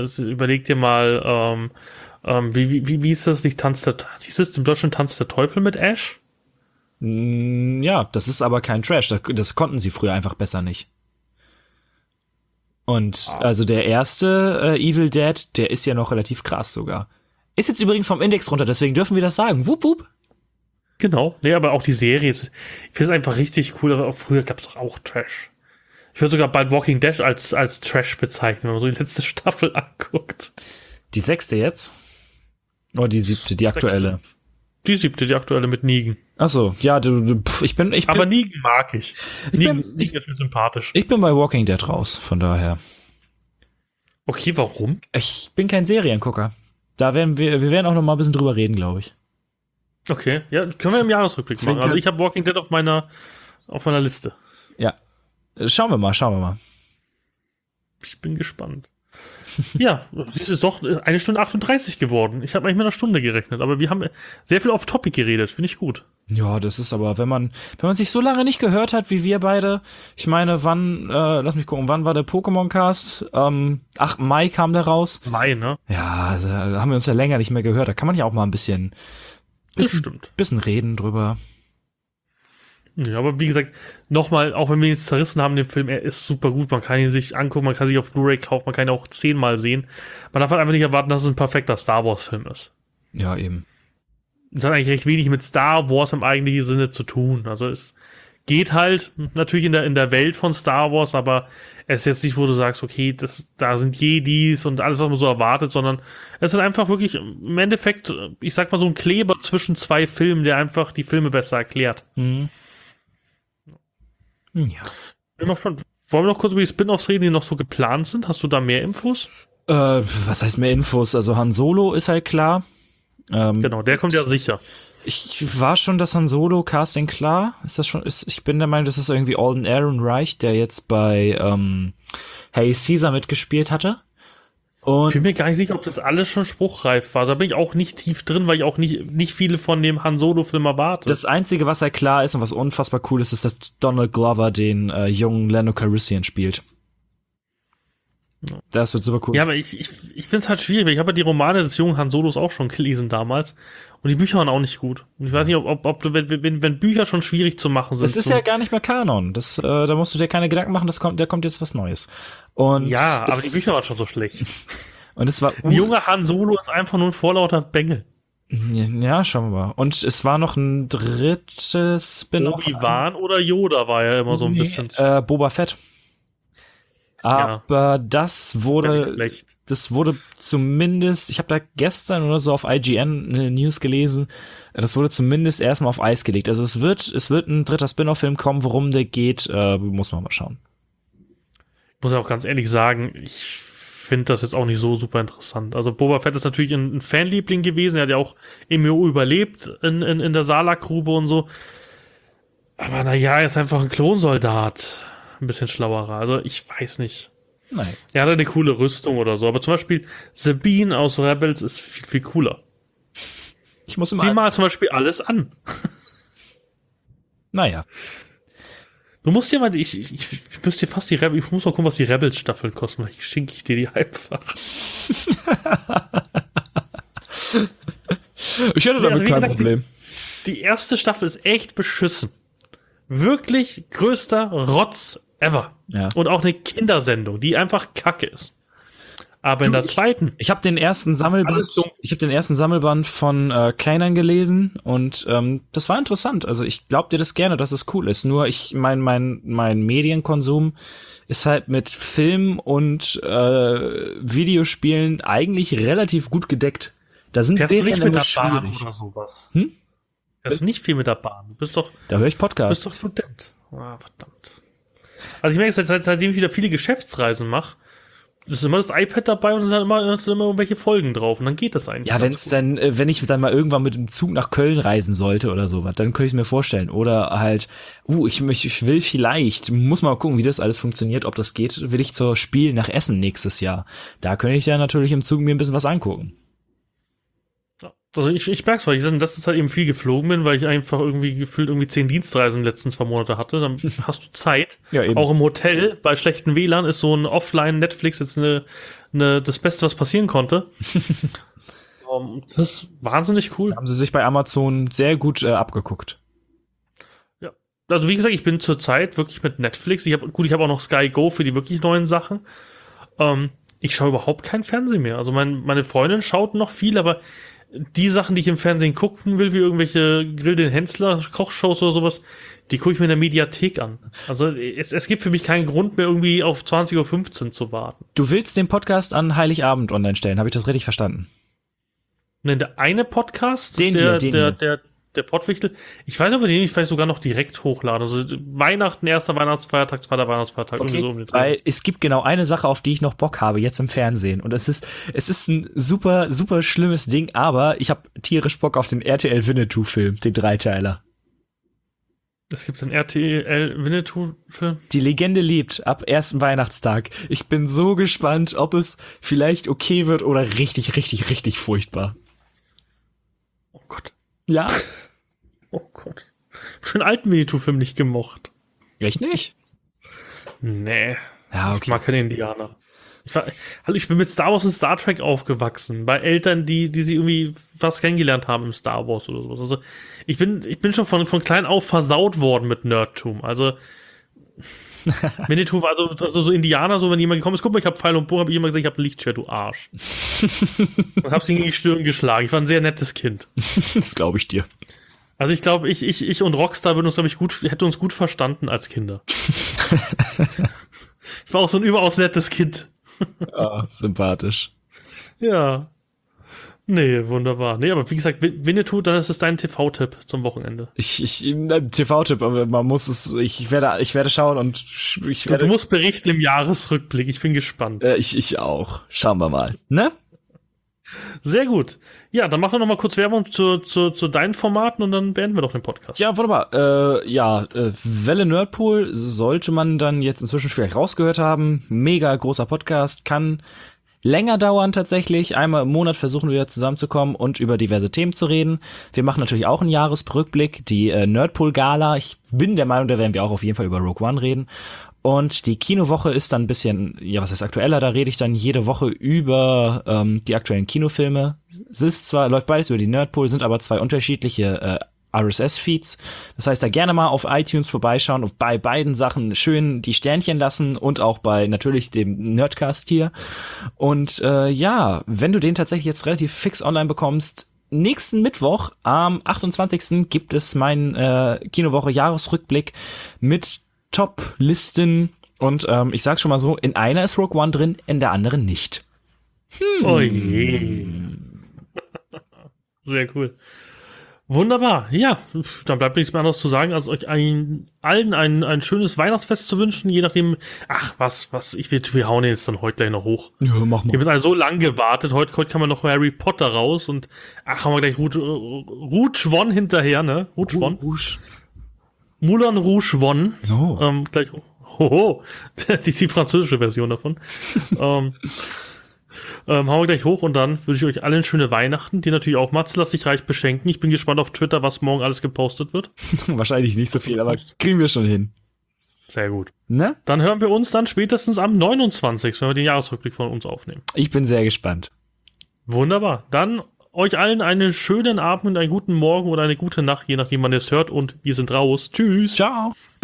Speaker 1: mal, wie ist das nicht hieß es im Deutschen Tanz der Teufel mit Ash?
Speaker 2: Ja, das ist aber kein Trash. Das konnten sie früher einfach besser nicht. Und also der erste Evil Dead, der ist ja noch relativ krass sogar. Ist jetzt übrigens vom Index runter, deswegen dürfen wir das sagen. Wupp, wupp.
Speaker 1: Genau. Nee, aber auch die Serie ich finde es einfach richtig cool. Aber auch früher gab es doch auch Trash. Ich würde sogar bald Walking Dead als Trash bezeichnen, wenn man so die letzte Staffel anguckt.
Speaker 2: Die 6. jetzt? Oder die 7., die aktuelle?
Speaker 1: Die 7., die aktuelle mit Negan.
Speaker 2: Achso, ja, ich bin.
Speaker 1: Aber Negan mag ich. Negan ist mir sympathisch.
Speaker 2: Ich bin bei Walking Dead raus, von daher.
Speaker 1: Okay, warum?
Speaker 2: Ich bin kein Seriengucker. Da werden wir werden auch noch mal ein bisschen drüber reden, glaube ich.
Speaker 1: Okay, ja, können wir im Jahresrückblick machen. Also ich habe Walking Dead auf meiner Liste.
Speaker 2: Ja. Schauen wir mal.
Speaker 1: Ich bin gespannt. Ja, es ist doch 1 Stunde 38 geworden. Ich habe eigentlich mit einer Stunde gerechnet, aber wir haben sehr viel off-topic geredet. Finde ich gut.
Speaker 2: Ja, das ist aber, wenn man sich so lange nicht gehört hat wie wir beide, ich meine, lass mich gucken, wann war der Pokémon-Cast? 8. Mai kam der raus.
Speaker 1: Mai, ne?
Speaker 2: Ja, da haben wir uns ja länger nicht mehr gehört. Da kann man ja auch mal ein bisschen bisschen reden drüber.
Speaker 1: Ja, aber wie gesagt, nochmal, auch wenn wir ihn jetzt zerrissen haben, den Film, er ist super gut. Man kann ihn sich angucken, man kann sich auf Blu-ray kaufen, man kann ihn auch 10-mal sehen. Man darf halt einfach nicht erwarten, dass es ein perfekter Star Wars-Film ist.
Speaker 2: Ja, eben.
Speaker 1: Es hat eigentlich recht wenig mit Star Wars im eigentlichen Sinne zu tun. Also es geht halt natürlich in der Welt von Star Wars, aber es ist jetzt nicht, wo du sagst, okay, da sind Jedis und alles, was man so erwartet, sondern es ist einfach wirklich im Endeffekt, ich sag mal, so ein Kleber zwischen zwei Filmen, der einfach die Filme besser erklärt.
Speaker 2: Mhm. Ja.
Speaker 1: Wollen wir noch kurz über die Spin-Offs reden, die noch so geplant sind? Hast du da mehr Infos?
Speaker 2: Was heißt mehr Infos? Also Han Solo ist halt klar.
Speaker 1: Genau, der kommt ja sicher.
Speaker 2: Ich war schon das Han Solo Casting klar. Ist das schon? Ich bin der Meinung, das ist irgendwie Alden Ehrenreich, der jetzt bei Hey Caesar mitgespielt hatte. Und
Speaker 1: Ich bin mir gar nicht sicher, ob das alles schon spruchreif war. Da bin ich auch nicht tief drin, weil ich auch nicht viele von dem Han Solo-Film erwarte.
Speaker 2: das Einzige, was halt klar ist und was unfassbar cool ist, ist, dass Donald Glover den jungen Lando Calrissian spielt. Das wird super cool.
Speaker 1: Ja, aber ich finde es halt schwierig, weil ich habe ja die Romane des jungen Han Solos auch schon gelesen damals und die Bücher waren auch nicht gut. Und ich weiß nicht, ob du, wenn Bücher schon schwierig zu machen sind.
Speaker 2: Das ist ja gar nicht mehr Kanon. Da musst du dir keine Gedanken machen, da kommt jetzt was Neues. Und
Speaker 1: ja, aber die Bücher waren schon so schlecht.
Speaker 2: Und es war
Speaker 1: Ein junger Han Solo ist einfach nur ein vorlauter Bengel.
Speaker 2: Ja, schauen wir mal. Und es war noch ein drittes Spin-off.
Speaker 1: Obi-Wan oder Yoda war ja immer so ein bisschen.
Speaker 2: Boba Fett. Aber das wurde zumindest, ich habe da gestern oder so auf IGN eine News gelesen, das wurde zumindest erstmal auf Eis gelegt. Also es wird ein dritter Spin-off-Film kommen, worum der geht, muss man mal schauen.
Speaker 1: Ich muss auch ganz ehrlich sagen, ich finde das jetzt auch nicht so super interessant. Also Boba Fett ist natürlich ein Fanliebling gewesen, er hat ja auch MEO überlebt in der Salakgrube und so. Aber naja, er ist einfach ein Klonsoldat. Ein bisschen schlauerer. Also ich weiß nicht.
Speaker 2: Nein.
Speaker 1: Er hat eine coole Rüstung oder so. Aber zum Beispiel Sabine aus Rebels ist viel, viel cooler.
Speaker 2: Ich muss
Speaker 1: Sie malt zum Beispiel alles an.
Speaker 2: Naja.
Speaker 1: Du musst dir mal, ich müsste dir fast ich muss mal gucken, was die Rebels-Staffeln kosten, weil ich schenke dir die einfach.
Speaker 2: Ich hätte damit kein Problem.
Speaker 1: Die erste Staffel ist echt beschissen. Wirklich größter Rotz ever.
Speaker 2: Ja.
Speaker 1: Und auch eine Kindersendung, die einfach kacke ist. Aber in der zweiten.
Speaker 2: Ich habe den ersten Sammelband von Kanan gelesen und das war interessant. Also ich glaub dir das gerne, dass es cool ist. Nur mein Medienkonsum ist halt mit Film und Videospielen eigentlich relativ gut gedeckt. Da sind
Speaker 1: Fährst du nicht mit der
Speaker 2: schwierig.
Speaker 1: Bahn oder sowas?
Speaker 2: Hm?
Speaker 1: Fährst du nicht viel mit der Bahn? Du bist doch
Speaker 2: Da höre ich Podcasts.
Speaker 1: Student. Ah, verdammt. Also ich merke, seitdem ich wieder viele Geschäftsreisen mache, ist immer das iPad dabei und es sind immer irgendwelche Folgen drauf und dann geht das eigentlich.
Speaker 2: Ja, wenn ich dann mal irgendwann mit dem Zug nach Köln reisen sollte oder sowas, dann könnte ich mir vorstellen. Oder halt, ich will vielleicht, muss mal gucken, wie das alles funktioniert, ob das geht, will ich zur Spiel nach Essen nächstes Jahr. Da könnte ich ja natürlich im Zug mir ein bisschen was angucken.
Speaker 1: Also ich merke es, weil ich in letzter Zeit eben viel geflogen bin, weil ich einfach gefühlt 10 Dienstreisen in den letzten 2 Monate hatte. Dann hast du Zeit.
Speaker 2: Ja, eben.
Speaker 1: Auch im Hotel, bei schlechten WLAN ist so ein Offline-Netflix jetzt das Beste, was passieren konnte. Das ist wahnsinnig cool.
Speaker 2: Da haben sie sich bei Amazon sehr gut abgeguckt.
Speaker 1: Ja. Also wie gesagt, ich bin zurzeit wirklich mit Netflix. Ich habe auch noch Sky Go für die wirklich neuen Sachen. Ich schaue überhaupt kein Fernsehen mehr. Also meine Freundin schaut noch viel, aber die Sachen, die ich im Fernsehen gucken will, wie irgendwelche Grill den Hensler Kochshows oder sowas, die gucke ich mir in der Mediathek an. Also es gibt für mich keinen Grund mehr, irgendwie auf 20:15 Uhr zu warten.
Speaker 2: Du willst den Podcast an Heiligabend online stellen, habe ich das richtig verstanden?
Speaker 1: Ne, der eine Podcast, der Pottwichtel, ich weiß nicht, ob wir den nicht vielleicht sogar noch direkt hochladen. Also Weihnachten, erster Weihnachtsfeiertag, zweiter Weihnachtsfeiertag,
Speaker 2: Okay,
Speaker 1: irgendwie so um den Dreh.
Speaker 2: weil es gibt genau eine Sache, auf die ich noch Bock habe, jetzt im Fernsehen. Und es ist ein super, super schlimmes Ding, aber ich habe tierisch Bock auf den RTL Winnetou-Film, den Dreiteiler.
Speaker 1: Es gibt einen RTL Winnetou-Film.
Speaker 2: Die Legende lebt ab ersten Weihnachtstag. Ich bin so gespannt, ob es vielleicht okay wird oder richtig, richtig, richtig furchtbar.
Speaker 1: Oh Gott.
Speaker 2: Ja.
Speaker 1: Oh Gott. schon alten Winnetou-Film nicht gemocht.
Speaker 2: Echt nicht?
Speaker 1: Nee.
Speaker 2: Ja, okay.
Speaker 1: Ich mag keine Indianer. Ich bin mit Star Wars und Star Trek aufgewachsen. Bei Eltern, die sie irgendwie fast kennengelernt haben im Star Wars oder sowas. Also ich bin schon von klein auf versaut worden mit Nerdtum. Also Winnetou war also so Indianer, so wenn jemand gekommen ist, guck mal, ich hab Pfeil und Bogen, hab ich immer gesagt, ich hab ein Lichtschwert, du Arsch. Und hab's ihm in die Stirn geschlagen. Ich war ein sehr nettes Kind.
Speaker 2: Das glaube ich dir.
Speaker 1: Also ich glaube, ich und Rockstar würden uns, glaube ich, hätte uns gut verstanden als Kinder. Ich war auch so ein überaus nettes Kind.
Speaker 2: Ah, sympathisch.
Speaker 1: Ja. Nee, wunderbar. Nee, aber wie gesagt, Winnetou, dann ist es dein TV-Tipp zum Wochenende.
Speaker 2: TV-Tipp, aber man muss es, ich werde schauen und
Speaker 1: Du musst berichten im Jahresrückblick. Ich bin gespannt.
Speaker 2: Ich auch. Schauen wir mal. Ne?
Speaker 1: Sehr gut. Ja, dann machen wir noch mal kurz Werbung zu deinen Formaten und dann beenden wir doch den Podcast.
Speaker 2: Ja, wunderbar. Welle Nerdpool sollte man dann jetzt inzwischen vielleicht rausgehört haben. Mega großer Podcast, kann länger dauern tatsächlich. Einmal im Monat versuchen wir zusammenzukommen und über diverse Themen zu reden. Wir machen natürlich auch einen Jahresrückblick, die Nerdpool-Gala. Ich bin der Meinung, da werden wir auch auf jeden Fall über Rogue One reden. Und die Kinowoche ist dann ein bisschen, ja, was heißt aktueller, da rede ich dann jede Woche über die aktuellen Kinofilme. Es ist zwar, läuft beides über die Nerdpool, sind aber zwei unterschiedliche RSS-Feeds. Das heißt, da gerne mal auf iTunes vorbeischauen und bei beiden Sachen schön die Sternchen lassen und auch bei natürlich dem Nerdcast hier. Und wenn du den tatsächlich jetzt relativ fix online bekommst, nächsten Mittwoch, am 28. gibt es meinen Kinowoche-Jahresrückblick mit Top-Listen und ich sag's schon mal so, in einer ist Rogue One drin, in der anderen nicht.
Speaker 1: Oh je. Sehr cool. Wunderbar. Ja, dann bleibt nichts mehr anderes zu sagen, als euch allen ein schönes Weihnachtsfest zu wünschen, je nachdem, wir hauen jetzt dann heute gleich noch hoch.
Speaker 2: Ja, mach mal.
Speaker 1: Wir haben also so lang gewartet, heute kann man noch Harry Potter raus und haben wir gleich Rouge One hinterher, ne? Rouge One. Moulin Rouge One.
Speaker 2: Oh.
Speaker 1: Gleich. Hoho. Die ist die französische Version davon. Hauen wir gleich hoch und dann wünsche ich euch allen schöne Weihnachten, die natürlich auch Matze, lass dich reich beschenken. Ich bin gespannt auf Twitter, was morgen alles gepostet wird.
Speaker 2: Wahrscheinlich nicht so viel, aber kriegen wir schon hin.
Speaker 1: Sehr gut.
Speaker 2: Ne?
Speaker 1: Dann hören wir uns dann spätestens am 29., wenn wir den Jahresrückblick von uns aufnehmen.
Speaker 2: Ich bin sehr gespannt.
Speaker 1: Wunderbar. Dann euch allen einen schönen Abend, einen guten Morgen oder eine gute Nacht, je nachdem, wann ihr es hört. Und wir sind raus. Tschüss.
Speaker 2: Ciao.